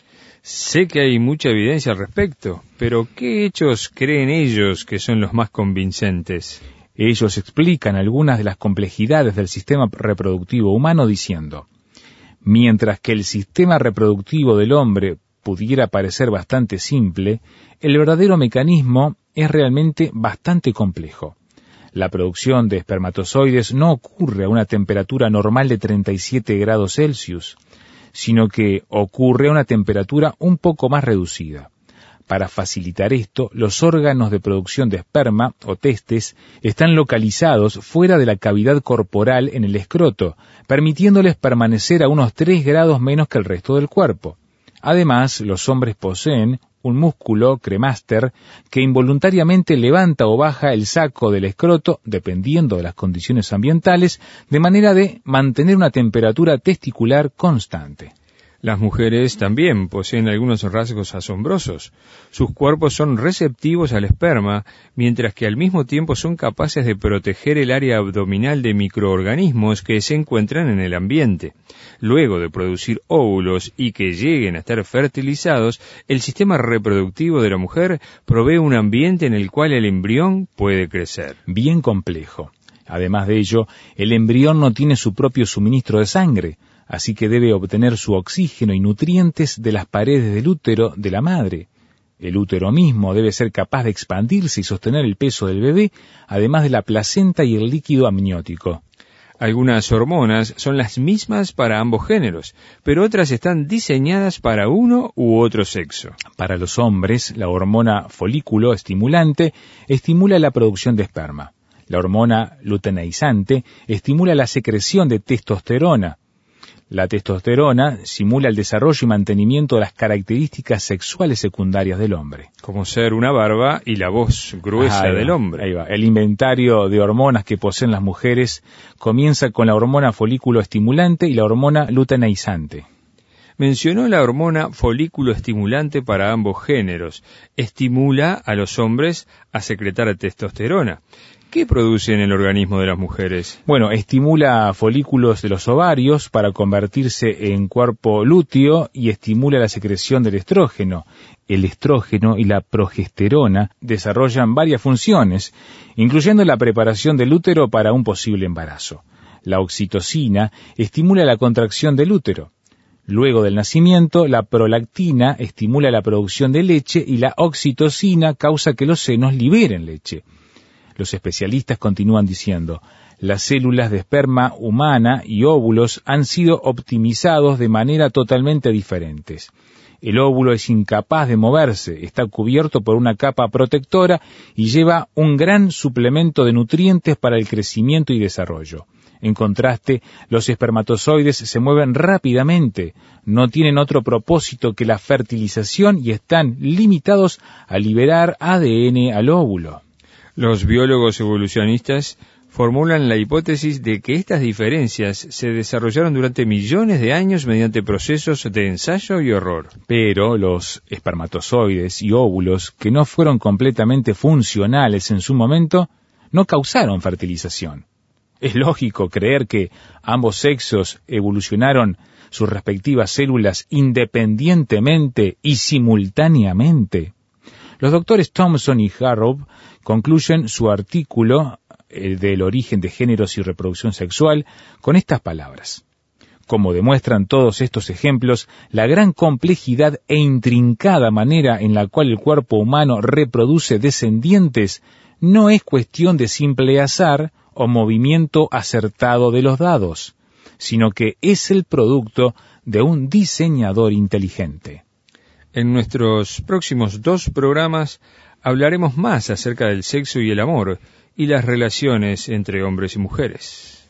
Sé que hay mucha evidencia al respecto, pero ¿qué hechos creen ellos que son los más convincentes? Ellos explican algunas de las complejidades del sistema reproductivo humano diciendo, mientras que el sistema reproductivo del hombre pudiera parecer bastante simple, el verdadero mecanismo es realmente bastante complejo. La producción de espermatozoides no ocurre a una temperatura normal de treinta y siete grados Celsius, sino que ocurre a una temperatura un poco más reducida. Para facilitar esto, los órganos de producción de esperma, o testes, están localizados fuera de la cavidad corporal en el escroto, permitiéndoles permanecer a unos tres grados menos que el resto del cuerpo. Además, los hombres poseen un músculo cremaster que involuntariamente levanta o baja el saco del escroto, dependiendo de las condiciones ambientales, de manera de mantener una temperatura testicular constante. Las mujeres también poseen algunos rasgos asombrosos. Sus cuerpos son receptivos al esperma, mientras que al mismo tiempo son capaces de proteger el área abdominal de microorganismos que se encuentran en el ambiente. Luego de producir óvulos y que lleguen a estar fertilizados, el sistema reproductivo de la mujer provee un ambiente en el cual el embrión puede crecer. Bien complejo. Además de ello, el embrión no tiene su propio suministro de sangre, así que debe obtener su oxígeno y nutrientes de las paredes del útero de la madre. El útero mismo debe ser capaz de expandirse y sostener el peso del bebé, además de la placenta y el líquido amniótico. Algunas hormonas son las mismas para ambos géneros, pero otras están diseñadas para uno u otro sexo. Para los hombres, la hormona folículo estimulante estimula la producción de esperma. La hormona luteizante estimula la secreción de testosterona. La testosterona simula el desarrollo y mantenimiento de las características sexuales secundarias del hombre. Como ser una barba y la voz gruesa Ahí del va, hombre. Ahí va. El inventario de hormonas que poseen las mujeres comienza con la hormona folículo estimulante y la hormona luteizante. Mencionó la hormona folículo estimulante para ambos géneros. Estimula a los hombres a secretar testosterona. ¿Qué produce en el organismo de las mujeres? Bueno, estimula folículos de los ovarios para convertirse en cuerpo lúteo y estimula la secreción del estrógeno. El estrógeno y la progesterona desarrollan varias funciones, incluyendo la preparación del útero para un posible embarazo. La oxitocina estimula la contracción del útero. Luego del nacimiento, la prolactina estimula la producción de leche y la oxitocina causa que los senos liberen leche. Los especialistas continúan diciendo, las células de esperma humana y óvulos han sido optimizados de manera totalmente diferentes. El óvulo es incapaz de moverse, está cubierto por una capa protectora y lleva un gran suplemento de nutrientes para el crecimiento y desarrollo. En contraste, los espermatozoides se mueven rápidamente, no tienen otro propósito que la fertilización y están limitados a liberar A D N al óvulo. Los biólogos evolucionistas formulan la hipótesis de que estas diferencias se desarrollaron durante millones de años mediante procesos de ensayo y error. Pero los espermatozoides y óvulos, que no fueron completamente funcionales en su momento, no causaron fertilización. Es lógico creer que ambos sexos evolucionaron sus respectivas células independientemente y simultáneamente. Los doctores Thompson y Harrop concluyen su artículo eh, del origen de géneros y reproducción sexual con estas palabras. Como demuestran todos estos ejemplos, la gran complejidad e intrincada manera en la cual el cuerpo humano reproduce descendientes no es cuestión de simple azar o movimiento acertado de los dados, sino que es el producto de un diseñador inteligente. En nuestros próximos dos programas hablaremos más acerca del sexo y el amor y las relaciones entre hombres y mujeres.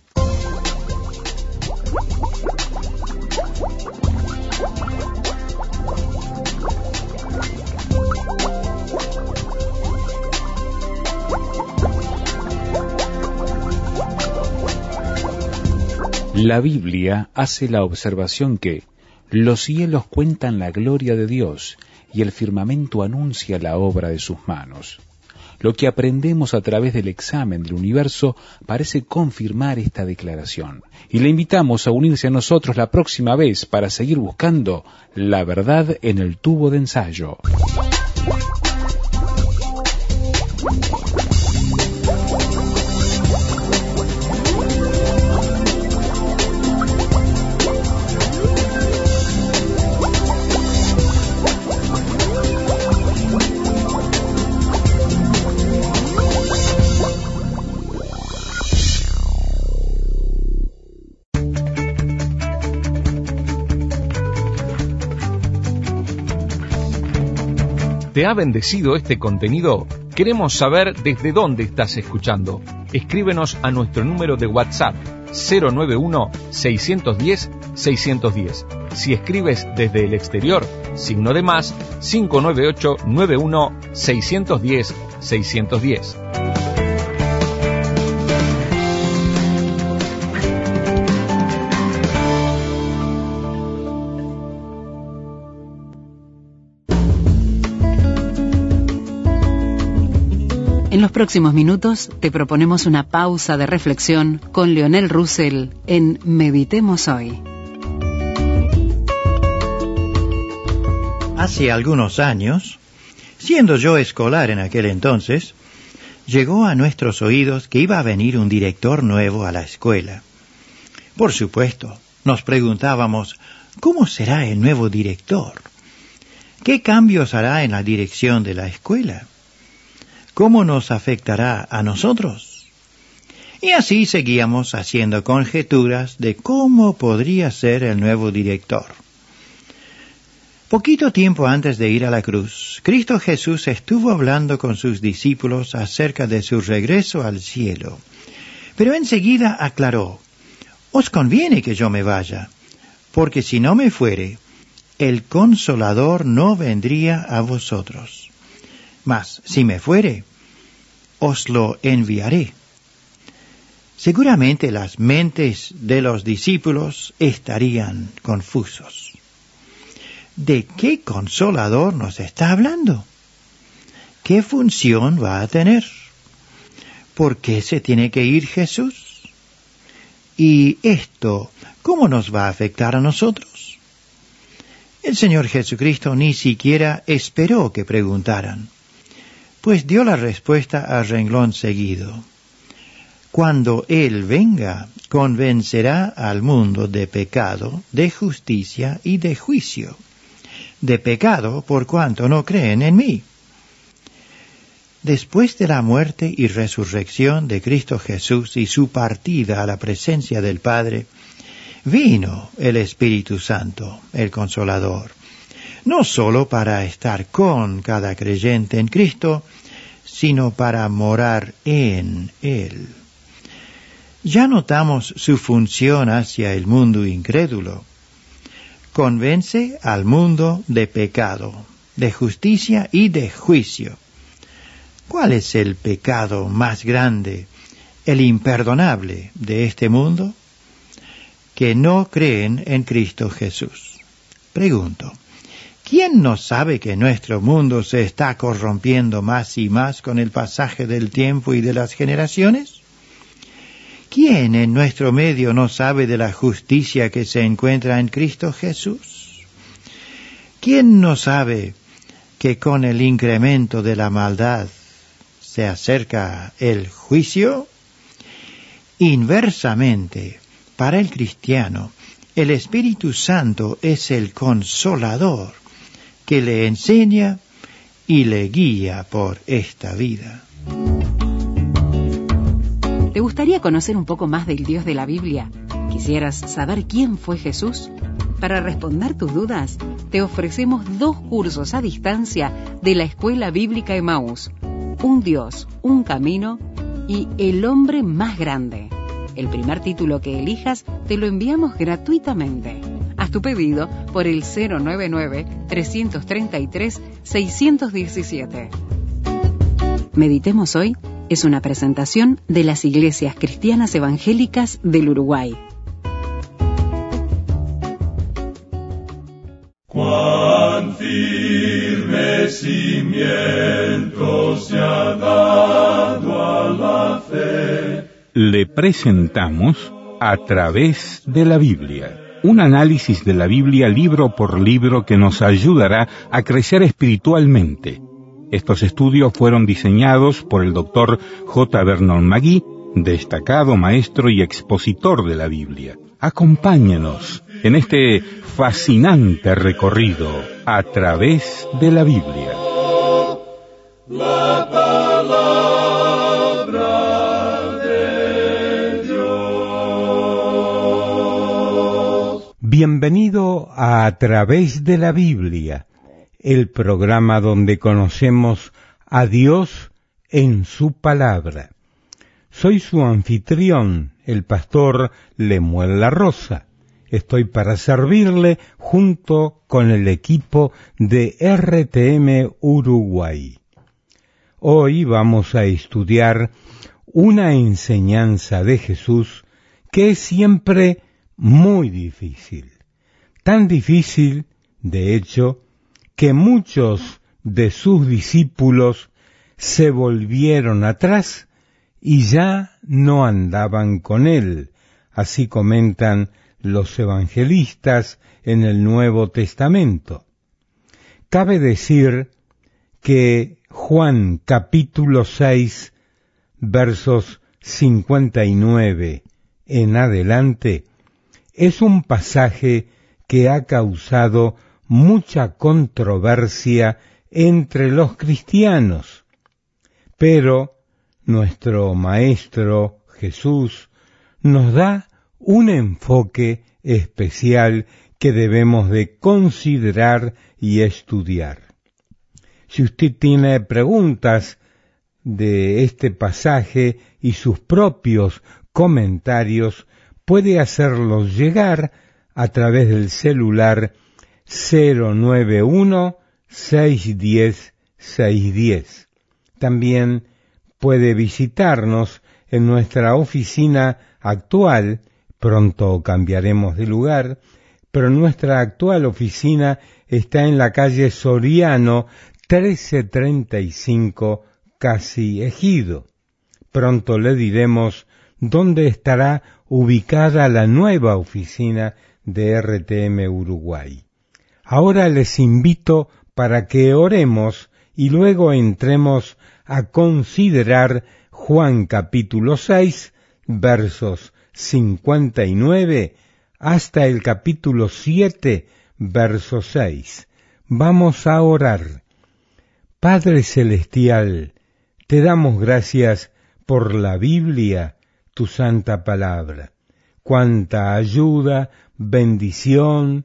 La Biblia hace la observación que los cielos cuentan la gloria de Dios y el firmamento anuncia la obra de sus manos. Lo que aprendemos a través del examen del universo parece confirmar esta declaración. Y le invitamos a unirse a nosotros la próxima vez para seguir buscando la verdad en el tubo de ensayo. ¿Te ha bendecido este contenido? Queremos saber desde dónde estás escuchando. Escríbenos a nuestro número de WhatsApp cero nueve uno, seiscientos diez, seiscientos diez. Si escribes desde el exterior, signo de más, cinco nueve ocho nueve uno seiscientos diez seiscientos diez. En los próximos minutos te proponemos una pausa de reflexión con Leonel Russell en Meditemos Hoy. Hace algunos años, siendo yo escolar en aquel entonces, llegó a nuestros oídos que iba a venir un director nuevo a la escuela. Por supuesto, nos preguntábamos, ¿cómo será el nuevo director? ¿Qué cambios hará en la dirección de la escuela? ¿Cómo nos afectará a nosotros? Y así seguíamos haciendo conjeturas de cómo podría ser el nuevo director. Poquito tiempo antes de ir a la cruz, Cristo Jesús estuvo hablando con sus discípulos acerca de su regreso al cielo. Pero enseguida aclaró, «Os conviene que yo me vaya, porque si no me fuere, el Consolador no vendría a vosotros. Mas si me fuere, os lo enviaré». Seguramente las mentes de los discípulos estarían confusos. ¿De qué Consolador nos está hablando? ¿Qué función va a tener? ¿Por qué se tiene que ir Jesús? ¿Y esto cómo nos va a afectar a nosotros? El Señor Jesucristo ni siquiera esperó que preguntaran, pues dio la respuesta a renglón seguido. Cuando Él venga, convencerá al mundo de pecado, de justicia y de juicio. De pecado por cuanto no creen en mí. Después de la muerte y resurrección de Cristo Jesús y su partida a la presencia del Padre, vino el Espíritu Santo, el Consolador, no sólo para estar con cada creyente en Cristo, sino para morar en Él. Ya notamos su función hacia el mundo incrédulo. Convence al mundo de pecado, de justicia y de juicio. ¿Cuál es el pecado más grande, el imperdonable de este mundo? Que no creen en Cristo Jesús. Pregunto, ¿quién no sabe que nuestro mundo se está corrompiendo más y más con el pasaje del tiempo y de las generaciones? ¿Quién en nuestro medio no sabe de la justicia que se encuentra en Cristo Jesús? ¿Quién no sabe que con el incremento de la maldad se acerca el juicio? Inversamente, para el cristiano, el Espíritu Santo es el Consolador que le enseña y le guía por esta vida. ¿Te gustaría conocer un poco más del Dios de la Biblia? ¿Quisieras saber quién fue Jesús? Para responder tus dudas, te ofrecemos dos cursos a distancia de la Escuela Bíblica Emaús. Un Dios, un camino y el hombre más grande. El primer título que elijas te lo enviamos gratuitamente. Haz tu pedido por el cero nueve nueve, tres tres tres, seis uno siete. Meditemos Hoy es una presentación de las Iglesias Cristianas Evangélicas del Uruguay. Cuán firme cimiento se ha dado a la fe. Le presentamos A través de la Biblia, un análisis de la Biblia libro por libro que nos ayudará a crecer espiritualmente. Estos estudios fueron diseñados por el doctor J. Vernon McGee, destacado maestro y expositor de la Biblia. Acompáñenos en este fascinante recorrido a través de la Biblia. La palabra de Dios. Bienvenido a A través de la Biblia, el programa donde conocemos a Dios en su palabra. Soy su anfitrión, el pastor Lemuel La Rosa. estoy para servirle junto con el equipo de R T M Uruguay. Hoy vamos a estudiar una enseñanza de Jesús que es siempre muy difícil. Tan difícil, de hecho, que muchos de sus discípulos se volvieron atrás y ya no andaban con él. Así comentan los evangelistas en el Nuevo Testamento. Cabe decir que Juan capítulo seis, versos cincuenta y nueve en adelante, es un pasaje que ha causado mucha controversia entre los cristianos, pero nuestro Maestro Jesús nos da un enfoque especial que debemos de considerar y estudiar. Si usted tiene preguntas de este pasaje y sus propios comentarios, puede hacerlos llegar a través del celular cero nueve uno, seis uno cero, seis uno cero. También puede visitarnos en nuestra oficina actual. Pronto cambiaremos de lugar, pero nuestra actual oficina está en la calle Soriano trece treinta y cinco, casi Ejido. Pronto le diremos dónde estará ubicada la nueva oficina de R T M Uruguay. Ahora les invito para que oremos y luego entremos a considerar Juan capítulo seis, versos cincuenta y nueve hasta el capítulo siete, verso seis. Vamos a orar. Padre Celestial, te damos gracias por la Biblia, tu santa palabra. Cuánta ayuda, bendición,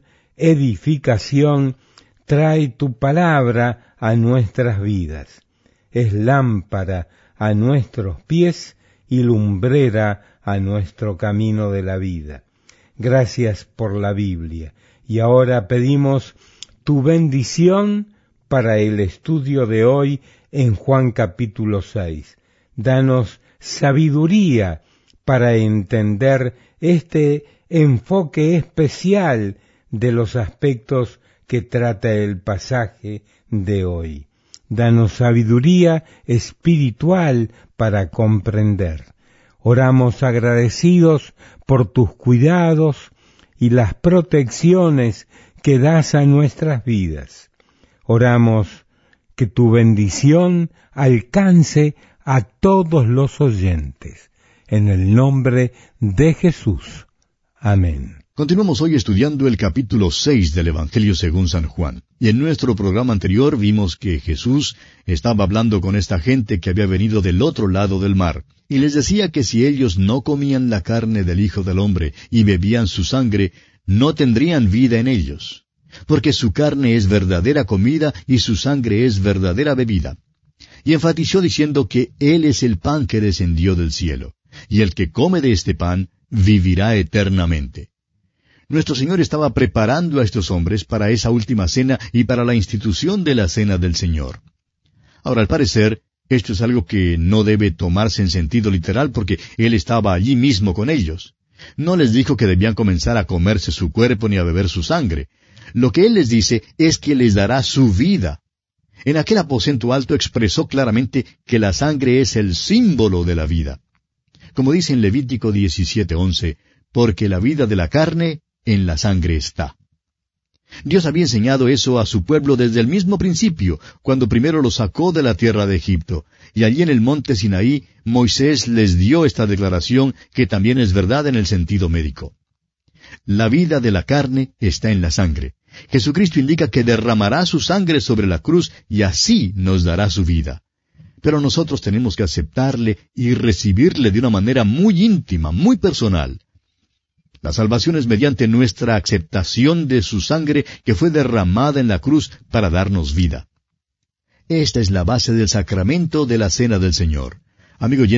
edificación trae tu palabra a nuestras vidas. Es lámpara a nuestros pies y lumbrera a nuestro camino de la vida. Gracias por la Biblia. Y ahora pedimos tu bendición para el estudio de hoy en Juan capítulo seis. Danos sabiduría para entender este enfoque especial de los aspectos que trata el pasaje de hoy. Danos sabiduría espiritual para comprender. Oramos agradecidos por tus cuidados y las protecciones que das a nuestras vidas. Oramos que tu bendición alcance a todos los oyentes. En el nombre de Jesús. Amén. Continuamos hoy estudiando el capítulo seis del Evangelio según San Juan. Y en nuestro programa anterior vimos que Jesús estaba hablando con esta gente que había venido del otro lado del mar. Y les decía que si ellos no comían la carne del Hijo del Hombre y bebían su sangre, no tendrían vida en ellos. Porque su carne es verdadera comida y su sangre es verdadera bebida. Y enfatizó diciendo que Él es el pan que descendió del cielo. Y el que come de este pan vivirá eternamente. Nuestro Señor estaba preparando a estos hombres para esa última cena y para la institución de la cena del Señor. Ahora, al parecer, esto es algo que no debe tomarse en sentido literal porque Él estaba allí mismo con ellos. No les dijo que debían comenzar a comerse su cuerpo ni a beber su sangre. Lo que Él les dice es que les dará su vida. En aquel aposento alto expresó claramente que la sangre es el símbolo de la vida. Como dice en Levítico diecisiete once, porque la vida de la carne en la sangre está. Dios había enseñado eso a su pueblo desde el mismo principio, cuando primero lo sacó de la tierra de Egipto, y allí en el monte Sinaí, Moisés les dio esta declaración que también es verdad en el sentido médico. La vida de la carne está en la sangre. Jesucristo indica que derramará su sangre sobre la cruz y así nos dará su vida. Pero nosotros tenemos que aceptarle y recibirle de una manera muy íntima, muy personal. La salvación es mediante nuestra aceptación de su sangre que fue derramada en la cruz para darnos vida. Esta es la base del sacramento de la Cena del Señor. Amigo oyente,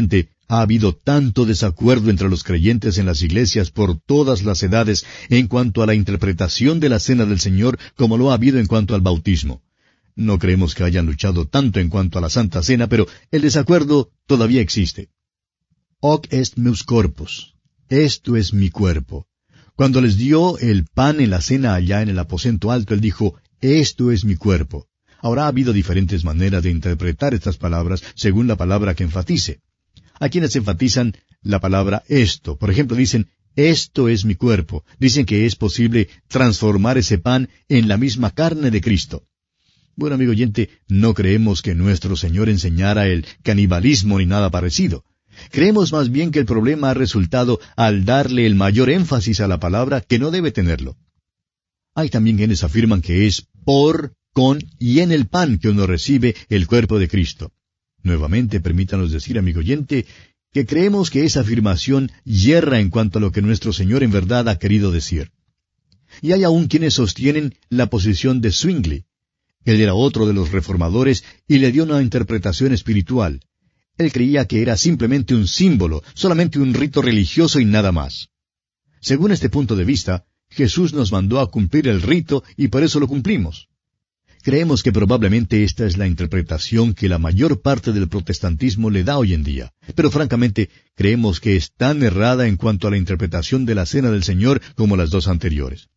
Ha habido tanto desacuerdo entre los creyentes en las iglesias por todas las edades en cuanto a la interpretación de la Cena del Señor como lo ha habido en cuanto al bautismo. No creemos que hayan luchado tanto en cuanto a la Santa Cena, pero el desacuerdo todavía existe. Hoc est meus corpus. Esto es mi cuerpo. Cuando les dio el pan en la cena allá en el aposento alto, él dijo, esto es mi cuerpo. Ahora ha habido diferentes maneras de interpretar estas palabras según la palabra que enfatice. Hay quienes enfatizan la palabra esto. Por ejemplo, dicen, esto es mi cuerpo. Dicen que es posible transformar ese pan en la misma carne de Cristo. Bueno, amigo oyente, no creemos que nuestro Señor enseñara el canibalismo ni nada parecido. Creemos más bien que el problema ha resultado al darle el mayor énfasis a la palabra que no debe tenerlo. Hay también quienes afirman que es por, con y en el pan que uno recibe el cuerpo de Cristo. Nuevamente, permítanos decir, amigo oyente, que creemos que esa afirmación yerra en cuanto a lo que nuestro Señor en verdad ha querido decir. Y hay aún quienes sostienen la posición de Zwingli. Él era otro de los reformadores y le dio una interpretación espiritual. Él creía que era simplemente un símbolo, solamente un rito religioso y nada más. Según este punto de vista, Jesús nos mandó a cumplir el rito y por eso lo cumplimos. Creemos que probablemente esta es la interpretación que la mayor parte del protestantismo le da hoy en día, pero francamente creemos que es tan errada en cuanto a la interpretación de la Cena del Señor como las dos anteriores.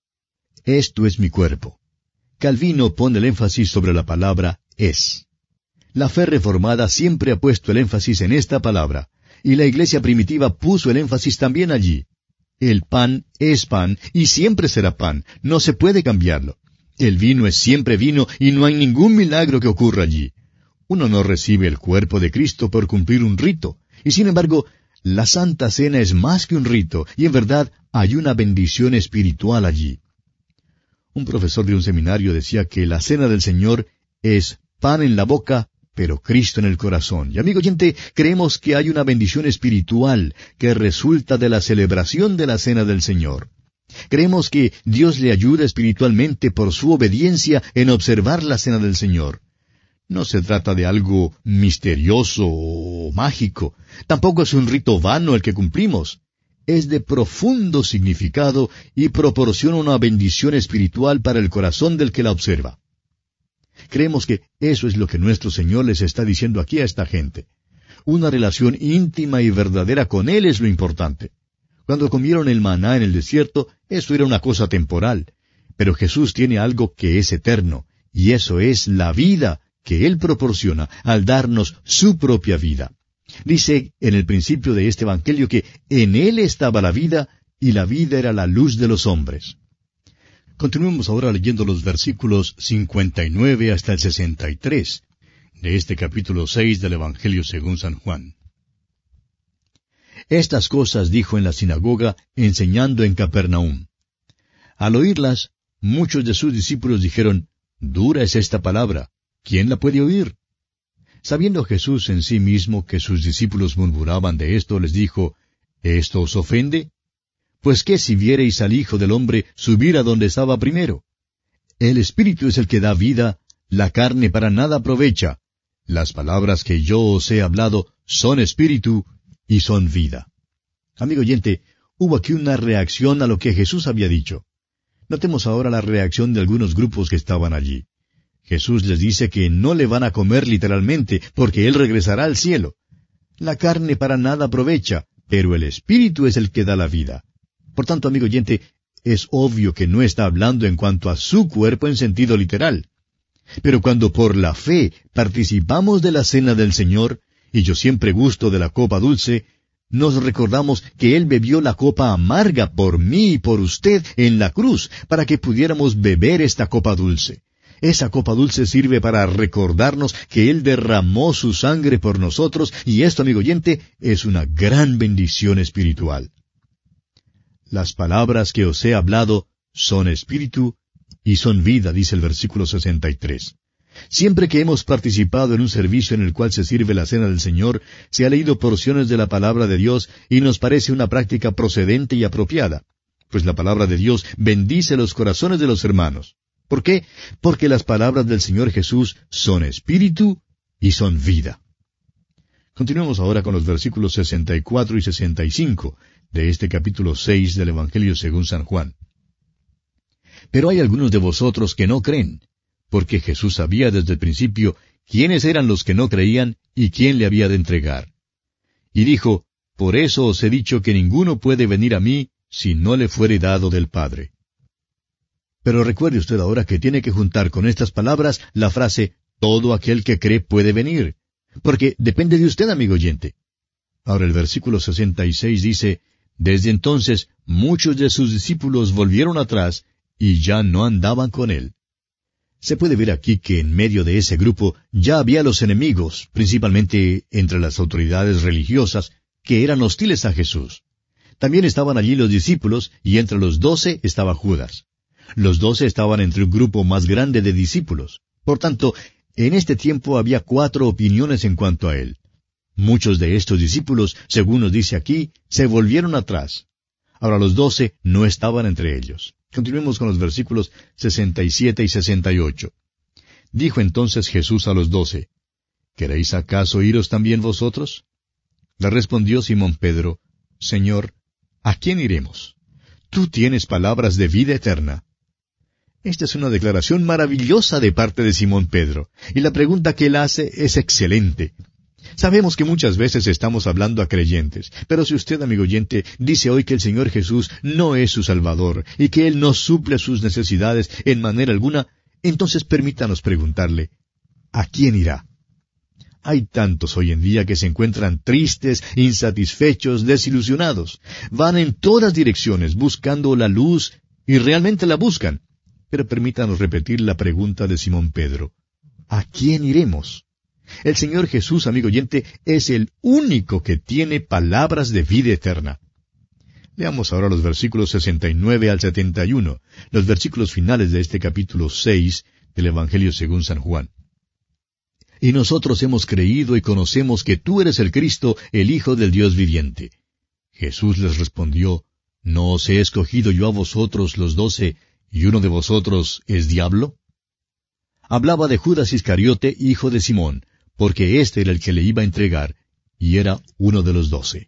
Esto es mi cuerpo. Calvino pone el énfasis sobre la palabra es. La fe reformada siempre ha puesto el énfasis en esta palabra, y la iglesia primitiva puso el énfasis también allí. El pan es pan, y siempre será pan, no se puede cambiarlo. El vino es siempre vino, y no hay ningún milagro que ocurra allí. Uno no recibe el cuerpo de Cristo por cumplir un rito, y sin embargo, la Santa Cena es más que un rito, y en verdad hay una bendición espiritual allí. Un profesor de un seminario decía que la Cena del Señor es pan en la boca, pero Cristo en el corazón. Y amigo oyente, creemos que hay una bendición espiritual que resulta de la celebración de la Cena del Señor. Creemos que Dios le ayuda espiritualmente por su obediencia en observar la Cena del Señor. No se trata de algo misterioso o mágico. Tampoco es un rito vano el que cumplimos. Es de profundo significado y proporciona una bendición espiritual para el corazón del que la observa. Creemos que eso es lo que nuestro Señor les está diciendo aquí a esta gente. Una relación íntima y verdadera con Él es lo importante. Cuando comieron el maná en el desierto, eso era una cosa temporal. Pero Jesús tiene algo que es eterno, y eso es la vida que Él proporciona al darnos su propia vida. Dice en el principio de este Evangelio que en Él estaba la vida, y la vida era la luz de los hombres. Continuemos ahora leyendo los versículos cincuenta y nueve hasta el sesenta y tres de este capítulo seis del Evangelio según San Juan. Estas cosas dijo en la sinagoga, enseñando en Capernaum. Al oírlas, muchos de sus discípulos dijeron, «Dura es esta palabra, ¿quién la puede oír?» Sabiendo Jesús en sí mismo que sus discípulos murmuraban de esto, les dijo, ¿esto os ofende? Pues qué si viereis al Hijo del Hombre subir a donde estaba primero. El Espíritu es el que da vida, la carne para nada aprovecha. Las palabras que yo os he hablado son espíritu y son vida. Amigo oyente, hubo aquí una reacción a lo que Jesús había dicho. Notemos ahora la reacción de algunos grupos que estaban allí. Jesús les dice que no le van a comer literalmente, porque Él regresará al cielo. La carne para nada aprovecha, pero el Espíritu es el que da la vida. Por tanto, amigo oyente, es obvio que no está hablando en cuanto a su cuerpo en sentido literal. Pero cuando por la fe participamos de la cena del Señor, y yo siempre gusto de la copa dulce, nos recordamos que Él bebió la copa amarga por mí y por usted en la cruz, para que pudiéramos beber esta copa dulce. Esa copa dulce sirve para recordarnos que Él derramó su sangre por nosotros, y esto, amigo oyente, es una gran bendición espiritual. Las palabras que os he hablado son espíritu y son vida, dice el versículo sesenta y tres. Siempre que hemos participado en un servicio en el cual se sirve la cena del Señor, se ha leído porciones de la palabra de Dios y nos parece una práctica procedente y apropiada, pues la palabra de Dios bendice los corazones de los hermanos. ¿Por qué? Porque las palabras del Señor Jesús son espíritu y son vida. Continuemos ahora con los versículos sesenta y cuatro y sesenta y cinco de este capítulo seis del Evangelio según San Juan. Pero hay algunos de vosotros que no creen, porque Jesús sabía desde el principio quiénes eran los que no creían y quién le había de entregar. Y dijo, por eso os he dicho que ninguno puede venir a mí si no le fuere dado del Padre. Pero recuerde usted ahora que tiene que juntar con estas palabras la frase, todo aquel que cree puede venir, porque depende de usted, amigo oyente. Ahora el versículo sesenta y seis dice, desde entonces muchos de sus discípulos volvieron atrás y ya no andaban con él. Se puede ver aquí que en medio de ese grupo ya había los enemigos, principalmente entre las autoridades religiosas, que eran hostiles a Jesús. También estaban allí los discípulos, y entre los doce estaba Judas. Los doce estaban entre un grupo más grande de discípulos. Por tanto, en este tiempo había cuatro opiniones en cuanto a él. Muchos de estos discípulos, según nos dice aquí, se volvieron atrás. Ahora los doce no estaban entre ellos. Continuemos con los versículos sesenta y siete y sesenta y ocho. Dijo entonces Jesús a los doce, ¿queréis acaso iros también vosotros? Le respondió Simón Pedro, Señor, ¿a quién iremos? Tú tienes palabras de vida eterna. Esta es una declaración maravillosa de parte de Simón Pedro, y la pregunta que él hace es excelente. Sabemos que muchas veces estamos hablando a creyentes, pero si usted, amigo oyente, dice hoy que el Señor Jesús no es su Salvador y que Él no suple sus necesidades en manera alguna, entonces permítanos preguntarle, ¿a quién irá? Hay tantos hoy en día que se encuentran tristes, insatisfechos, desilusionados. Van en todas direcciones buscando la luz y realmente la buscan. Pero permítanos repetir la pregunta de Simón Pedro. ¿A quién iremos? El Señor Jesús, amigo oyente, es el único que tiene palabras de vida eterna. Leamos ahora los versículos sesenta y nueve al setenta y uno, los versículos finales de este capítulo seis del Evangelio según San Juan. Y nosotros hemos creído y conocemos que tú eres el Cristo, el Hijo del Dios viviente. Jesús les respondió, ¿no os he escogido yo a vosotros los doce, y uno de vosotros es diablo? Hablaba de Judas Iscariote, hijo de Simón, porque éste era el que le iba a entregar, y era uno de los doce.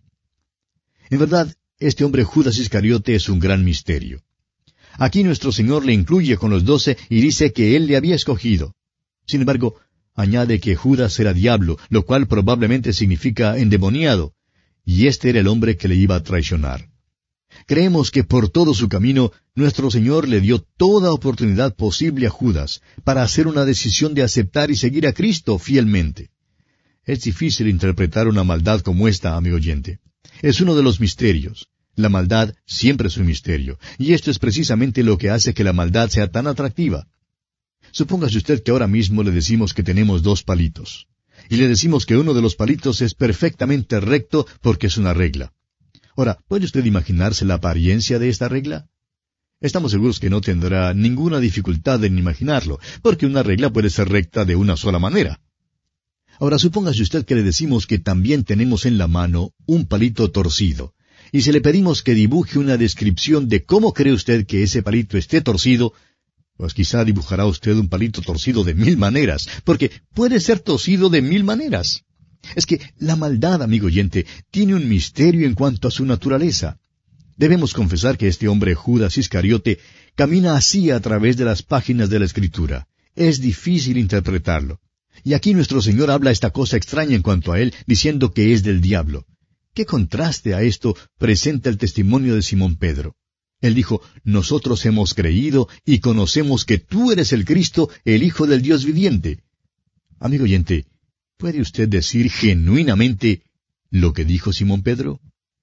En verdad, este hombre Judas Iscariote es un gran misterio. Aquí nuestro Señor le incluye con los doce y dice que Él le había escogido. Sin embargo, añade que Judas era diablo, lo cual probablemente significa endemoniado, y este era el hombre que le iba a traicionar. Creemos que por todo su camino, nuestro Señor le dio toda oportunidad posible a Judas para hacer una decisión de aceptar y seguir a Cristo fielmente. Es difícil interpretar una maldad como esta, amigo oyente. Es uno de los misterios. La maldad siempre es un misterio, y esto es precisamente lo que hace que la maldad sea tan atractiva. Supóngase usted que ahora mismo le decimos que tenemos dos palitos, y le decimos que uno de los palitos es perfectamente recto porque es una regla. Ahora, ¿puede usted imaginarse la apariencia de esta regla? Estamos seguros que no tendrá ninguna dificultad en imaginarlo, porque una regla puede ser recta de una sola manera. Ahora, supóngase usted que le decimos que también tenemos en la mano un palito torcido, y si le pedimos que dibuje una descripción de cómo cree usted que ese palito esté torcido, pues quizá dibujará usted un palito torcido de mil maneras, porque puede ser torcido de mil maneras. Es que la maldad, amigo oyente, tiene un misterio en cuanto a su naturaleza. Debemos confesar que este hombre Judas Iscariote camina así a través de las páginas de la Escritura. Es difícil interpretarlo. Y aquí nuestro Señor habla esta cosa extraña en cuanto a él, diciendo que es del diablo. ¿Qué contraste a esto presenta el testimonio de Simón Pedro? Él dijo, nosotros hemos creído y conocemos que tú eres el Cristo, el Hijo del Dios viviente. Amigo oyente, ¿puede usted decir genuinamente lo que dijo Simón Pedro?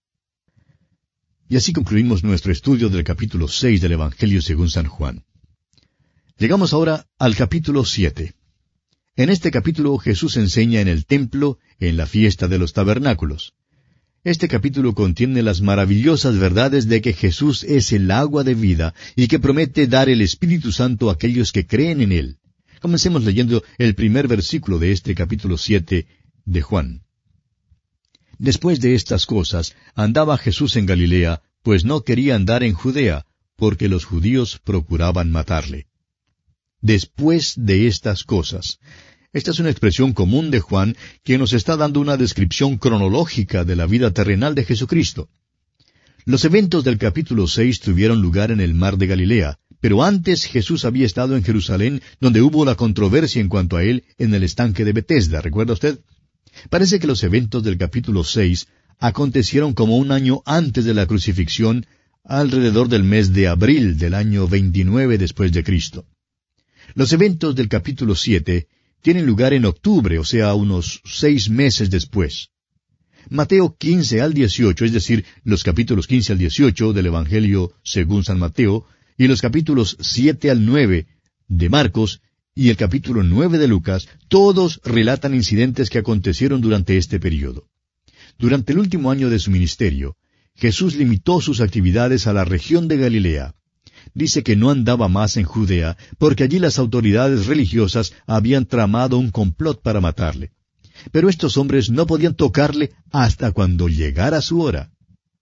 Y así concluimos nuestro estudio del capítulo seis del Evangelio según San Juan. Llegamos ahora al capítulo siete. En este capítulo Jesús enseña en el templo, en la fiesta de los tabernáculos. Este capítulo contiene las maravillosas verdades de que Jesús es el agua de vida y que promete dar el Espíritu Santo a aquellos que creen en Él. Comencemos leyendo el primer versículo de este capítulo siete de Juan. Después de estas cosas, andaba Jesús en Galilea, pues no quería andar en Judea, porque los judíos procuraban matarle. Después de estas cosas. Esta es una expresión común de Juan, que nos está dando una descripción cronológica de la vida terrenal de Jesucristo. Los eventos del capítulo seis tuvieron lugar en el mar de Galilea, pero antes Jesús había estado en Jerusalén, donde hubo la controversia en cuanto a él en el estanque de Betesda, ¿recuerda usted? Parece que los eventos del capítulo seis acontecieron como un año antes de la crucifixión, alrededor del mes de abril del año veintinueve después de Cristo. Los eventos del capítulo siete tienen lugar en octubre, o sea, unos seis meses después. Mateo quince al dieciocho, es decir, los capítulos quince al dieciocho del Evangelio según San Mateo, y los capítulos siete al nueve de Marcos, y el capítulo nueve de Lucas, todos relatan incidentes que acontecieron durante este período. Durante el último año de su ministerio, Jesús limitó sus actividades a la región de Galilea. Dice que no andaba más en Judea, porque allí las autoridades religiosas habían tramado un complot para matarle. Pero estos hombres no podían tocarle hasta cuando llegara su hora.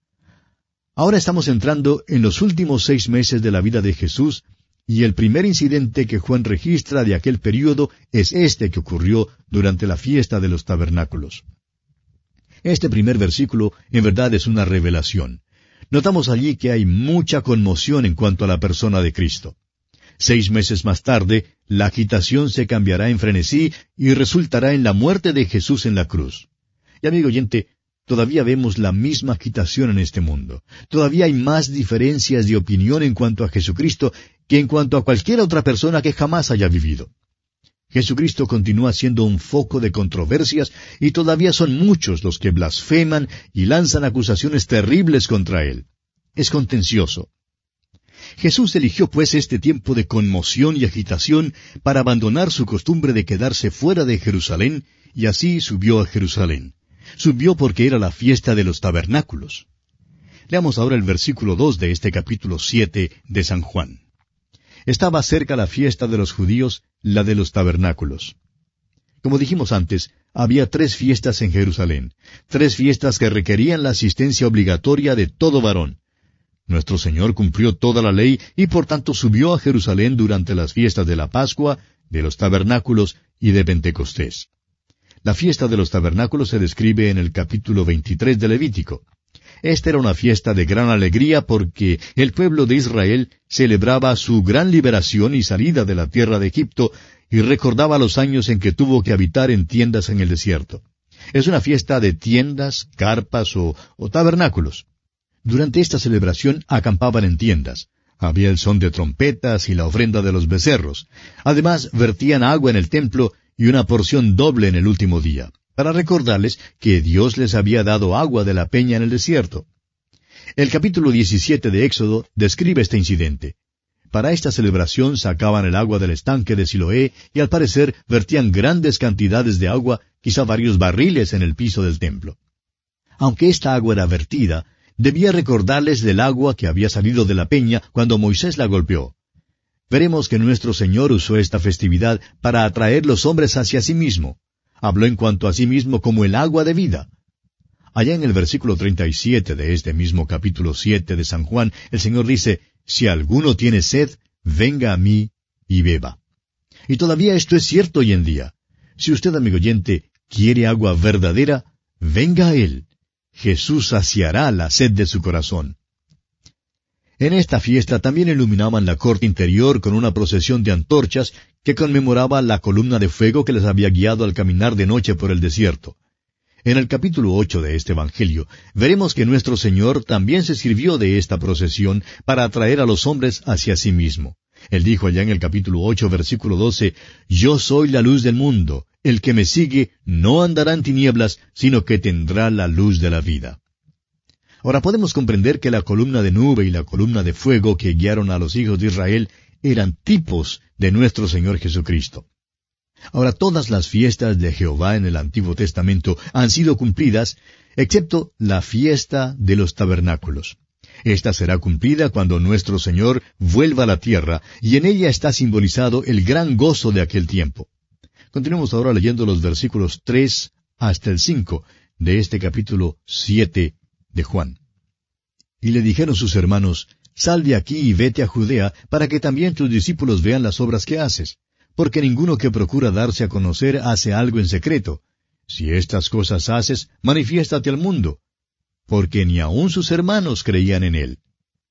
Ahora estamos entrando en los últimos seis meses de la vida de Jesús, y el primer incidente que Juan registra de aquel período es este que ocurrió durante la fiesta de los tabernáculos. Este primer versículo en verdad es una revelación. Notamos allí que hay mucha conmoción en cuanto a la persona de Cristo. Seis meses más tarde, la agitación se cambiará en frenesí y resultará en la muerte de Jesús en la cruz. Y amigo oyente, todavía vemos la misma agitación en este mundo. Todavía hay más diferencias de opinión en cuanto a Jesucristo que en cuanto a cualquier otra persona que jamás haya vivido. Jesucristo continúa siendo un foco de controversias y todavía son muchos los que blasfeman y lanzan acusaciones terribles contra Él. Es contencioso. Jesús eligió pues este tiempo de conmoción y agitación para abandonar su costumbre de quedarse fuera de Jerusalén, y así subió a Jerusalén. Subió porque era la fiesta de los tabernáculos. Leamos ahora el versículo dos de este capítulo siete de San Juan. Estaba cerca la fiesta de los judíos, la de los tabernáculos. Como dijimos antes, había tres fiestas en Jerusalén, tres fiestas que requerían la asistencia obligatoria de todo varón. Nuestro Señor cumplió toda la ley y por tanto subió a Jerusalén durante las fiestas de la Pascua, de los tabernáculos y de Pentecostés. La fiesta de los tabernáculos se describe en el capítulo veintitrés de Levítico. Esta era una fiesta de gran alegría porque el pueblo de Israel celebraba su gran liberación y salida de la tierra de Egipto y recordaba los años en que tuvo que habitar en tiendas en el desierto. Es una fiesta de tiendas, carpas o, o tabernáculos. Durante esta celebración acampaban en tiendas. Había el son de trompetas y la ofrenda de los becerros. Además, vertían agua en el templo y una porción doble en el último día, para recordarles que Dios les había dado agua de la peña en el desierto. El capítulo diecisiete de Éxodo describe este incidente. Para esta celebración sacaban el agua del estanque de Siloé y al parecer vertían grandes cantidades de agua, quizá varios barriles en el piso del templo. Aunque esta agua era vertida, debía recordarles del agua que había salido de la peña cuando Moisés la golpeó. Veremos que nuestro Señor usó esta festividad para atraer los hombres hacia sí mismo. Habló en cuanto a sí mismo como el agua de vida. Allá en el versículo treinta y siete de este mismo capítulo siete de San Juan, el Señor dice, «Si alguno tiene sed, venga a mí y beba». Y todavía esto es cierto hoy en día. Si usted, amigo oyente, quiere agua verdadera, venga a Él. Jesús saciará la sed de su corazón. En esta fiesta también iluminaban la corte interior con una procesión de antorchas que conmemoraba la columna de fuego que les había guiado al caminar de noche por el desierto. En el capítulo ocho de este Evangelio, veremos que nuestro Señor también se sirvió de esta procesión para atraer a los hombres hacia sí mismo. Él dijo allá en el capítulo ocho, versículo doce, «Yo soy la luz del mundo. El que me sigue no andará en tinieblas, sino que tendrá la luz de la vida». Ahora podemos comprender que la columna de nube y la columna de fuego que guiaron a los hijos de Israel eran tipos de nuestro Señor Jesucristo. Ahora todas las fiestas de Jehová en el Antiguo Testamento han sido cumplidas, excepto la fiesta de los tabernáculos. Esta será cumplida cuando nuestro Señor vuelva a la tierra, y en ella está simbolizado el gran gozo de aquel tiempo. Continuemos ahora leyendo los versículos tres hasta el cinco de este capítulo siete de Juan. Y le dijeron sus hermanos, «Sal de aquí y vete a Judea, para que también tus discípulos vean las obras que haces. porque ninguno que procura darse a conocer hace algo en secreto. Si estas cosas haces, manifiéstate al mundo, porque ni aun sus hermanos creían en él.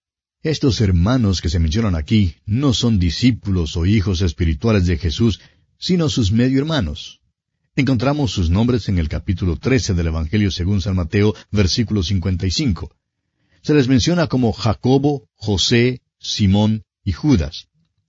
Estos hermanos que se mencionan aquí no son discípulos o hijos espirituales de Jesús, sino sus medio hermanos. Encontramos sus nombres en el capítulo trece del Evangelio según San Mateo, versículo cincuenta y cinco. Se les menciona como Jacobo, José, Simón y Judas.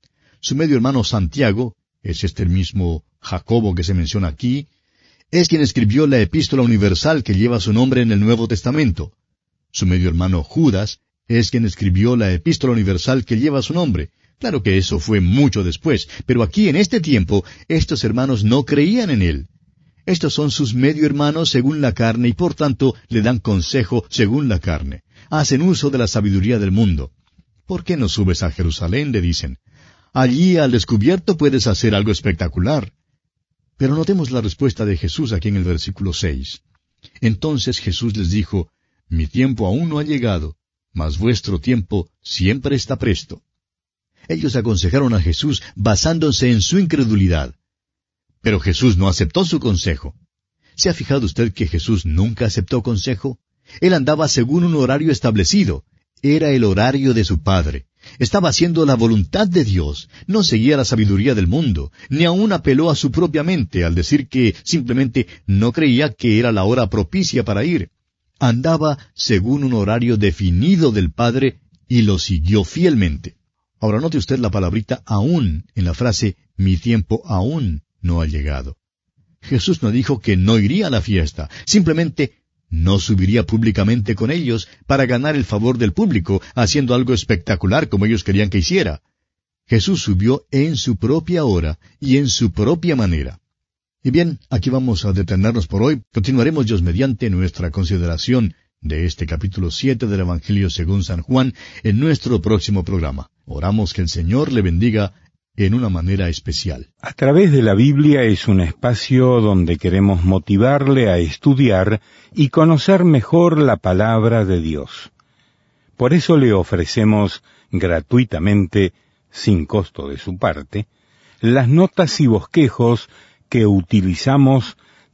Su medio hermano Santiago, es este el mismo Jacobo que se menciona aquí, es quien escribió la epístola universal que lleva su nombre en el Nuevo Testamento. Su medio hermano Judas es quien escribió la epístola universal que lleva su nombre. Claro que eso fue mucho después, pero aquí en este tiempo estos hermanos no creían en él. Estos son sus medio hermanos según la carne y por tanto le dan consejo según la carne. Hacen uso de la sabiduría del mundo. ¿Por qué no subes a Jerusalén?, le dicen. Allí al descubierto puedes hacer algo espectacular. Pero notemos la respuesta de Jesús aquí en el versículo seis. Entonces Jesús les dijo, mi tiempo aún no ha llegado, mas vuestro tiempo siempre está presto. Ellos aconsejaron a Jesús basándose en su incredulidad. Pero Jesús no aceptó su consejo. ¿Se ha fijado usted que Jesús nunca aceptó consejo? Él andaba según un horario establecido. Era el horario de su Padre. Estaba haciendo la voluntad de Dios. No seguía la sabiduría del mundo, ni aun apeló a su propia mente al decir que simplemente no creía que era la hora propicia para ir. Andaba según un horario definido del Padre y lo siguió fielmente. Ahora note usted la palabrita aún en la frase mi tiempo aún no ha llegado. Jesús no dijo que no iría a la fiesta, simplemente no subiría públicamente con ellos para ganar el favor del público, haciendo algo espectacular como ellos querían que hiciera. Jesús subió en su propia hora y en su propia manera. Y bien, aquí vamos a detenernos por hoy. Continuaremos Dios mediante nuestra consideración de este capítulo siete del Evangelio según San Juan en nuestro próximo programa. Oramos que el Señor le bendiga en una manera especial. A través de la Biblia es un espacio donde queremos motivarle a estudiar y conocer mejor la palabra de Dios. Por eso le ofrecemos gratuitamente, sin costo de su parte, las notas y bosquejos que utilizamos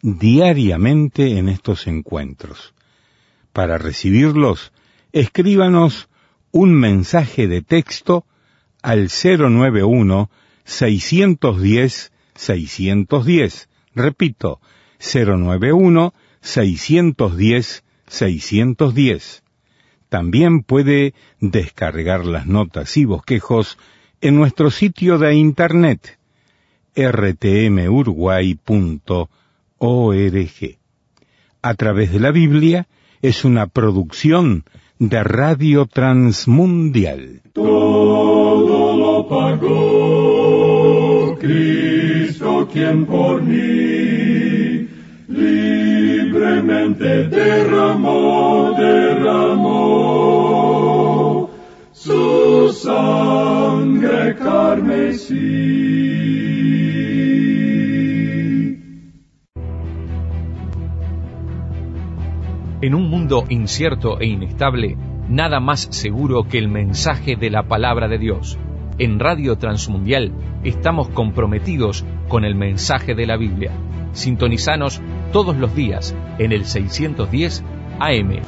diariamente en estos encuentros. Para recibirlos, escríbanos un mensaje de texto al cero nueve uno, seis uno cero, seis uno cero. Repito, cero nueve uno, seis uno cero, seis uno cero. También puede descargar las notas y bosquejos en nuestro sitio de internet, r t m uruguay punto org. A través de la Biblia es una producción de Radio Transmundial. Todo lo pagó Cristo, quien por mí libremente derramó, derramó su sangre carmesí. En un mundo incierto e inestable, nada más seguro que el mensaje de la palabra de Dios. En Radio Transmundial estamos comprometidos con el mensaje de la Biblia. Sintonizanos todos los días en el seiscientos diez A M.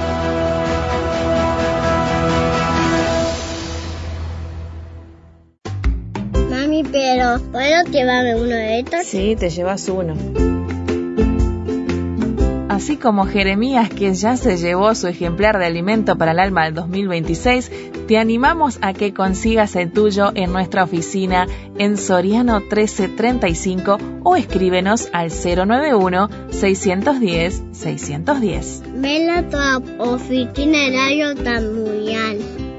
Mami, pero ¿puedo llevarme uno de estos? Sí, te llevas uno. Así como Jeremías, que ya se llevó su ejemplar de alimento para el alma del dos mil veintiséis, te animamos a que consigas el tuyo en nuestra oficina en Soriano trece treinta y cinco o escríbenos al cero nueve uno, seis uno cero, seis uno cero. Vela a tu oficina de Radio Transmundial.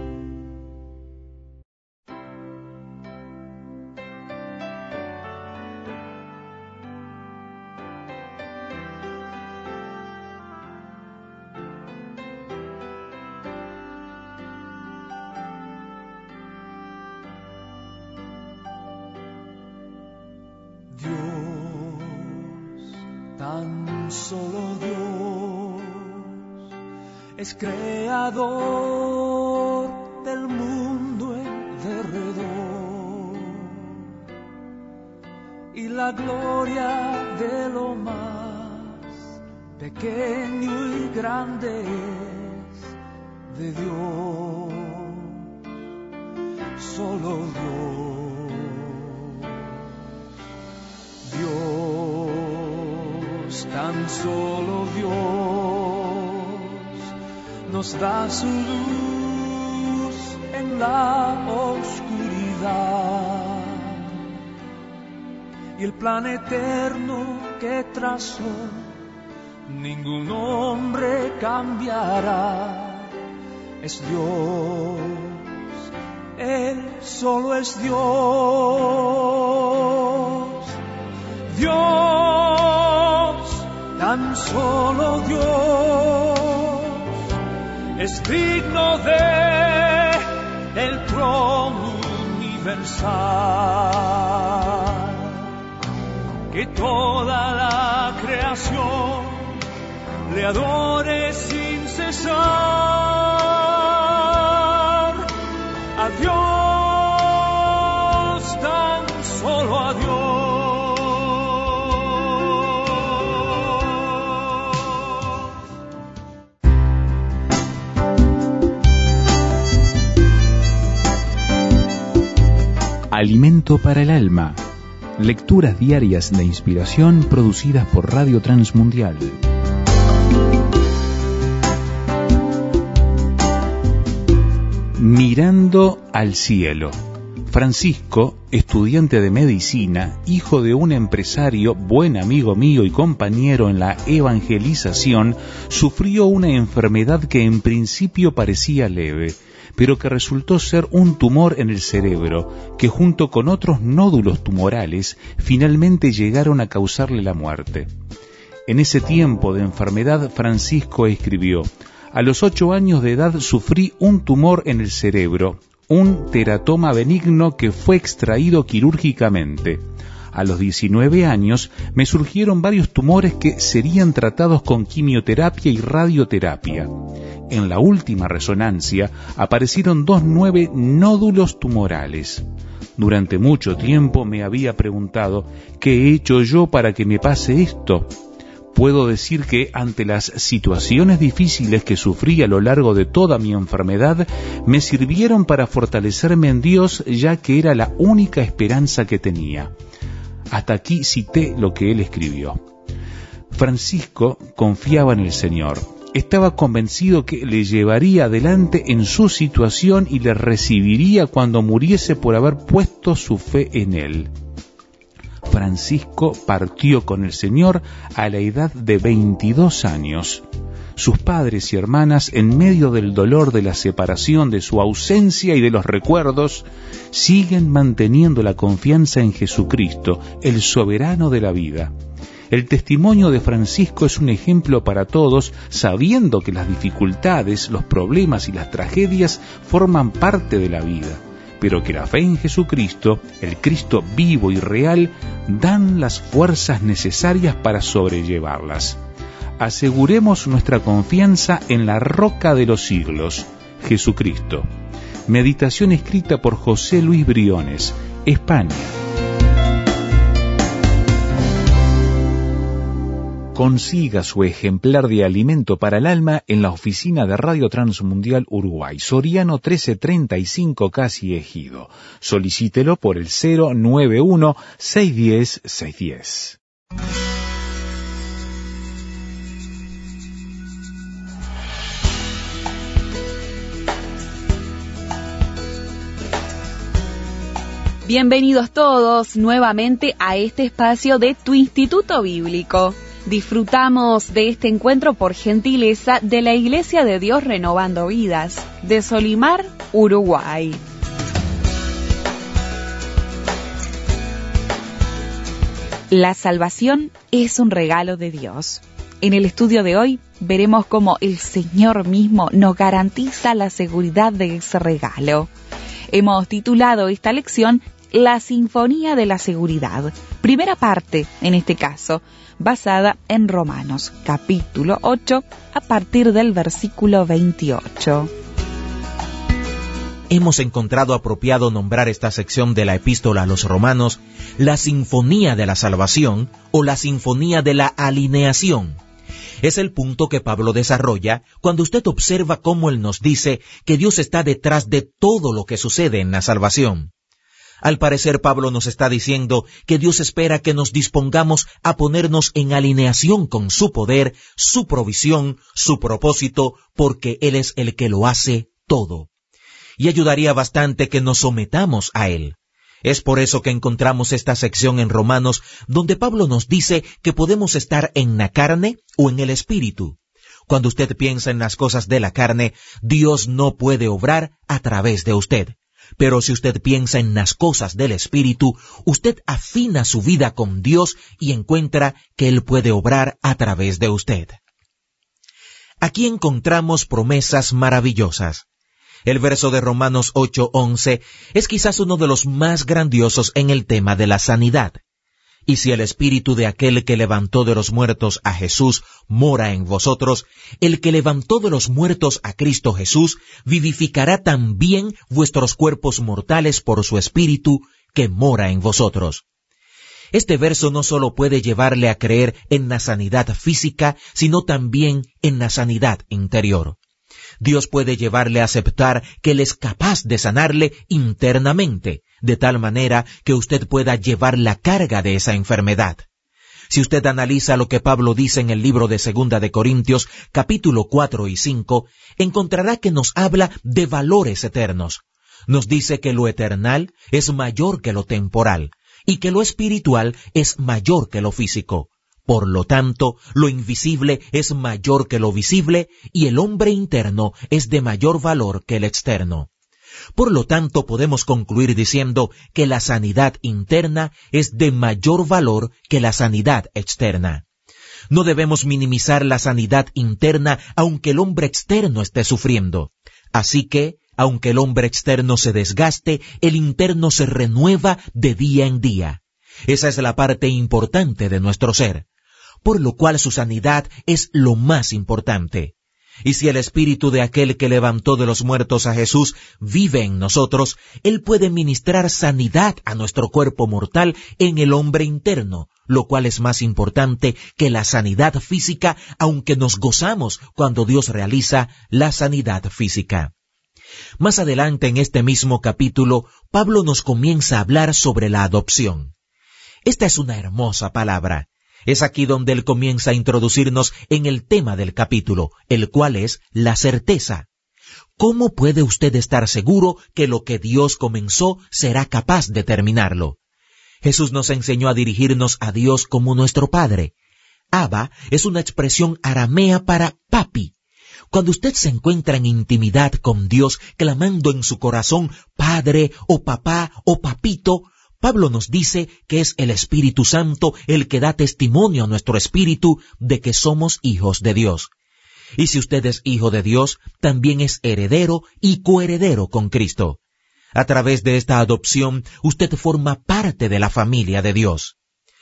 Tan solo Dios es creador del mundo en derredor. y la gloria de lo más pequeño y grande es de Dios, solo Dios. Dios, tan solo Dios, nos da su luz en la oscuridad. Y el plan eterno que trazó, ningún hombre cambiará. Es Dios, Él solo es Dios. Dios, tan solo Dios, es digno de el trono universal. Que toda la creación le adore sin cesar. A Dios, tan solo a Dios. Alimento para el alma. Lecturas diarias de inspiración producidas por Radio Transmundial. Mirando al cielo. Francisco, estudiante de medicina, hijo de un empresario, buen amigo mío y compañero en la evangelización, sufrió una enfermedad que en principio parecía leve, pero que resultó ser un tumor en el cerebro, que junto con otros nódulos tumorales, finalmente llegaron a causarle la muerte. En ese tiempo de enfermedad, Francisco escribió: a los ocho años de edad sufrí un tumor en el cerebro, un teratoma benigno que fue extraído quirúrgicamente. A los diecinueve años me surgieron varios tumores que serían tratados con quimioterapia y radioterapia. En la última resonancia aparecieron dos nueve nódulos tumorales. Durante mucho tiempo me había preguntado, ¿qué he hecho yo para que me pase esto? Puedo decir que ante las situaciones difíciles que sufrí a lo largo de toda mi enfermedad, me sirvieron para fortalecerme en Dios, ya que era la única esperanza que tenía. Hasta aquí cité lo que él escribió. Francisco confiaba en el Señor. Estaba convencido que le llevaría adelante en su situación y le recibiría cuando muriese por haber puesto su fe en él. Francisco partió con el Señor a la edad de veintidós años. Sus padres y hermanas, en medio del dolor de la separación, de su ausencia y de los recuerdos, siguen manteniendo la confianza en Jesucristo, el soberano de la vida. El testimonio de Francisco es un ejemplo para todos, sabiendo que las dificultades, los problemas y las tragedias forman parte de la vida, pero que la fe en Jesucristo, el Cristo vivo y real, dan las fuerzas necesarias para sobrellevarlas. Aseguremos nuestra confianza en la roca de los siglos, Jesucristo. Meditación escrita por José Luis Briones, España. Consiga su ejemplar de Alimento para el Alma en la oficina de Radio Transmundial Uruguay, Soriano trece treinta y cinco, Casi Ejido. Solicítelo por el cero nueve uno, seis uno cero, seis uno cero. Bienvenidos todos nuevamente a este espacio de Tu Instituto Bíblico. Disfrutamos de este encuentro por gentileza de la Iglesia de Dios Renovando Vidas, de Solimar, Uruguay. La salvación es un regalo de Dios. En el estudio de hoy veremos cómo el Señor mismo nos garantiza la seguridad de ese regalo. Hemos titulado esta lección La Sinfonía de la Seguridad, primera parte, en este caso, basada en Romanos, capítulo ocho, a partir del versículo veintiocho. hemos encontrado apropiado nombrar esta sección de la epístola a los romanos la sinfonía de la salvación o la sinfonía de la alineación. Es el punto que Pablo desarrolla cuando usted observa cómo él nos dice que Dios está detrás de todo lo que sucede en la salvación. Al parecer, Pablo nos está diciendo que Dios espera que nos dispongamos a ponernos en alineación con su poder, su provisión, su propósito, porque Él es el que lo hace todo. Y ayudaría bastante que nos sometamos a Él. Es por eso que encontramos esta sección en Romanos, donde Pablo nos dice que podemos estar en la carne o en el espíritu. Cuando usted piensa en las cosas de la carne, Dios no puede obrar a través de usted. Pero si usted piensa en las cosas del Espíritu, usted afina su vida con Dios y encuentra que Él puede obrar a través de usted. Aquí encontramos promesas maravillosas. El verso de Romanos ocho once es quizás uno de los más grandiosos en el tema de la sanidad. Y si el espíritu de aquel que levantó de los muertos a Jesús mora en vosotros, el que levantó de los muertos a Cristo Jesús vivificará también vuestros cuerpos mortales por su espíritu que mora en vosotros. Este verso no solo puede llevarle a creer en la sanidad física, sino también en la sanidad interior. Dios puede llevarle a aceptar que Él es capaz de sanarle internamente, de tal manera que usted pueda llevar la carga de esa enfermedad. Si usted analiza lo que Pablo dice en el libro de Segunda de Corintios, capítulo cuatro y cinco, encontrará que nos habla de valores eternos. Nos dice que lo eternal es mayor que lo temporal, y que lo espiritual es mayor que lo físico. Por lo tanto, lo invisible es mayor que lo visible y el hombre interno es de mayor valor que el externo. Por lo tanto, podemos concluir diciendo que la sanidad interna es de mayor valor que la sanidad externa. No debemos minimizar la sanidad interna aunque el hombre externo esté sufriendo. Así que, aunque el hombre externo se desgaste, el interno se renueva de día en día. Esa es la parte importante de nuestro ser. Por lo cual su sanidad es lo más importante. Y si el espíritu de aquel que levantó de los muertos a Jesús vive en nosotros, Él puede ministrar sanidad a nuestro cuerpo mortal en el hombre interno, lo cual es más importante que la sanidad física, aunque nos gozamos cuando Dios realiza la sanidad física. Más adelante en este mismo capítulo, Pablo nos comienza a hablar sobre la adopción. Esta es una hermosa palabra. Es aquí donde él comienza a introducirnos en el tema del capítulo, el cual es la certeza. ¿Cómo puede usted estar seguro que lo que Dios comenzó será capaz de terminarlo? Jesús nos enseñó a dirigirnos a Dios como nuestro Padre. Abba es una expresión aramea para papi. Cuando usted se encuentra en intimidad con Dios, clamando en su corazón, Padre, o papá, o papito, Pablo nos dice que es el Espíritu Santo el que da testimonio a nuestro espíritu de que somos hijos de Dios. Y si usted es hijo de Dios, también es heredero y coheredero con Cristo. A través de esta adopción, usted forma parte de la familia de Dios.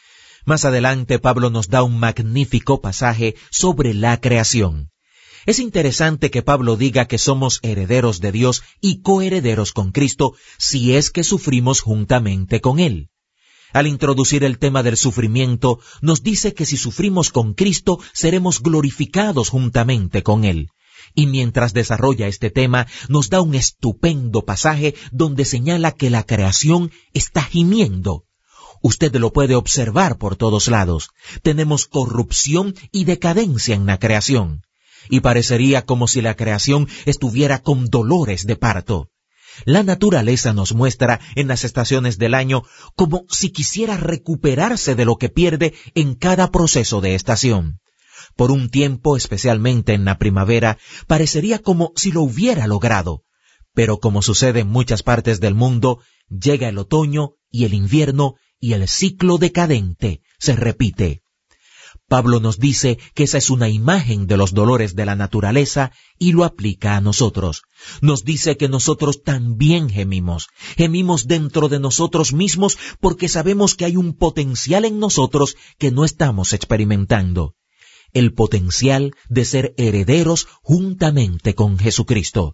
Más adelante, Pablo nos da un magnífico pasaje sobre la creación. Es interesante que Pablo diga que somos herederos de Dios y coherederos con Cristo si es que sufrimos juntamente con Él. Al introducir el tema del sufrimiento, nos dice que si sufrimos con Cristo, seremos glorificados juntamente con Él. Y mientras desarrolla este tema, nos da un estupendo pasaje donde señala que la creación está gimiendo. Usted lo puede observar por todos lados. Tenemos corrupción y decadencia en la creación. Y parecería como si la creación estuviera con dolores de parto. La naturaleza nos muestra en las estaciones del año como si quisiera recuperarse de lo que pierde en cada proceso de estación. Por un tiempo, especialmente en la primavera, parecería como si lo hubiera logrado. Pero como sucede en muchas partes del mundo, llega el otoño y el invierno y el ciclo decadente se repite. Pablo nos dice que esa es una imagen de los dolores de la naturaleza y lo aplica a nosotros. Nos dice que nosotros también gemimos. Gemimos dentro de nosotros mismos porque sabemos que hay un potencial en nosotros que no estamos experimentando. El potencial de ser herederos juntamente con Jesucristo.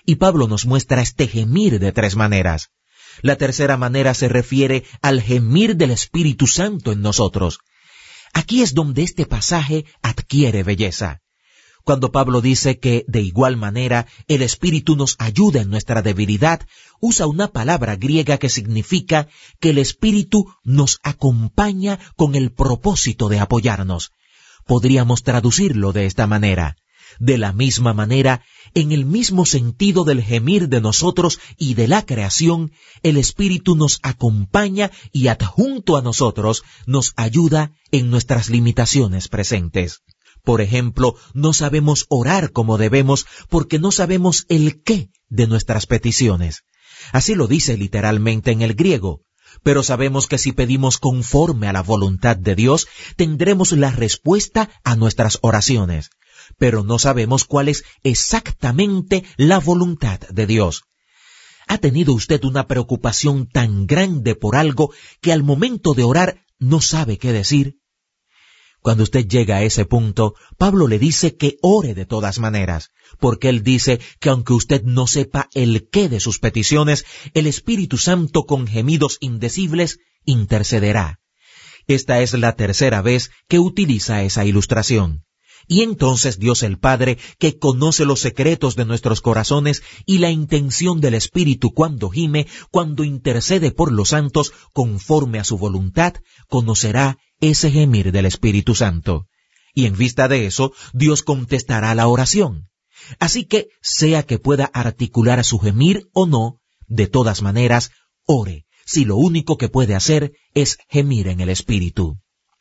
Y Pablo nos muestra este gemir de tres maneras. La tercera manera se refiere al gemir del Espíritu Santo en nosotros. Aquí es donde este pasaje adquiere belleza. Cuando Pablo dice que, de igual manera, el Espíritu nos ayuda en nuestra debilidad, usa una palabra griega que significa que el Espíritu nos acompaña con el propósito de apoyarnos. Podríamos traducirlo de esta manera. De la misma manera, en el mismo sentido del gemir de nosotros y de la creación, el Espíritu nos acompaña y adjunto a nosotros nos ayuda en nuestras limitaciones presentes. Por ejemplo, no sabemos orar como debemos porque no sabemos el qué de nuestras peticiones. Así lo dice literalmente en el griego. Pero sabemos que si pedimos conforme a la voluntad de Dios, tendremos la respuesta a nuestras oraciones. Pero no sabemos cuál es exactamente la voluntad de Dios. ¿Ha tenido usted una preocupación tan grande por algo que al momento de orar no sabe qué decir? Cuando usted llega a ese punto, Pablo le dice que ore de todas maneras, porque él dice que aunque usted no sepa el qué de sus peticiones, el Espíritu Santo con gemidos indecibles intercederá. Esta es la tercera vez que utiliza esa ilustración. Y entonces Dios el Padre, que conoce los secretos de nuestros corazones y la intención del Espíritu cuando gime, cuando intercede por los santos conforme a su voluntad, conocerá ese gemir del Espíritu Santo. Y en vista de eso, Dios contestará la oración. Así que, sea que pueda articular su gemir o no, de todas maneras, ore, si lo único que puede hacer es gemir en el Espíritu.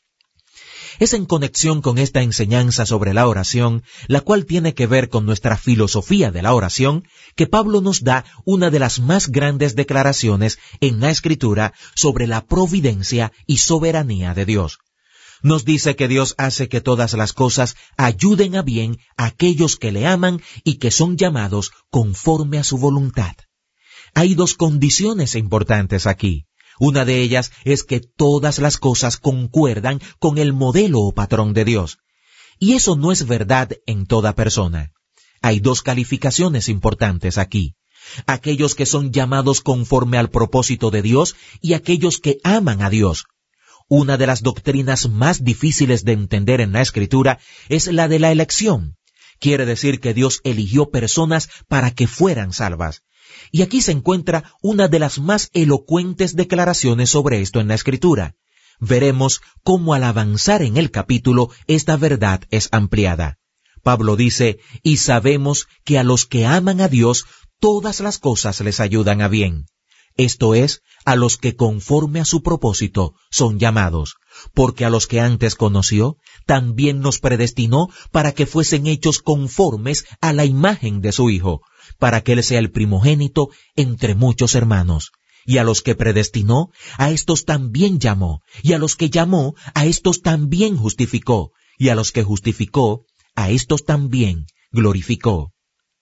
Es en conexión con esta enseñanza sobre la oración, la cual tiene que ver con nuestra filosofía de la oración, que Pablo nos da una de las más grandes declaraciones en la Escritura sobre la providencia y soberanía de Dios. Nos dice que Dios hace que todas las cosas ayuden a bien a aquellos que le aman y que son llamados conforme a su voluntad. Hay dos condiciones importantes aquí. Una de ellas es que todas las cosas concuerdan con el modelo o patrón de Dios. Y eso no es verdad en toda persona. Hay dos calificaciones importantes aquí. Aquellos que son llamados conforme al propósito de Dios y aquellos que aman a Dios. Una de las doctrinas más difíciles de entender en la Escritura es la de la elección. Quiere decir que Dios eligió personas para que fueran salvas. Y aquí se encuentra una de las más elocuentes declaraciones sobre esto en la Escritura. Veremos cómo al avanzar en el capítulo esta verdad es ampliada. Pablo dice, y sabemos que a los que aman a Dios, todas las cosas les ayudan a bien. Esto es, a los que conforme a su propósito son llamados, porque a los que antes conoció, también nos predestinó para que fuesen hechos conformes a la imagen de su Hijo, para que Él sea el primogénito entre muchos hermanos. Y a los que predestinó, a estos también llamó, y a los que llamó, a estos también justificó, y a los que justificó, a estos también glorificó.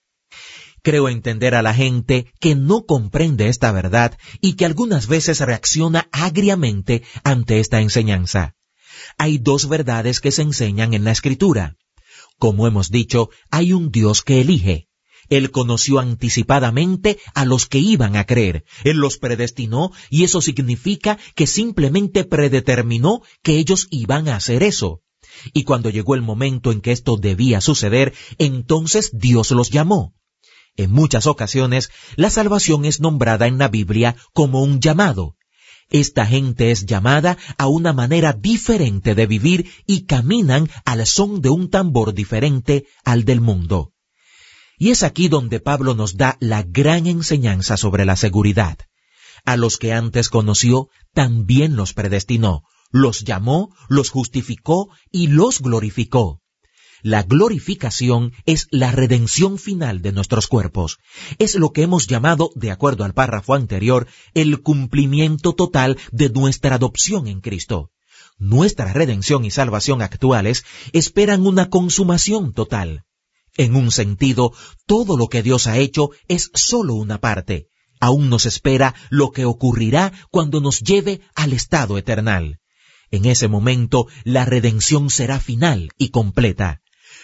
Creo entender a la gente que no comprende esta verdad y que algunas veces reacciona agriamente ante esta enseñanza. Hay dos verdades que se enseñan en la Escritura. Como hemos dicho, hay un Dios que elige. Él conoció anticipadamente a los que iban a creer. Él los predestinó y eso significa que simplemente predeterminó que ellos iban a hacer eso. Y cuando llegó el momento en que esto debía suceder, entonces Dios los llamó. En muchas ocasiones, la salvación es nombrada en la Biblia como un llamado. Esta gente es llamada a una manera diferente de vivir y caminan al son de un tambor diferente al del mundo. Y es aquí donde Pablo nos da la gran enseñanza sobre la seguridad. A los que antes conoció, también los predestinó, los llamó, los justificó y los glorificó. La glorificación es la redención final de nuestros cuerpos. Es lo que hemos llamado, de acuerdo al párrafo anterior, el cumplimiento total de nuestra adopción en Cristo. Nuestra redención y salvación actuales esperan una consumación total. En un sentido, todo lo que Dios ha hecho es solo una parte. Aún nos espera lo que ocurrirá cuando nos lleve al estado eternal. En ese momento, la redención será final y completa.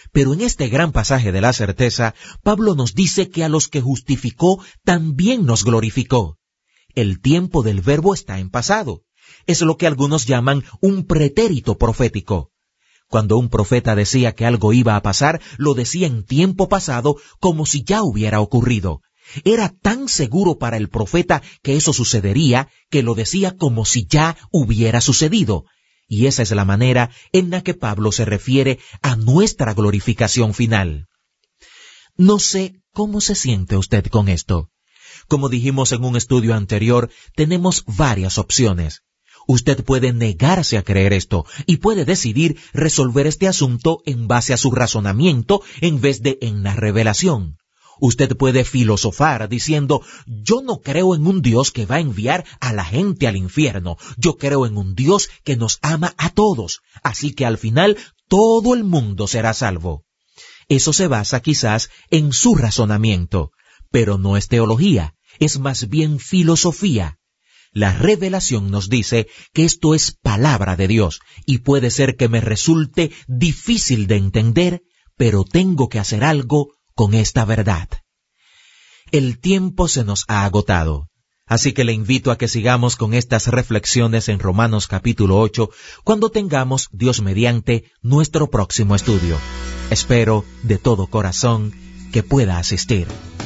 Pero en este gran pasaje de la certeza, Pablo nos dice que a los que justificó también nos glorificó. El tiempo del verbo está en pasado. Es lo que algunos llaman un pretérito profético. Cuando un profeta decía que algo iba a pasar, lo decía en tiempo pasado como si ya hubiera ocurrido. Era tan seguro para el profeta que eso sucedería que lo decía como si ya hubiera sucedido. Y esa es la manera en la que Pablo se refiere a nuestra glorificación final. No sé cómo se siente usted con esto. Como dijimos en un estudio anterior, tenemos varias opciones. Usted puede negarse a creer esto y puede decidir resolver este asunto en base a su razonamiento en vez de en la revelación. Usted puede filosofar diciendo, yo no creo en un Dios que va a enviar a la gente al infierno. Yo creo en un Dios que nos ama a todos, así que al final todo el mundo será salvo. Eso se basa quizás en su razonamiento, pero no es teología, es más bien filosofía. La revelación nos dice que esto es palabra de Dios y puede ser que me resulte difícil de entender, pero tengo que hacer algo con esta verdad. El tiempo se nos ha agotado, así que le invito a que sigamos con estas reflexiones en Romanos capítulo ocho cuando tengamos, Dios mediante, nuestro próximo estudio. Espero de todo corazón que pueda asistir.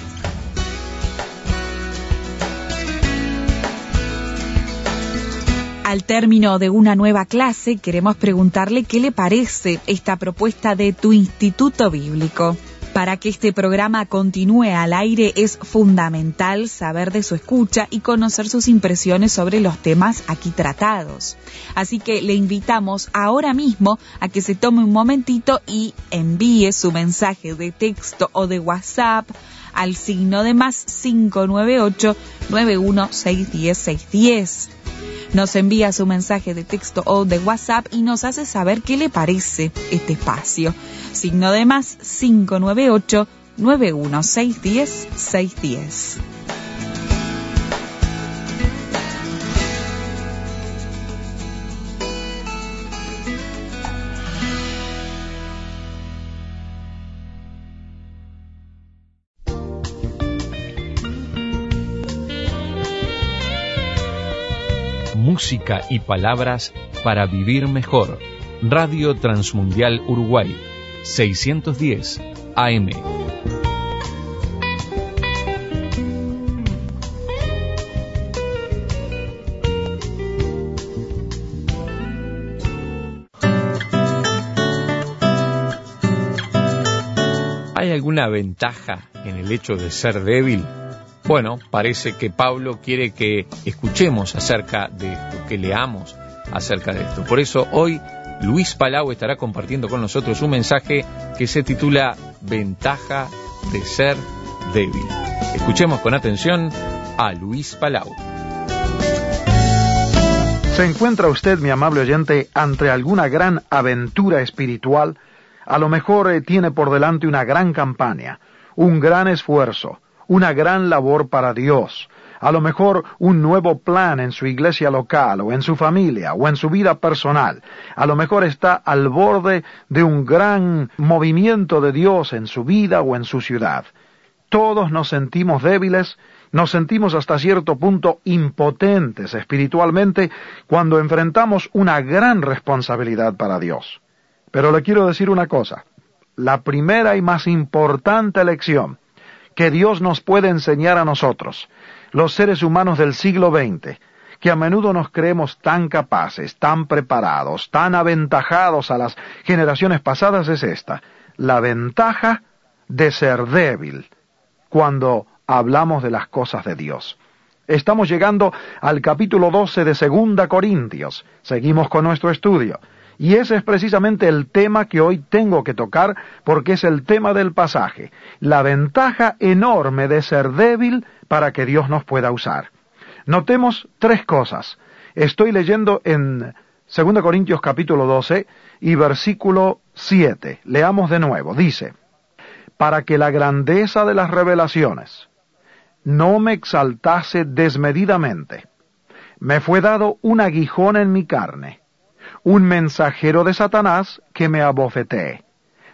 Al término de una nueva clase, queremos preguntarle qué le parece esta propuesta de Tu Instituto Bíblico. Para que este programa continúe al aire es fundamental saber de su escucha y conocer sus impresiones sobre los temas aquí tratados. Así que le invitamos ahora mismo a que se tome un momentito y envíe su mensaje de texto o de WhatsApp al signo de más cinco nueve ocho, nueve uno seis uno cero, seis uno cero. Nos envía su mensaje de texto o de WhatsApp y nos hace saber qué le parece este espacio. Signo de más cinco nueve ocho, nueve uno seis uno cero, seis uno cero. Música y palabras para vivir mejor. Radio Transmundial Uruguay, seiscientos diez A M. ¿Hay alguna ventaja en el hecho de ser débil? Bueno, parece que Pablo quiere que escuchemos acerca de esto, que leamos acerca de esto. Por eso hoy Luis Palau estará compartiendo con nosotros un mensaje que se titula Ventaja de ser débil. Escuchemos con atención a Luis Palau. ¿Se encuentra usted, mi amable oyente, ante alguna gran aventura espiritual? A lo mejor eh, tiene por delante una gran campaña, un gran esfuerzo, una gran labor para Dios, a lo mejor un nuevo plan en su iglesia local, o en su familia, o en su vida personal. A lo mejor está al borde de un gran movimiento de Dios en su vida o en su ciudad. Todos nos sentimos débiles, nos sentimos hasta cierto punto impotentes espiritualmente cuando enfrentamos una gran responsabilidad para Dios. Pero le quiero decir una cosa, la primera y más importante lección que Dios nos puede enseñar a nosotros, los seres humanos del siglo veinte, que a menudo nos creemos tan capaces, tan preparados, tan aventajados a las generaciones pasadas, es esta: la ventaja de ser débil cuando hablamos de las cosas de Dios. Estamos llegando al capítulo doce de Segunda Corintios. Seguimos con nuestro estudio. Y ese es precisamente el tema que hoy tengo que tocar, porque es el tema del pasaje. La ventaja enorme de ser débil para que Dios nos pueda usar. Notemos tres cosas. Estoy leyendo en Segunda Corintios capítulo doce y versículo siete. Leamos de nuevo. Dice: para que la grandeza de las revelaciones no me exaltase desmedidamente, me fue dado un aguijón en mi carne, un mensajero de Satanás que me abofetee,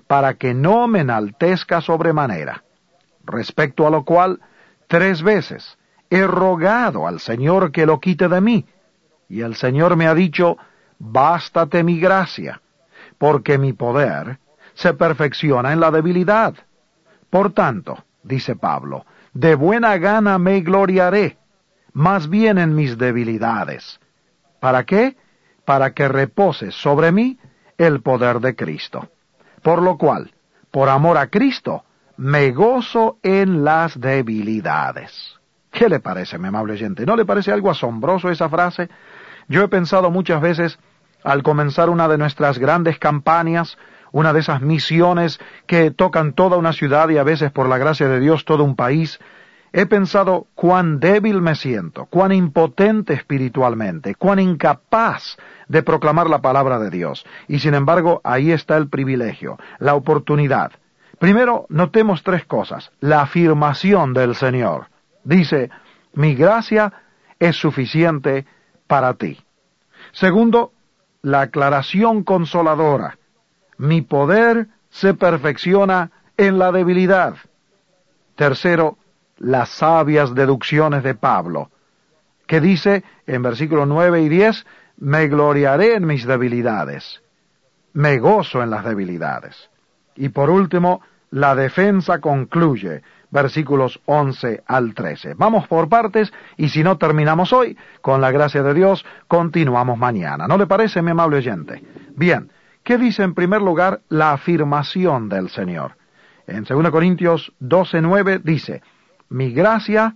para que no me enaltezca sobremanera. Respecto a lo cual, tres veces he rogado al Señor que lo quite de mí, y el Señor me ha dicho, bástate mi gracia, porque mi poder se perfecciona en la debilidad. Por tanto, dice Pablo, de buena gana me gloriaré, más bien en mis debilidades. ¿Para qué? Para que repose sobre mí el poder de Cristo. Por lo cual, por amor a Cristo, me gozo en las debilidades. ¿Qué le parece, mi amable oyente? ¿No le parece algo asombroso esa frase? Yo he pensado muchas veces, al comenzar una de nuestras grandes campañas, una de esas misiones que tocan toda una ciudad y a veces, por la gracia de Dios, todo un país, he pensado cuán débil me siento, cuán impotente espiritualmente, cuán incapaz de proclamar la palabra de Dios. Y sin embargo, ahí está el privilegio, la oportunidad. Primero, notemos tres cosas. La afirmación del Señor. Dice, mi gracia es suficiente para ti. Segundo, la aclaración consoladora. Mi poder se perfecciona en la debilidad. Tercero, las sabias deducciones de Pablo, que dice en versículos nueve y diez, me gloriaré en mis debilidades, me gozo en las debilidades. Y por último, la defensa concluye, versículos once al trece. Vamos por partes, y si no terminamos hoy, con la gracia de Dios, continuamos mañana. ¿No le parece, mi amable oyente? Bien, ¿qué dice en primer lugar la afirmación del Señor? En segunda Corintios doce nueve dice, mi gracia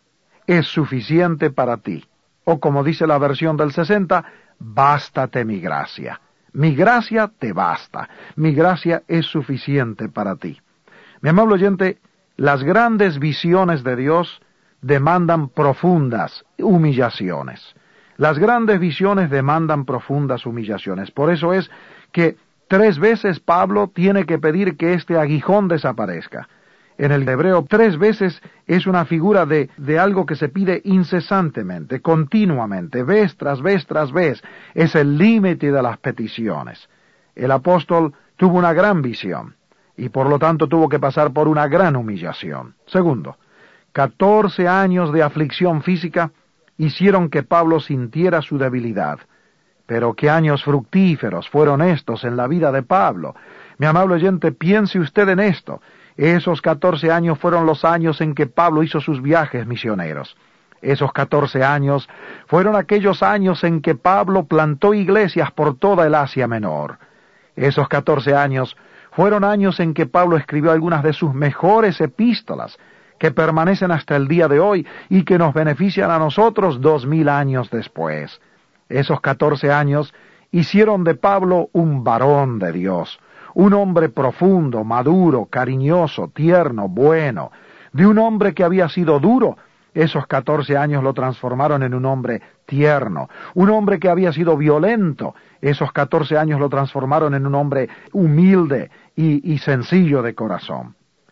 es suficiente para ti. O como dice la versión del sesenta, bástate mi gracia. Mi gracia te basta. Mi gracia es suficiente para ti. Mi amable oyente, las grandes visiones de Dios demandan profundas humillaciones. Las grandes visiones demandan profundas humillaciones. Por eso es que tres veces Pablo tiene que pedir que este aguijón desaparezca. En el hebreo, tres veces es una figura de, de algo que se pide incesantemente, continuamente, vez tras vez tras vez. Es el límite de las peticiones. El apóstol tuvo una gran visión, y por lo tanto tuvo que pasar por una gran humillación. Segundo, catorce años de aflicción física hicieron que Pablo sintiera su debilidad. Pero qué años fructíferos fueron estos en la vida de Pablo. Mi amable oyente, piense usted en esto. Esos catorce años fueron los años en que Pablo hizo sus viajes misioneros. Esos catorce años fueron aquellos años en que Pablo plantó iglesias por toda el Asia Menor. Esos catorce años fueron años en que Pablo escribió algunas de sus mejores epístolas, que permanecen hasta el día de hoy y que nos benefician a nosotros dos mil años después. Esos catorce años hicieron de Pablo un varón de Dios, un hombre profundo, maduro, cariñoso, tierno, bueno. De un hombre que había sido duro, esos catorce años lo transformaron en un hombre tierno. Un hombre que había sido violento, esos catorce años lo transformaron en un hombre humilde y, y sencillo de corazón.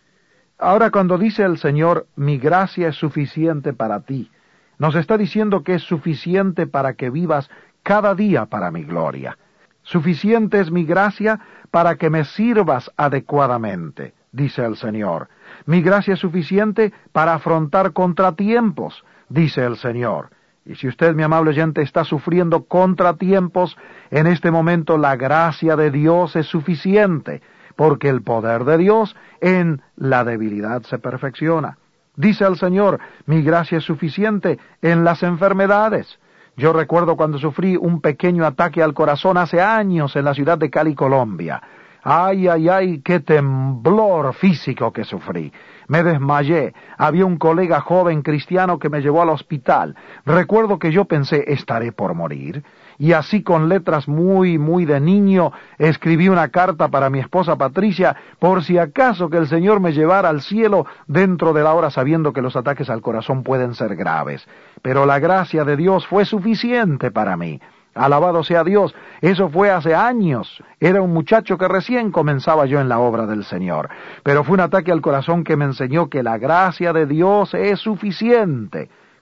Ahora, cuando dice el Señor, mi gracia es suficiente para ti, nos está diciendo que es suficiente para que vivas cada día para mi gloria. Suficiente es mi gracia para que me sirvas adecuadamente, dice el Señor. Mi gracia es suficiente para afrontar contratiempos, dice el Señor. Y si usted, mi amable oyente, está sufriendo contratiempos, en este momento la gracia de Dios es suficiente, porque el poder de Dios en la debilidad se perfecciona. Dice el Señor, mi gracia es suficiente en las enfermedades. Yo recuerdo cuando sufrí un pequeño ataque al corazón hace años en la ciudad de Cali, Colombia. Ay, ay, ay, qué temblor físico que sufrí. Me desmayé. Había un colega joven cristiano que me llevó al hospital. Recuerdo que yo pensé, estaré por morir. Y así con letras muy, muy de niño, escribí una carta para mi esposa Patricia, por si acaso que el Señor me llevara al cielo dentro de la hora, sabiendo que los ataques al corazón pueden ser graves. Pero la gracia de Dios fue suficiente para mí. Alabado sea Dios, eso fue hace años. Era un muchacho que recién comenzaba yo en la obra del Señor. Pero fue un ataque al corazón que me enseñó que la gracia de Dios es suficiente.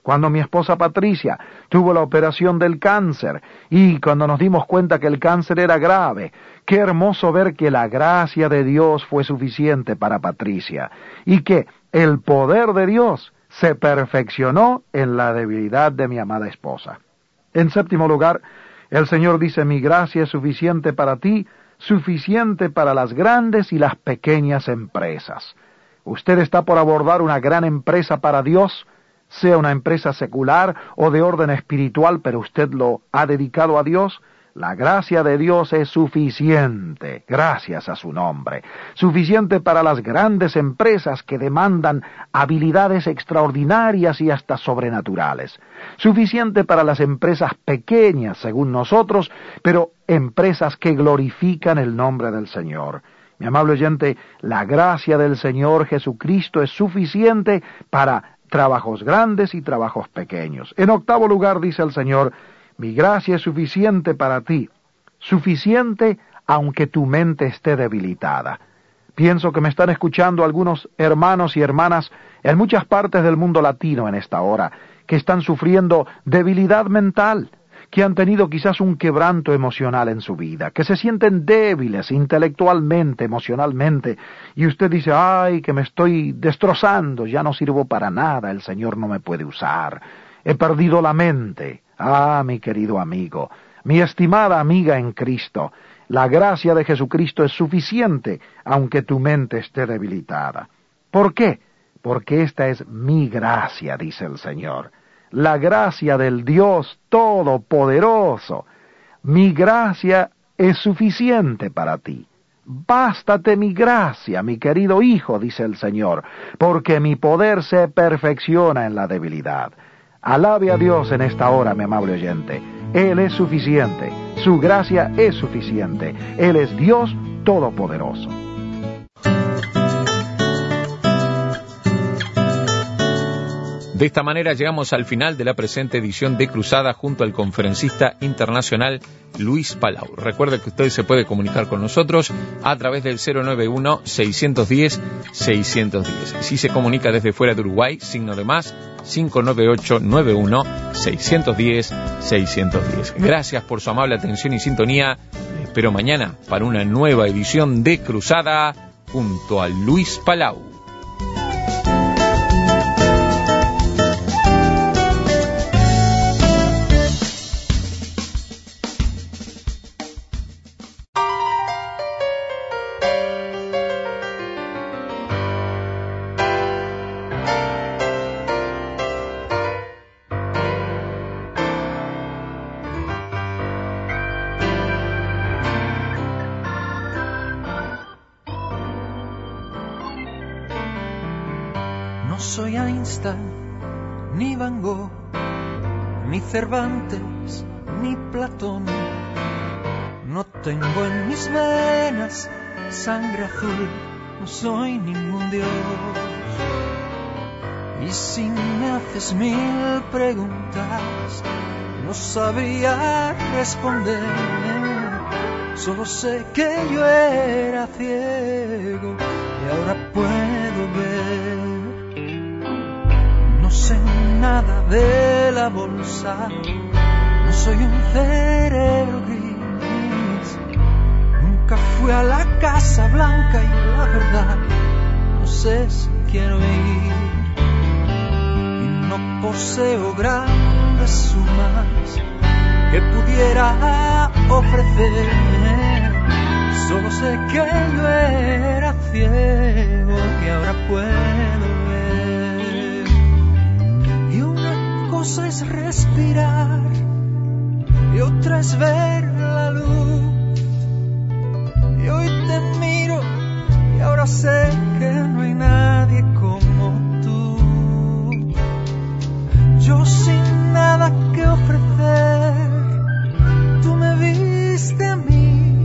Cuando mi esposa Patricia tuvo la operación del cáncer y cuando nos dimos cuenta que el cáncer era grave, qué hermoso ver que la gracia de Dios fue suficiente para Patricia y que el poder de Dios se perfeccionó en la debilidad de mi amada esposa. En séptimo lugar, el Señor dice, mi gracia es suficiente para ti, suficiente para las grandes y las pequeñas empresas. Usted está por abordar una gran empresa para Dios, sea una empresa secular o de orden espiritual, pero usted lo ha dedicado a Dios. La gracia de Dios es suficiente, gracias a su nombre, suficiente para las grandes empresas que demandan habilidades extraordinarias y hasta sobrenaturales, suficiente para las empresas pequeñas, según nosotros, pero empresas que glorifican el nombre del Señor. Mi amable oyente, la gracia del Señor Jesucristo es suficiente para trabajos grandes y trabajos pequeños. En octavo lugar, dice el Señor, mi gracia es suficiente para ti, suficiente aunque tu mente esté debilitada. Pienso que me están escuchando algunos hermanos y hermanas en muchas partes del mundo latino en esta hora, que están sufriendo debilidad mental, que han tenido quizás un quebranto emocional en su vida, que se sienten débiles intelectualmente, emocionalmente, y usted dice, ay, que me estoy destrozando, ya no sirvo para nada, el Señor no me puede usar, he perdido la mente. Ah, mi querido amigo, mi estimada amiga en Cristo, la gracia de Jesucristo es suficiente, aunque tu mente esté debilitada. ¿Por qué? Porque esta es mi gracia, dice el Señor. La gracia del Dios Todopoderoso. Mi gracia es suficiente para ti. Bástate mi gracia, mi querido hijo, dice el Señor, porque mi poder se perfecciona en la debilidad. Alabe a Dios en esta hora, mi amable oyente. Él es suficiente. Su gracia es suficiente. Él es Dios Todopoderoso. De esta manera llegamos al final de la presente edición de Cruzada junto al conferencista internacional Luis Palau. Recuerde que usted se puede comunicar con nosotros a través del cero nueve uno, seis uno cero, seis uno cero. Si se comunica desde fuera de Uruguay, signo de más, cinco nueve ocho nueve uno, seis uno cero, seis uno cero. Gracias por su amable atención y sintonía. Les espero mañana para una nueva edición de Cruzada junto a Luis Palau. No soy Einstein, ni Van Gogh, ni Cervantes, ni Platón. No tengo en mis venas sangre azul, no soy ningún dios. Y si me haces mil preguntas, no sabría responder. Solo sé que yo era ciego y ahora puedo ver. No sé nada de la bolsa, no soy un cerebro gris. Nunca fui a la Casa Blanca y la verdad no sé si quiero ir. Y no poseo grandes sumas que pudiera ofrecer. Solo sé que yo era ciego y ahora puedo ver. Y una cosa es respirar y otra es ver la luz. Y hoy te miro y ahora sé que no hay nadie como tú. Yo sin nada que ofrecer, tú me viste a mí,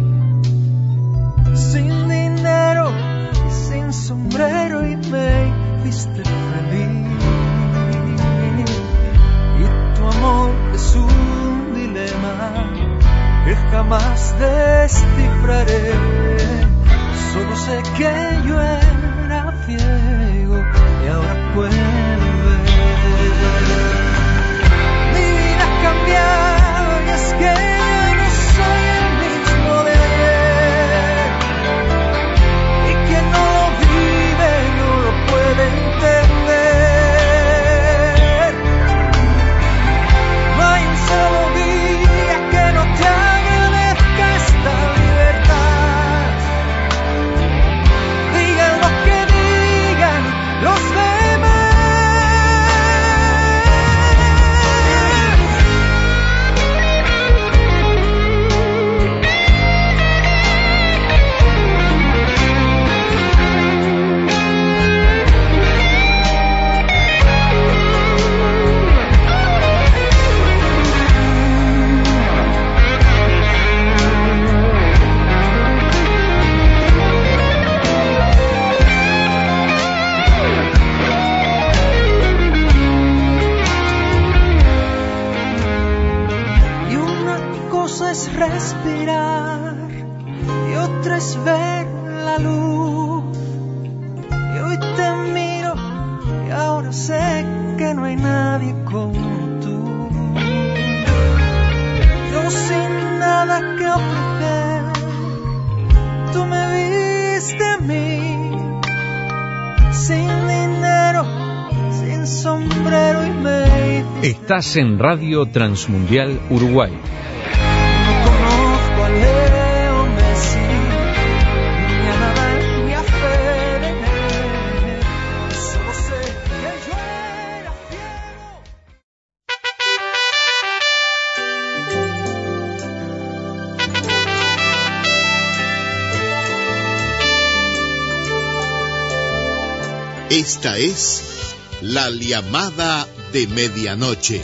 sin dinero y sin sombrero, y me hiciste feliz. Y tu amor es un dilema que jamás descifraré. Solo sé que yo era ciego y ahora puedo ver. cambiado y es que ya no soy el mismo de ayer. Y quien no lo vive no lo puede entender. No hay un solo día que no te agradezca esta libertad. Digan lo que digan los demás. Y una cosa es respirar y otra es ver la luz. Y hoy te miro y ahora sé que no hay nadie como tú. Yo sin nada que ofrecer, tú me viste a mí. Sin dinero, sin sombrero y me Estás en Radio Transmundial Uruguay. conozco a Leo Messi, ni a Nadal ni a Federer. Solo sé que yo era Esta es la llamada de medianoche.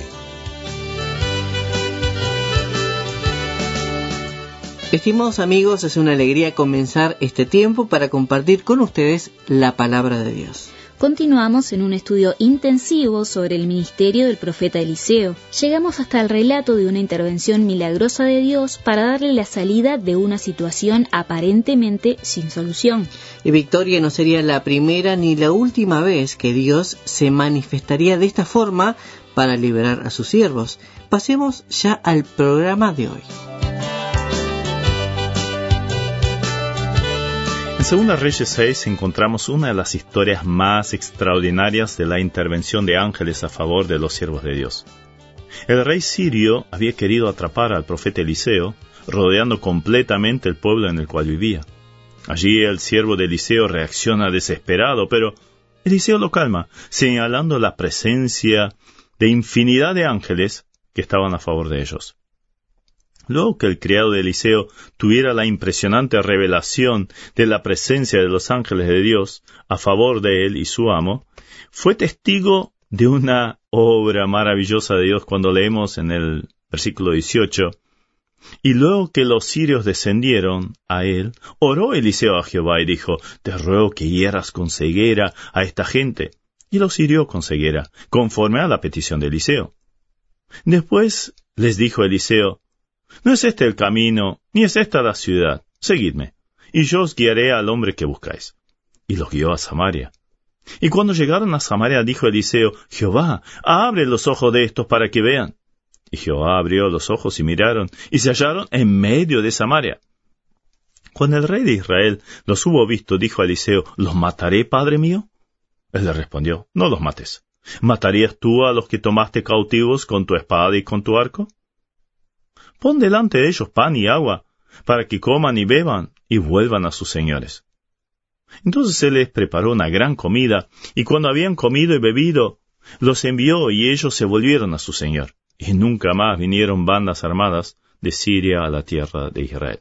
Estimados amigos, es una alegría comenzar este tiempo para compartir con ustedes la palabra de Dios. Continuamos en un estudio intensivo sobre el ministerio del profeta Eliseo. Llegamos hasta el relato de una intervención milagrosa de Dios para darle la salida de una situación aparentemente sin solución. Y Victoria, no sería la primera ni la última vez que Dios se manifestaría de esta forma para liberar a sus siervos. Pasemos ya al programa de hoy. En Segunda Reyes seis encontramos una de las historias más extraordinarias de la intervención de ángeles a favor de los siervos de Dios. El rey sirio había querido atrapar al profeta Eliseo, rodeando completamente el pueblo en el cual vivía. Allí el siervo de Eliseo reacciona desesperado, pero Eliseo lo calma, señalando la presencia de infinidad de ángeles que estaban a favor de ellos. Luego que el criado de Eliseo tuviera la impresionante revelación de la presencia de los ángeles de Dios a favor de él y su amo, fue testigo de una obra maravillosa de Dios cuando leemos en el versículo dieciocho, y luego que los sirios descendieron a él, oró Eliseo a Jehová y dijo, te ruego que hieras con ceguera a esta gente. Y los hirió con ceguera, conforme a la petición de Eliseo. Después les dijo Eliseo, no es este el camino, ni es esta la ciudad. Seguidme, y yo os guiaré al hombre que buscáis. Y los guió a Samaria. Y cuando llegaron a Samaria, dijo Eliseo, Jehová, abre los ojos de estos para que vean. Y Jehová abrió los ojos y miraron, y se hallaron en medio de Samaria. Cuando el rey de Israel los hubo visto, dijo a Eliseo, ¿los mataré, padre mío? Él le respondió, no los mates. ¿Matarías tú a los que tomaste cautivos con tu espada y con tu arco? Pon delante de ellos pan y agua, para que coman y beban, y vuelvan a sus señores. Entonces él les preparó una gran comida, y cuando habían comido y bebido, los envió, y ellos se volvieron a su señor. Y nunca más vinieron bandas armadas de Siria a la tierra de Israel.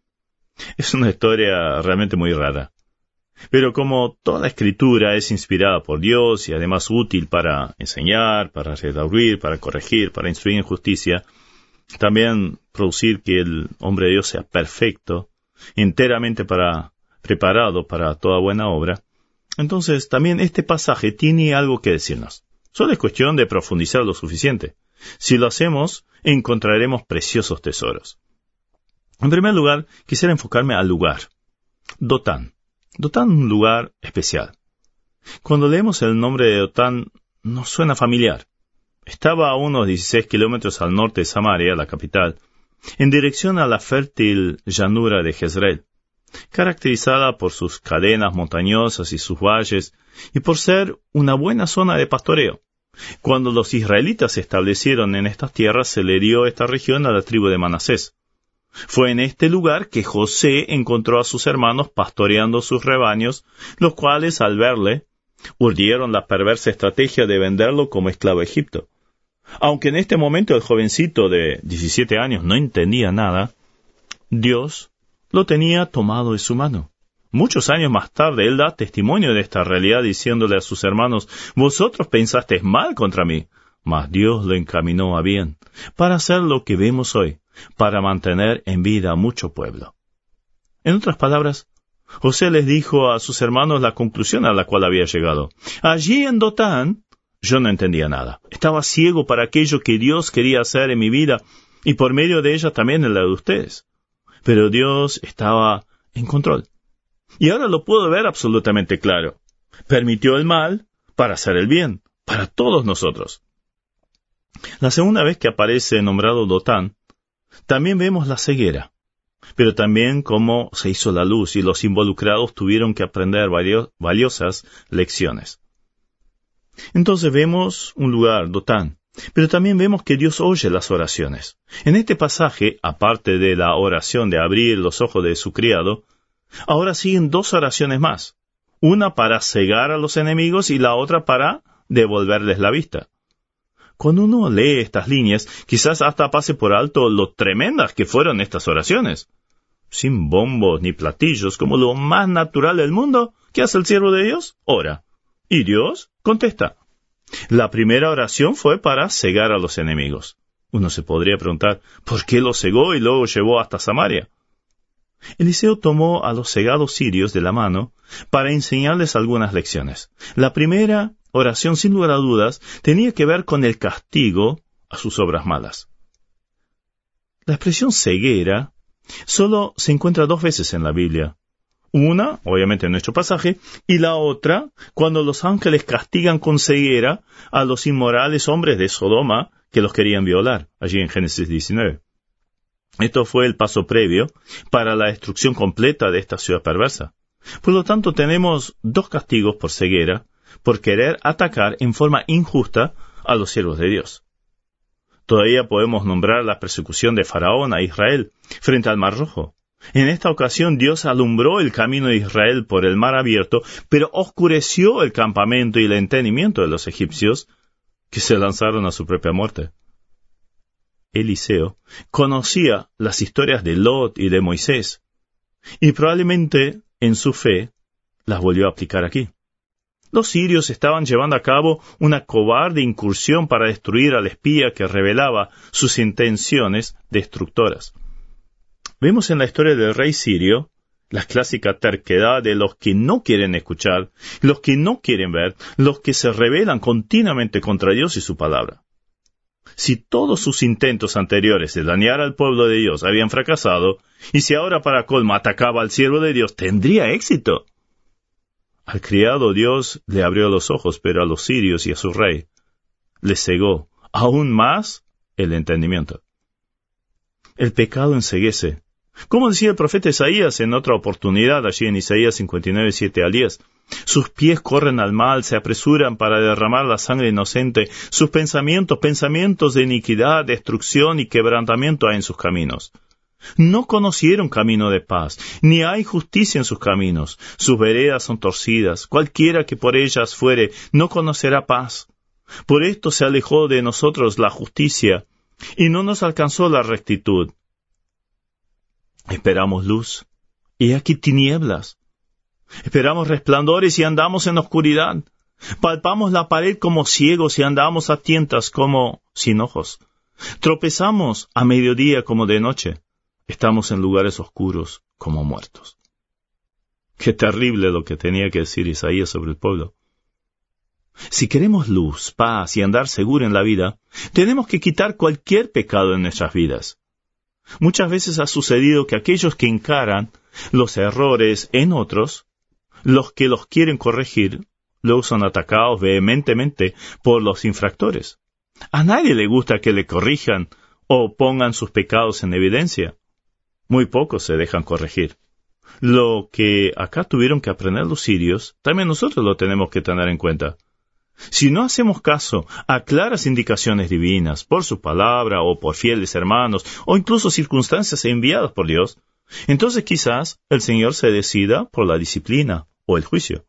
Es una historia realmente muy rara. Pero como toda escritura es inspirada por Dios y además útil para enseñar, para redarguir, para corregir, para instruir en justicia, también producir que el hombre de Dios sea perfecto, enteramente para, preparado para toda buena obra, entonces también este pasaje tiene algo que decirnos. Solo es cuestión de profundizar lo suficiente. Si lo hacemos, encontraremos preciosos tesoros. En primer lugar, quisiera enfocarme al lugar. Dotán. Dotán es un lugar especial. Cuando leemos el nombre de Dotán, nos suena familiar. estaba a unos dieciséis kilómetros al norte de Samaria, la capital, en dirección a la fértil llanura de Jezreel, caracterizada por sus cadenas montañosas y sus valles, y por ser una buena zona de pastoreo. Cuando los israelitas se establecieron en estas tierras, se le dio esta región a la tribu de Manasés. Fue en este lugar que José encontró a sus hermanos pastoreando sus rebaños, los cuales, al verle, urdieron la perversa estrategia de venderlo como esclavo a Egipto. Aunque en este momento el jovencito de diecisiete años no entendía nada, Dios lo tenía tomado de su mano. Muchos años más tarde, él da testimonio de esta realidad diciéndole a sus hermanos: vosotros pensasteis mal contra mí, mas Dios lo encaminó a bien, para hacer lo que vemos hoy, para mantener en vida a mucho pueblo. En otras palabras, José les dijo a sus hermanos la conclusión a la cual había llegado. Allí en Dotán, yo no entendía nada. Estaba ciego para aquello que Dios quería hacer en mi vida, y por medio de ella también en la de ustedes. Pero Dios estaba en control. Y ahora lo puedo ver absolutamente claro. Permitió el mal para hacer el bien, para todos nosotros. La segunda vez que aparece nombrado Dotán, también vemos la ceguera, pero también cómo se hizo la luz y los involucrados tuvieron que aprender valio- valiosas lecciones. Entonces vemos un lugar, Dotán, pero también vemos que Dios oye las oraciones. En este pasaje, aparte de la oración de abrir los ojos de su criado, ahora siguen dos oraciones más, una para cegar a los enemigos y la otra para devolverles la vista. Cuando uno lee estas líneas, quizás hasta pase por alto lo tremendas que fueron estas oraciones. Sin bombos ni platillos, como lo más natural del mundo, ¿qué hace el siervo de Dios? Ora. Y Dios contesta. La primera oración fue para cegar a los enemigos. Uno se podría preguntar, ¿por qué los cegó y luego llevó hasta Samaria? Eliseo tomó a los cegados sirios de la mano para enseñarles algunas lecciones. La primera oración, sin lugar a dudas, tenía que ver con el castigo a sus obras malas. La expresión ceguera solo se encuentra dos veces en la Biblia. Una, obviamente en nuestro pasaje, y la otra, cuando los ángeles castigan con ceguera a los inmorales hombres de Sodoma que los querían violar, allí en Génesis diecinueve. Esto fue el paso previo para la destrucción completa de esta ciudad perversa. Por lo tanto, tenemos dos castigos por ceguera, por querer atacar en forma injusta a los siervos de Dios. Todavía podemos nombrar la persecución de Faraón a Israel frente al Mar Rojo. En esta ocasión Dios alumbró el camino de Israel por el mar abierto, pero oscureció el campamento y el entendimiento de los egipcios, que se lanzaron a su propia muerte. Eliseo conocía las historias de Lot y de Moisés, y probablemente en su fe las volvió a aplicar aquí. Los sirios estaban llevando a cabo una cobarde incursión para destruir al espía que revelaba sus intenciones destructoras. Vemos en la historia del rey sirio la clásica terquedad de los que no quieren escuchar, los que no quieren ver, los que se rebelan continuamente contra Dios y su palabra. Si todos sus intentos anteriores de dañar al pueblo de Dios habían fracasado, y si ahora para colmo atacaba al siervo de Dios, ¿tendría éxito? Al criado Dios le abrió los ojos, pero a los sirios y a su rey le cegó aún más el entendimiento. El pecado enceguece. Como decía el profeta Isaías en otra oportunidad, allí en Isaías cincuenta y nueve, siete al diez, sus pies corren al mal, se apresuran para derramar la sangre inocente, sus pensamientos, pensamientos de iniquidad, destrucción y quebrantamiento hay en sus caminos. No conocieron camino de paz, ni hay justicia en sus caminos. Sus veredas son torcidas. Cualquiera que por ellas fuere, no conocerá paz. Por esto se alejó de nosotros la justicia, y no nos alcanzó la rectitud. Esperamos luz, y aquí tinieblas. Esperamos resplandores y andamos en oscuridad. Palpamos la pared como ciegos y andamos a tientas como sin ojos. Tropezamos a mediodía como de noche. Estamos en lugares oscuros como muertos. Qué terrible lo que tenía que decir Isaías sobre el pueblo. Si queremos luz, paz y andar seguro en la vida, tenemos que quitar cualquier pecado en nuestras vidas. Muchas veces ha sucedido que aquellos que encaran los errores en otros, los que los quieren corregir, luego son atacados vehementemente por los infractores. A nadie le gusta que le corrijan o pongan sus pecados en evidencia. Muy pocos se dejan corregir. Lo que acá tuvieron que aprender los sirios, también nosotros lo tenemos que tener en cuenta. Si no hacemos caso a claras indicaciones divinas, por su palabra o por fieles hermanos, o incluso circunstancias enviadas por Dios, entonces quizás el Señor se decida por la disciplina o el juicio.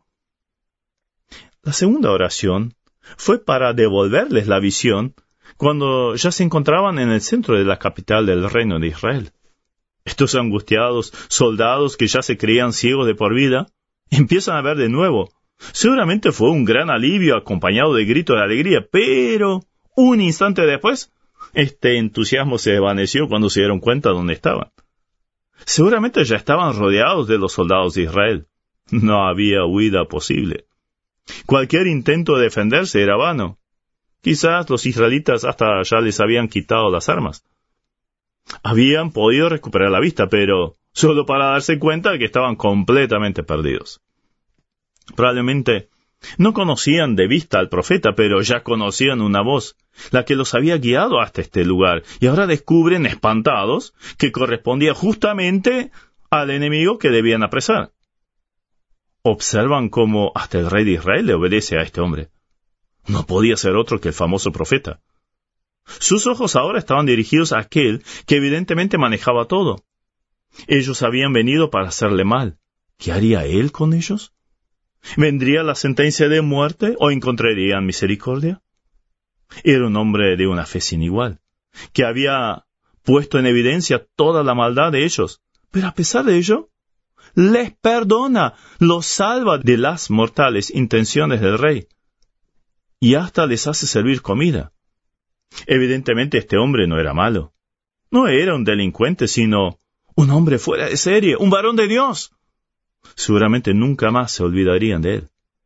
La segunda oración fue para devolverles la visión cuando ya se encontraban en el centro de la capital del reino de Israel. Estos angustiados soldados que ya se creían ciegos de por vida, empiezan a ver de nuevo. Seguramente fue un gran alivio acompañado de gritos de alegría, pero un instante después, este entusiasmo se desvaneció cuando se dieron cuenta de dónde estaban. Seguramente ya estaban rodeados de los soldados de Israel. No había huida posible. Cualquier intento de defenderse era vano. Quizás los israelitas hasta ya les habían quitado las armas. Habían podido recuperar la vista, pero solo para darse cuenta de que estaban completamente perdidos. Probablemente no conocían de vista al profeta, pero ya conocían una voz, la que los había guiado hasta este lugar, y ahora descubren, espantados, que correspondía justamente al enemigo que debían apresar. Observan cómo hasta el rey de Israel le obedece a este hombre. No podía ser otro que el famoso profeta. Sus ojos ahora estaban dirigidos a aquel que evidentemente manejaba todo. Ellos habían venido para hacerle mal. ¿Qué haría él con ellos? ¿Vendría la sentencia de muerte o encontrarían misericordia? Era un hombre de una fe sin igual, que había puesto en evidencia toda la maldad de ellos, pero a pesar de ello, les perdona, los salva de las mortales intenciones del rey, y hasta les hace servir comida. Evidentemente este hombre no era malo, no era un delincuente, sino un hombre fuera de serie, un varón de Dios. Seguramente nunca más se olvidarían de él.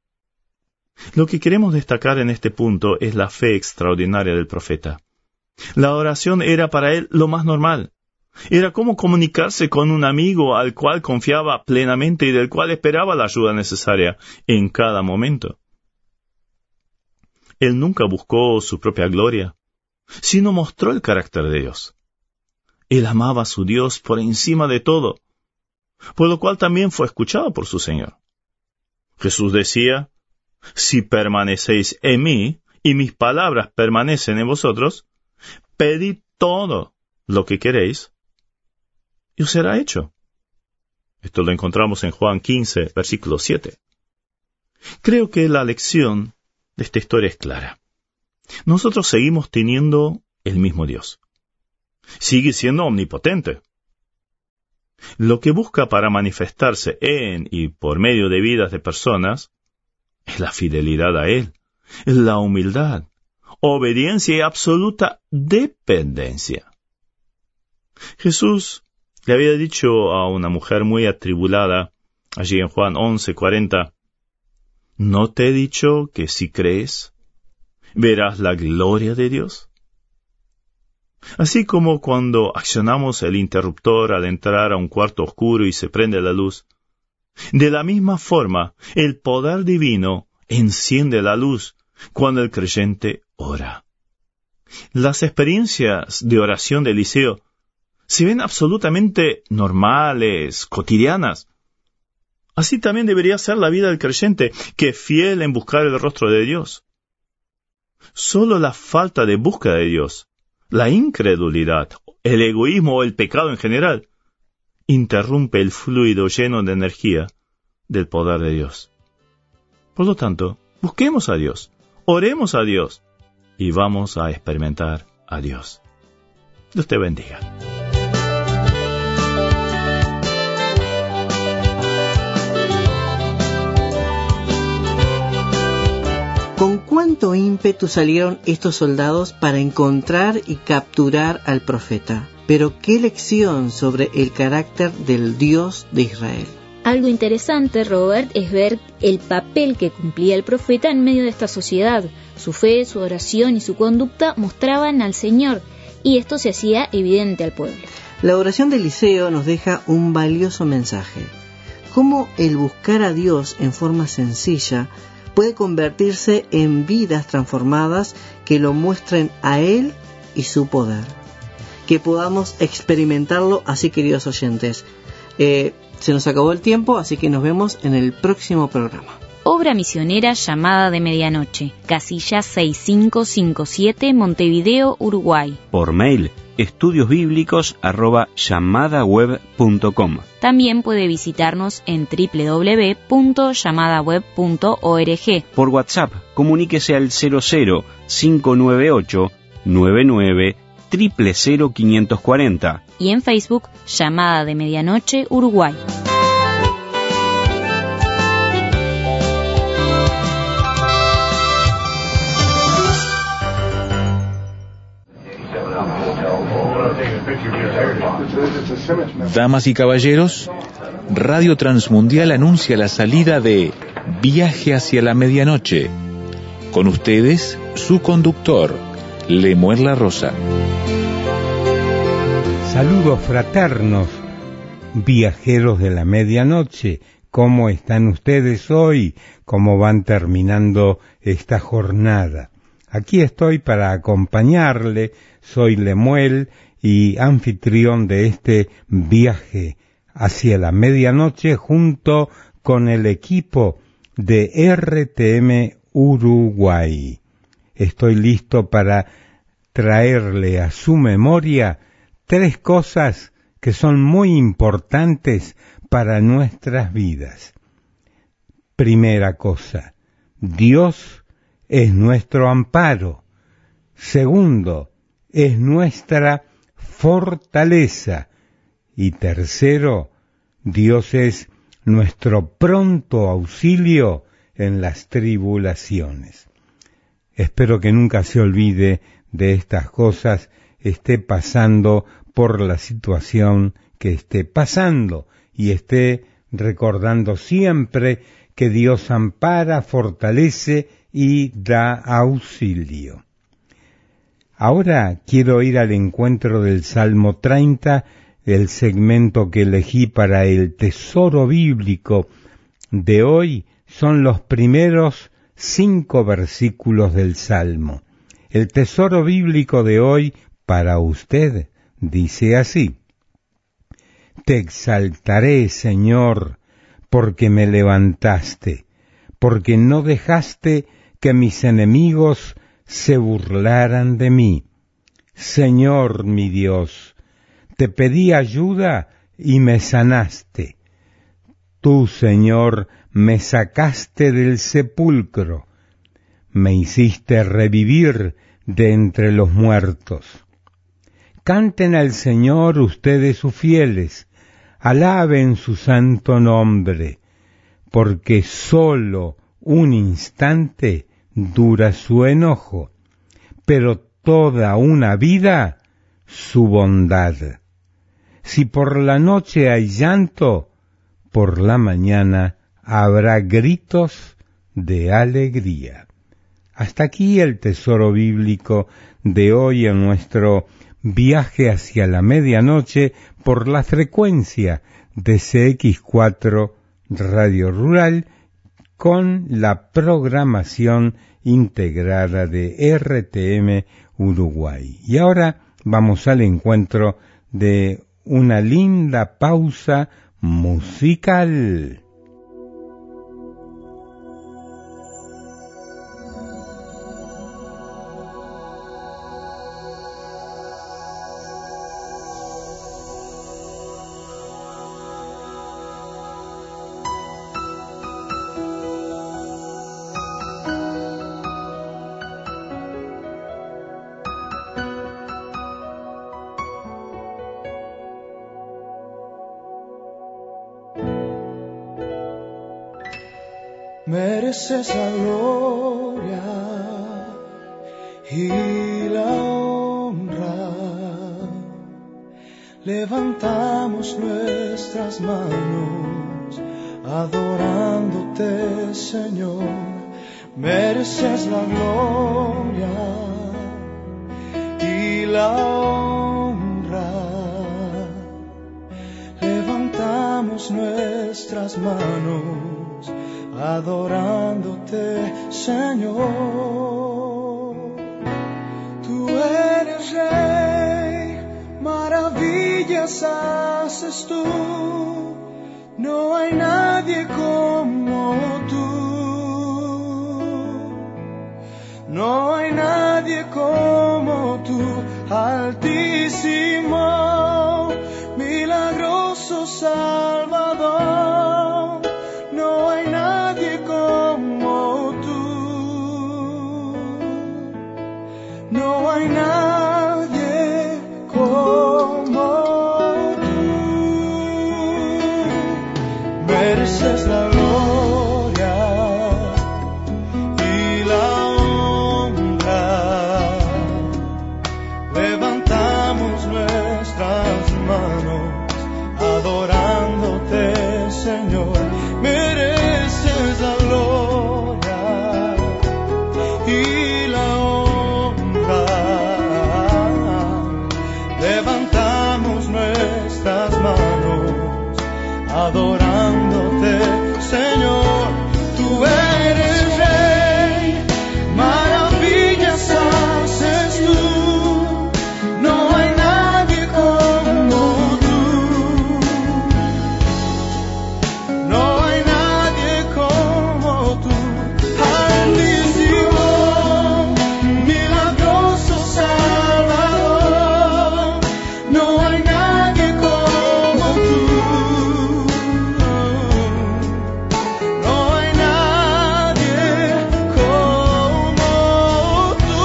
Lo que queremos destacar en este punto es la fe extraordinaria del profeta. La oración era para él lo más normal. Era como comunicarse con un amigo al cual confiaba plenamente y del cual esperaba la ayuda necesaria en cada momento. Él nunca buscó su propia gloria, sino mostró el carácter de Dios. Él amaba a su Dios por encima de todo, por lo cual también fue escuchado por su Señor. Jesús decía, si permanecéis en mí y mis palabras permanecen en vosotros, pedid todo lo que queréis y os será hecho. Esto lo encontramos en Juan quince, versículo siete. Creo que la lección de esta historia es clara. Nosotros seguimos teniendo el mismo Dios. Sigue siendo omnipotente. Lo que busca para manifestarse en y por medio de vidas de personas es la fidelidad a Él, la humildad, obediencia y absoluta dependencia. Jesús le había dicho a una mujer muy atribulada, allí en Juan once, cuarenta, ¿no te he dicho que si crees, verás la gloria de Dios? Así como cuando accionamos el interruptor al entrar a un cuarto oscuro y se prende la luz, de la misma forma, el poder divino enciende la luz cuando el creyente ora. Las experiencias de oración de Eliseo se ven absolutamente normales, cotidianas. Así también debería ser la vida del creyente, que es fiel en buscar el rostro de Dios. Solo la falta de búsqueda de Dios, la incredulidad, el egoísmo o el pecado en general, interrumpe el fluido lleno de energía del poder de Dios. Por lo tanto, busquemos a Dios, oremos a Dios y vamos a experimentar a Dios. Dios te bendiga. ¿Con cuánto ímpetu salieron estos soldados para encontrar y capturar al profeta? Pero qué lección sobre el carácter del Dios de Israel. Algo interesante, Robert, es ver el papel que cumplía el profeta en medio de esta sociedad. Su fe, su oración y su conducta mostraban al Señor, y esto se hacía evidente al pueblo. La oración de Eliseo nos deja un valioso mensaje. Cómo el buscar a Dios en forma sencilla puede convertirse en vidas transformadas que lo muestren a Él y su poder. Que podamos experimentarlo así, queridos oyentes. Eh, se nos acabó el tiempo, así que nos vemos en el próximo programa. Obra misionera Llamada de Medianoche, casilla seis cinco cinco siete, Montevideo, Uruguay. Por mail, estudiosbíblicos arroba llamadaweb punto com. También puede visitarnos en doble u doble u doble u punto llamadaweb punto org. Por WhatsApp, comuníquese al cero cero cinco nueve ocho nueve nueve cero cero cero quinientos cuarenta. Y en Facebook, Llamada de Medianoche, Uruguay. Damas y caballeros, Radio Transmundial anuncia la salida de Viaje hacia la Medianoche. Con ustedes, su conductor, Lemuel La Rosa. Saludos fraternos, viajeros de la medianoche. ¿Cómo están ustedes hoy? ¿Cómo van terminando esta jornada? Aquí estoy para acompañarle. Soy Lemuel y anfitrión de este viaje hacia la medianoche junto con el equipo de R T M Uruguay. Estoy listo para traerle a su memoria tres cosas que son muy importantes para nuestras vidas. Primera cosa, Dios es nuestro amparo. Segundo, es nuestra fortaleza. Y tercero, Dios es nuestro pronto auxilio en las tribulaciones. Espero que nunca se olvide de estas cosas, esté pasando por la situación que esté pasando y esté recordando siempre que Dios ampara, fortalece y da auxilio. Ahora quiero ir al encuentro del Salmo treinta, el segmento que elegí para el tesoro bíblico de hoy. Son los primeros cinco versículos del Salmo. El tesoro bíblico de hoy para usted dice así: Te exaltaré, Señor, porque me levantaste, porque no dejaste que mis enemigos se burlaran de mí. Señor mi Dios, te pedí ayuda y me sanaste. Tú, Señor, me sacaste del sepulcro, me hiciste revivir de entre los muertos. Canten al Señor ustedes sus fieles, alaben su santo nombre, porque sólo un instante dura su enojo, pero toda una vida su bondad. Si por la noche hay llanto, por la mañana habrá gritos de alegría. Hasta aquí el tesoro bíblico de hoy en nuestro viaje hacia la medianoche por la frecuencia de C X cuatro Radio Rural con la programación integrada de R T M Uruguay. Y ahora vamos al encuentro de una linda pausa musical. Mereces la gloria y la honra. Levantamos nuestras manos adorándote, Señor. Mereces la gloria y la honra. Levantamos nuestras manos adorándote, Señor. Tú eres Rey, maravillas haces tú, no hay nadie como tú, no hay nadie como tú, Altísimo, milagroso Salvador, no hay nadie como tú, no hay nadie como tú, mereces la gloria y la honra, levantamos nuestras manos adorándote, Señor, mereces la gloria y la honra, levantamos nuestras manos adorándote, Señor, tú eres Rey, maravillas haces tú, no hay nadie como tú, no hay nadie como tú, Altísimo, milagroso Salvador, no hay nadie como tú, no hay nadie como tú,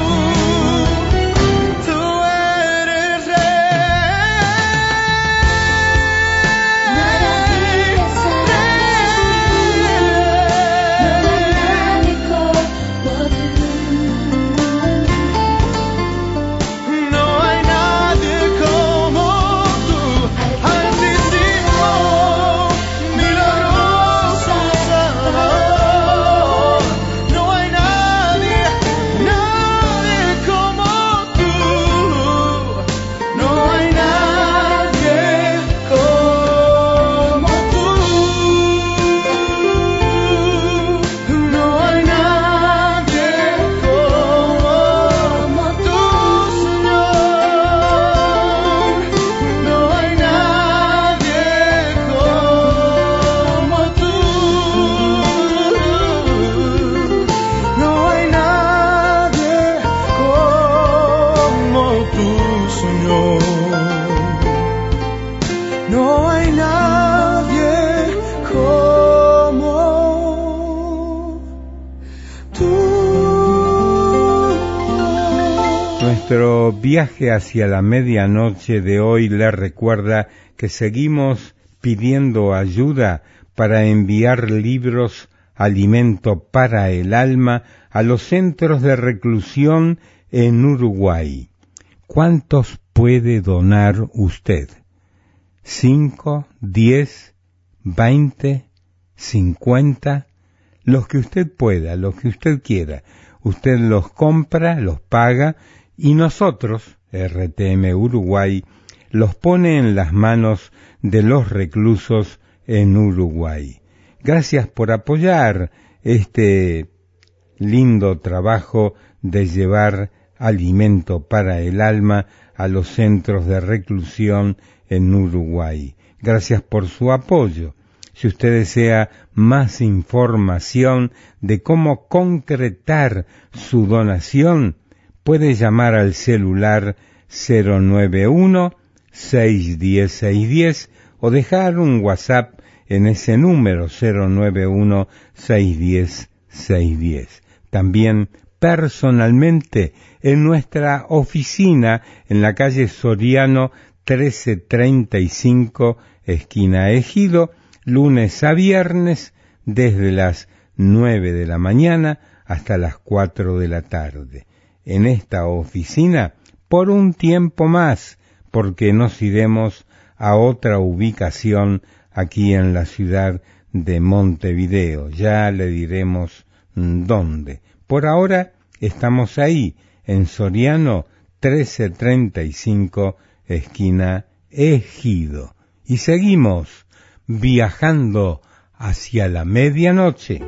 tú eres no hay nadie como tú, Altísimo, milagroso Salvador, no hay nadie, nadie como tú, no hay nadie como tú, no hay nadie como tú, Señor, no hay nadie como tú, no hay nadie como tú, Señor, no hay nadie como tú. Nuestro viaje hacia la medianoche de hoy le recuerda que seguimos pidiendo ayuda para enviar libros, alimento para el alma, a los centros de reclusión en Uruguay. ¿Cuántos puede donar usted? ¿Cinco, diez, veinte, cincuenta? Los que usted pueda, los que usted quiera. Usted los compra, los paga, y nosotros, R T M Uruguay, los pone en las manos de los reclusos en Uruguay. Gracias por apoyar este lindo trabajo de llevar alimento para el alma a los centros de reclusión en Uruguay. Gracias por su apoyo. Si usted desea más información de cómo concretar su donación, puede llamar al celular cero nueve uno, seis uno cero, seis uno cero o dejar un WhatsApp en ese número cero nueve uno, seis uno cero, seis uno cero. También personalmente en nuestra oficina en la calle Soriano trece treinta y cinco, esquina Ejido, lunes a viernes desde las nueve de la mañana hasta las cuatro de la tarde. En esta oficina por un tiempo más, porque nos iremos a otra ubicación aquí en la ciudad de Montevideo. Ya le diremos dónde. Por ahora estamos ahí, en Soriano trece treinta y cinco, esquina Ejido. Y seguimos viajando hacia la medianoche.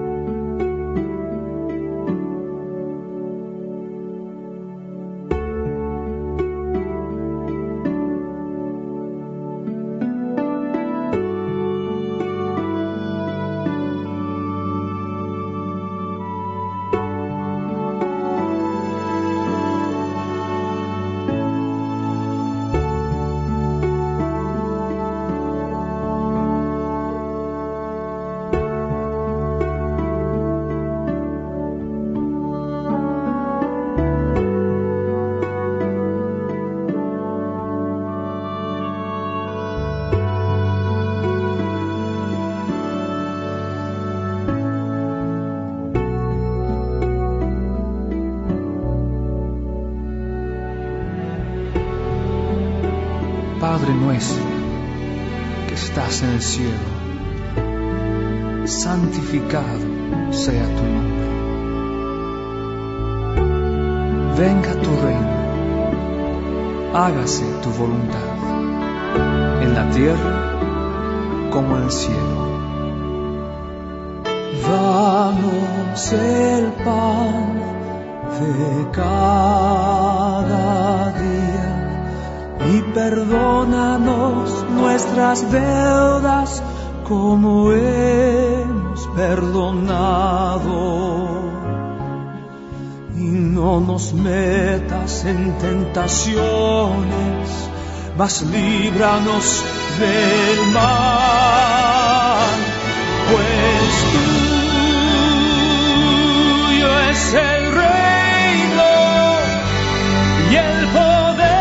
Padre nuestro, que estás en el cielo, santificado sea tu nombre. Venga tu reino, hágase tu voluntad, en la tierra como en el cielo. Danos el pan de cada día y perdónanos nuestras deudas como hemos perdonado. Y no nos metas en tentaciones, mas líbranos del mal, pues tuyo es el reino y el poder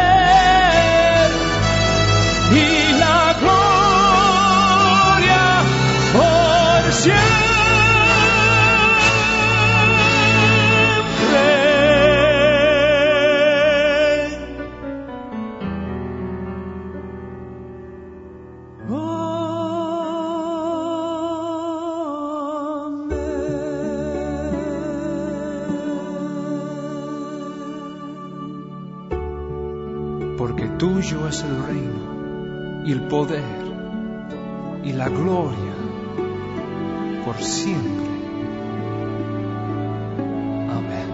y la gloria por siempre. Porque tuyo es el reino y el poder y la gloria por siempre. Amén.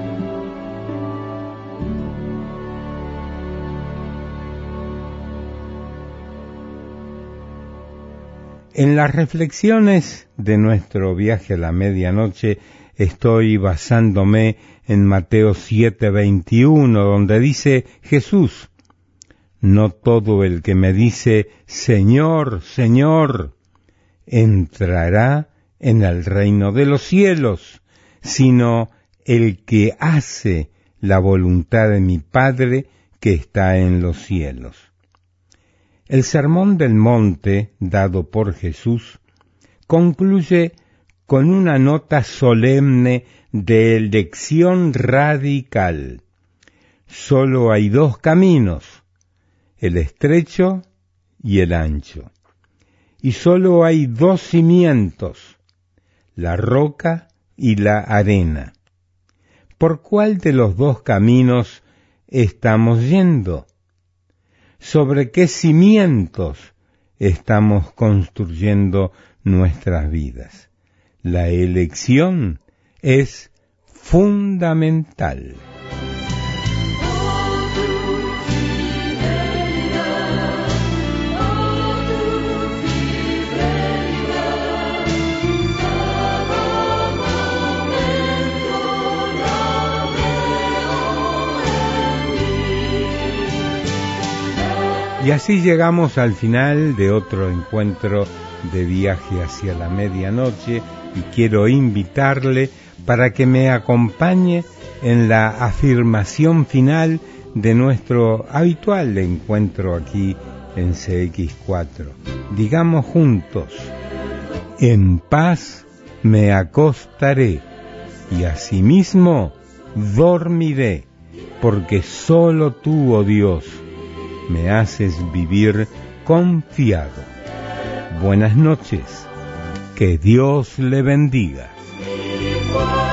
En las reflexiones de nuestro viaje a la medianoche estoy basándome en Mateo siete veintiuno, donde dice Jesús: no todo el que me dice Señor, Señor, entrará en el reino de los cielos, sino el que hace la voluntad de mi Padre que está en los cielos. El Sermón del Monte, dado por Jesús, concluye con una nota solemne de elección radical. Solo hay dos caminos, el estrecho y el ancho. Y solo hay dos cimientos, la roca y la arena. ¿Por cuál de los dos caminos estamos yendo? ¿Sobre qué cimientos estamos construyendo nuestras vidas? La elección es fundamental. Y así llegamos al final de otro encuentro de Viaje hacia la Medianoche, y quiero invitarle para que me acompañe en la afirmación final de nuestro habitual encuentro aquí en C X cuatro. Digamos juntos: en paz me acostaré y asimismo dormiré, porque solo tú, oh Dios, me haces vivir confiado. Buenas noches, que Dios le bendiga.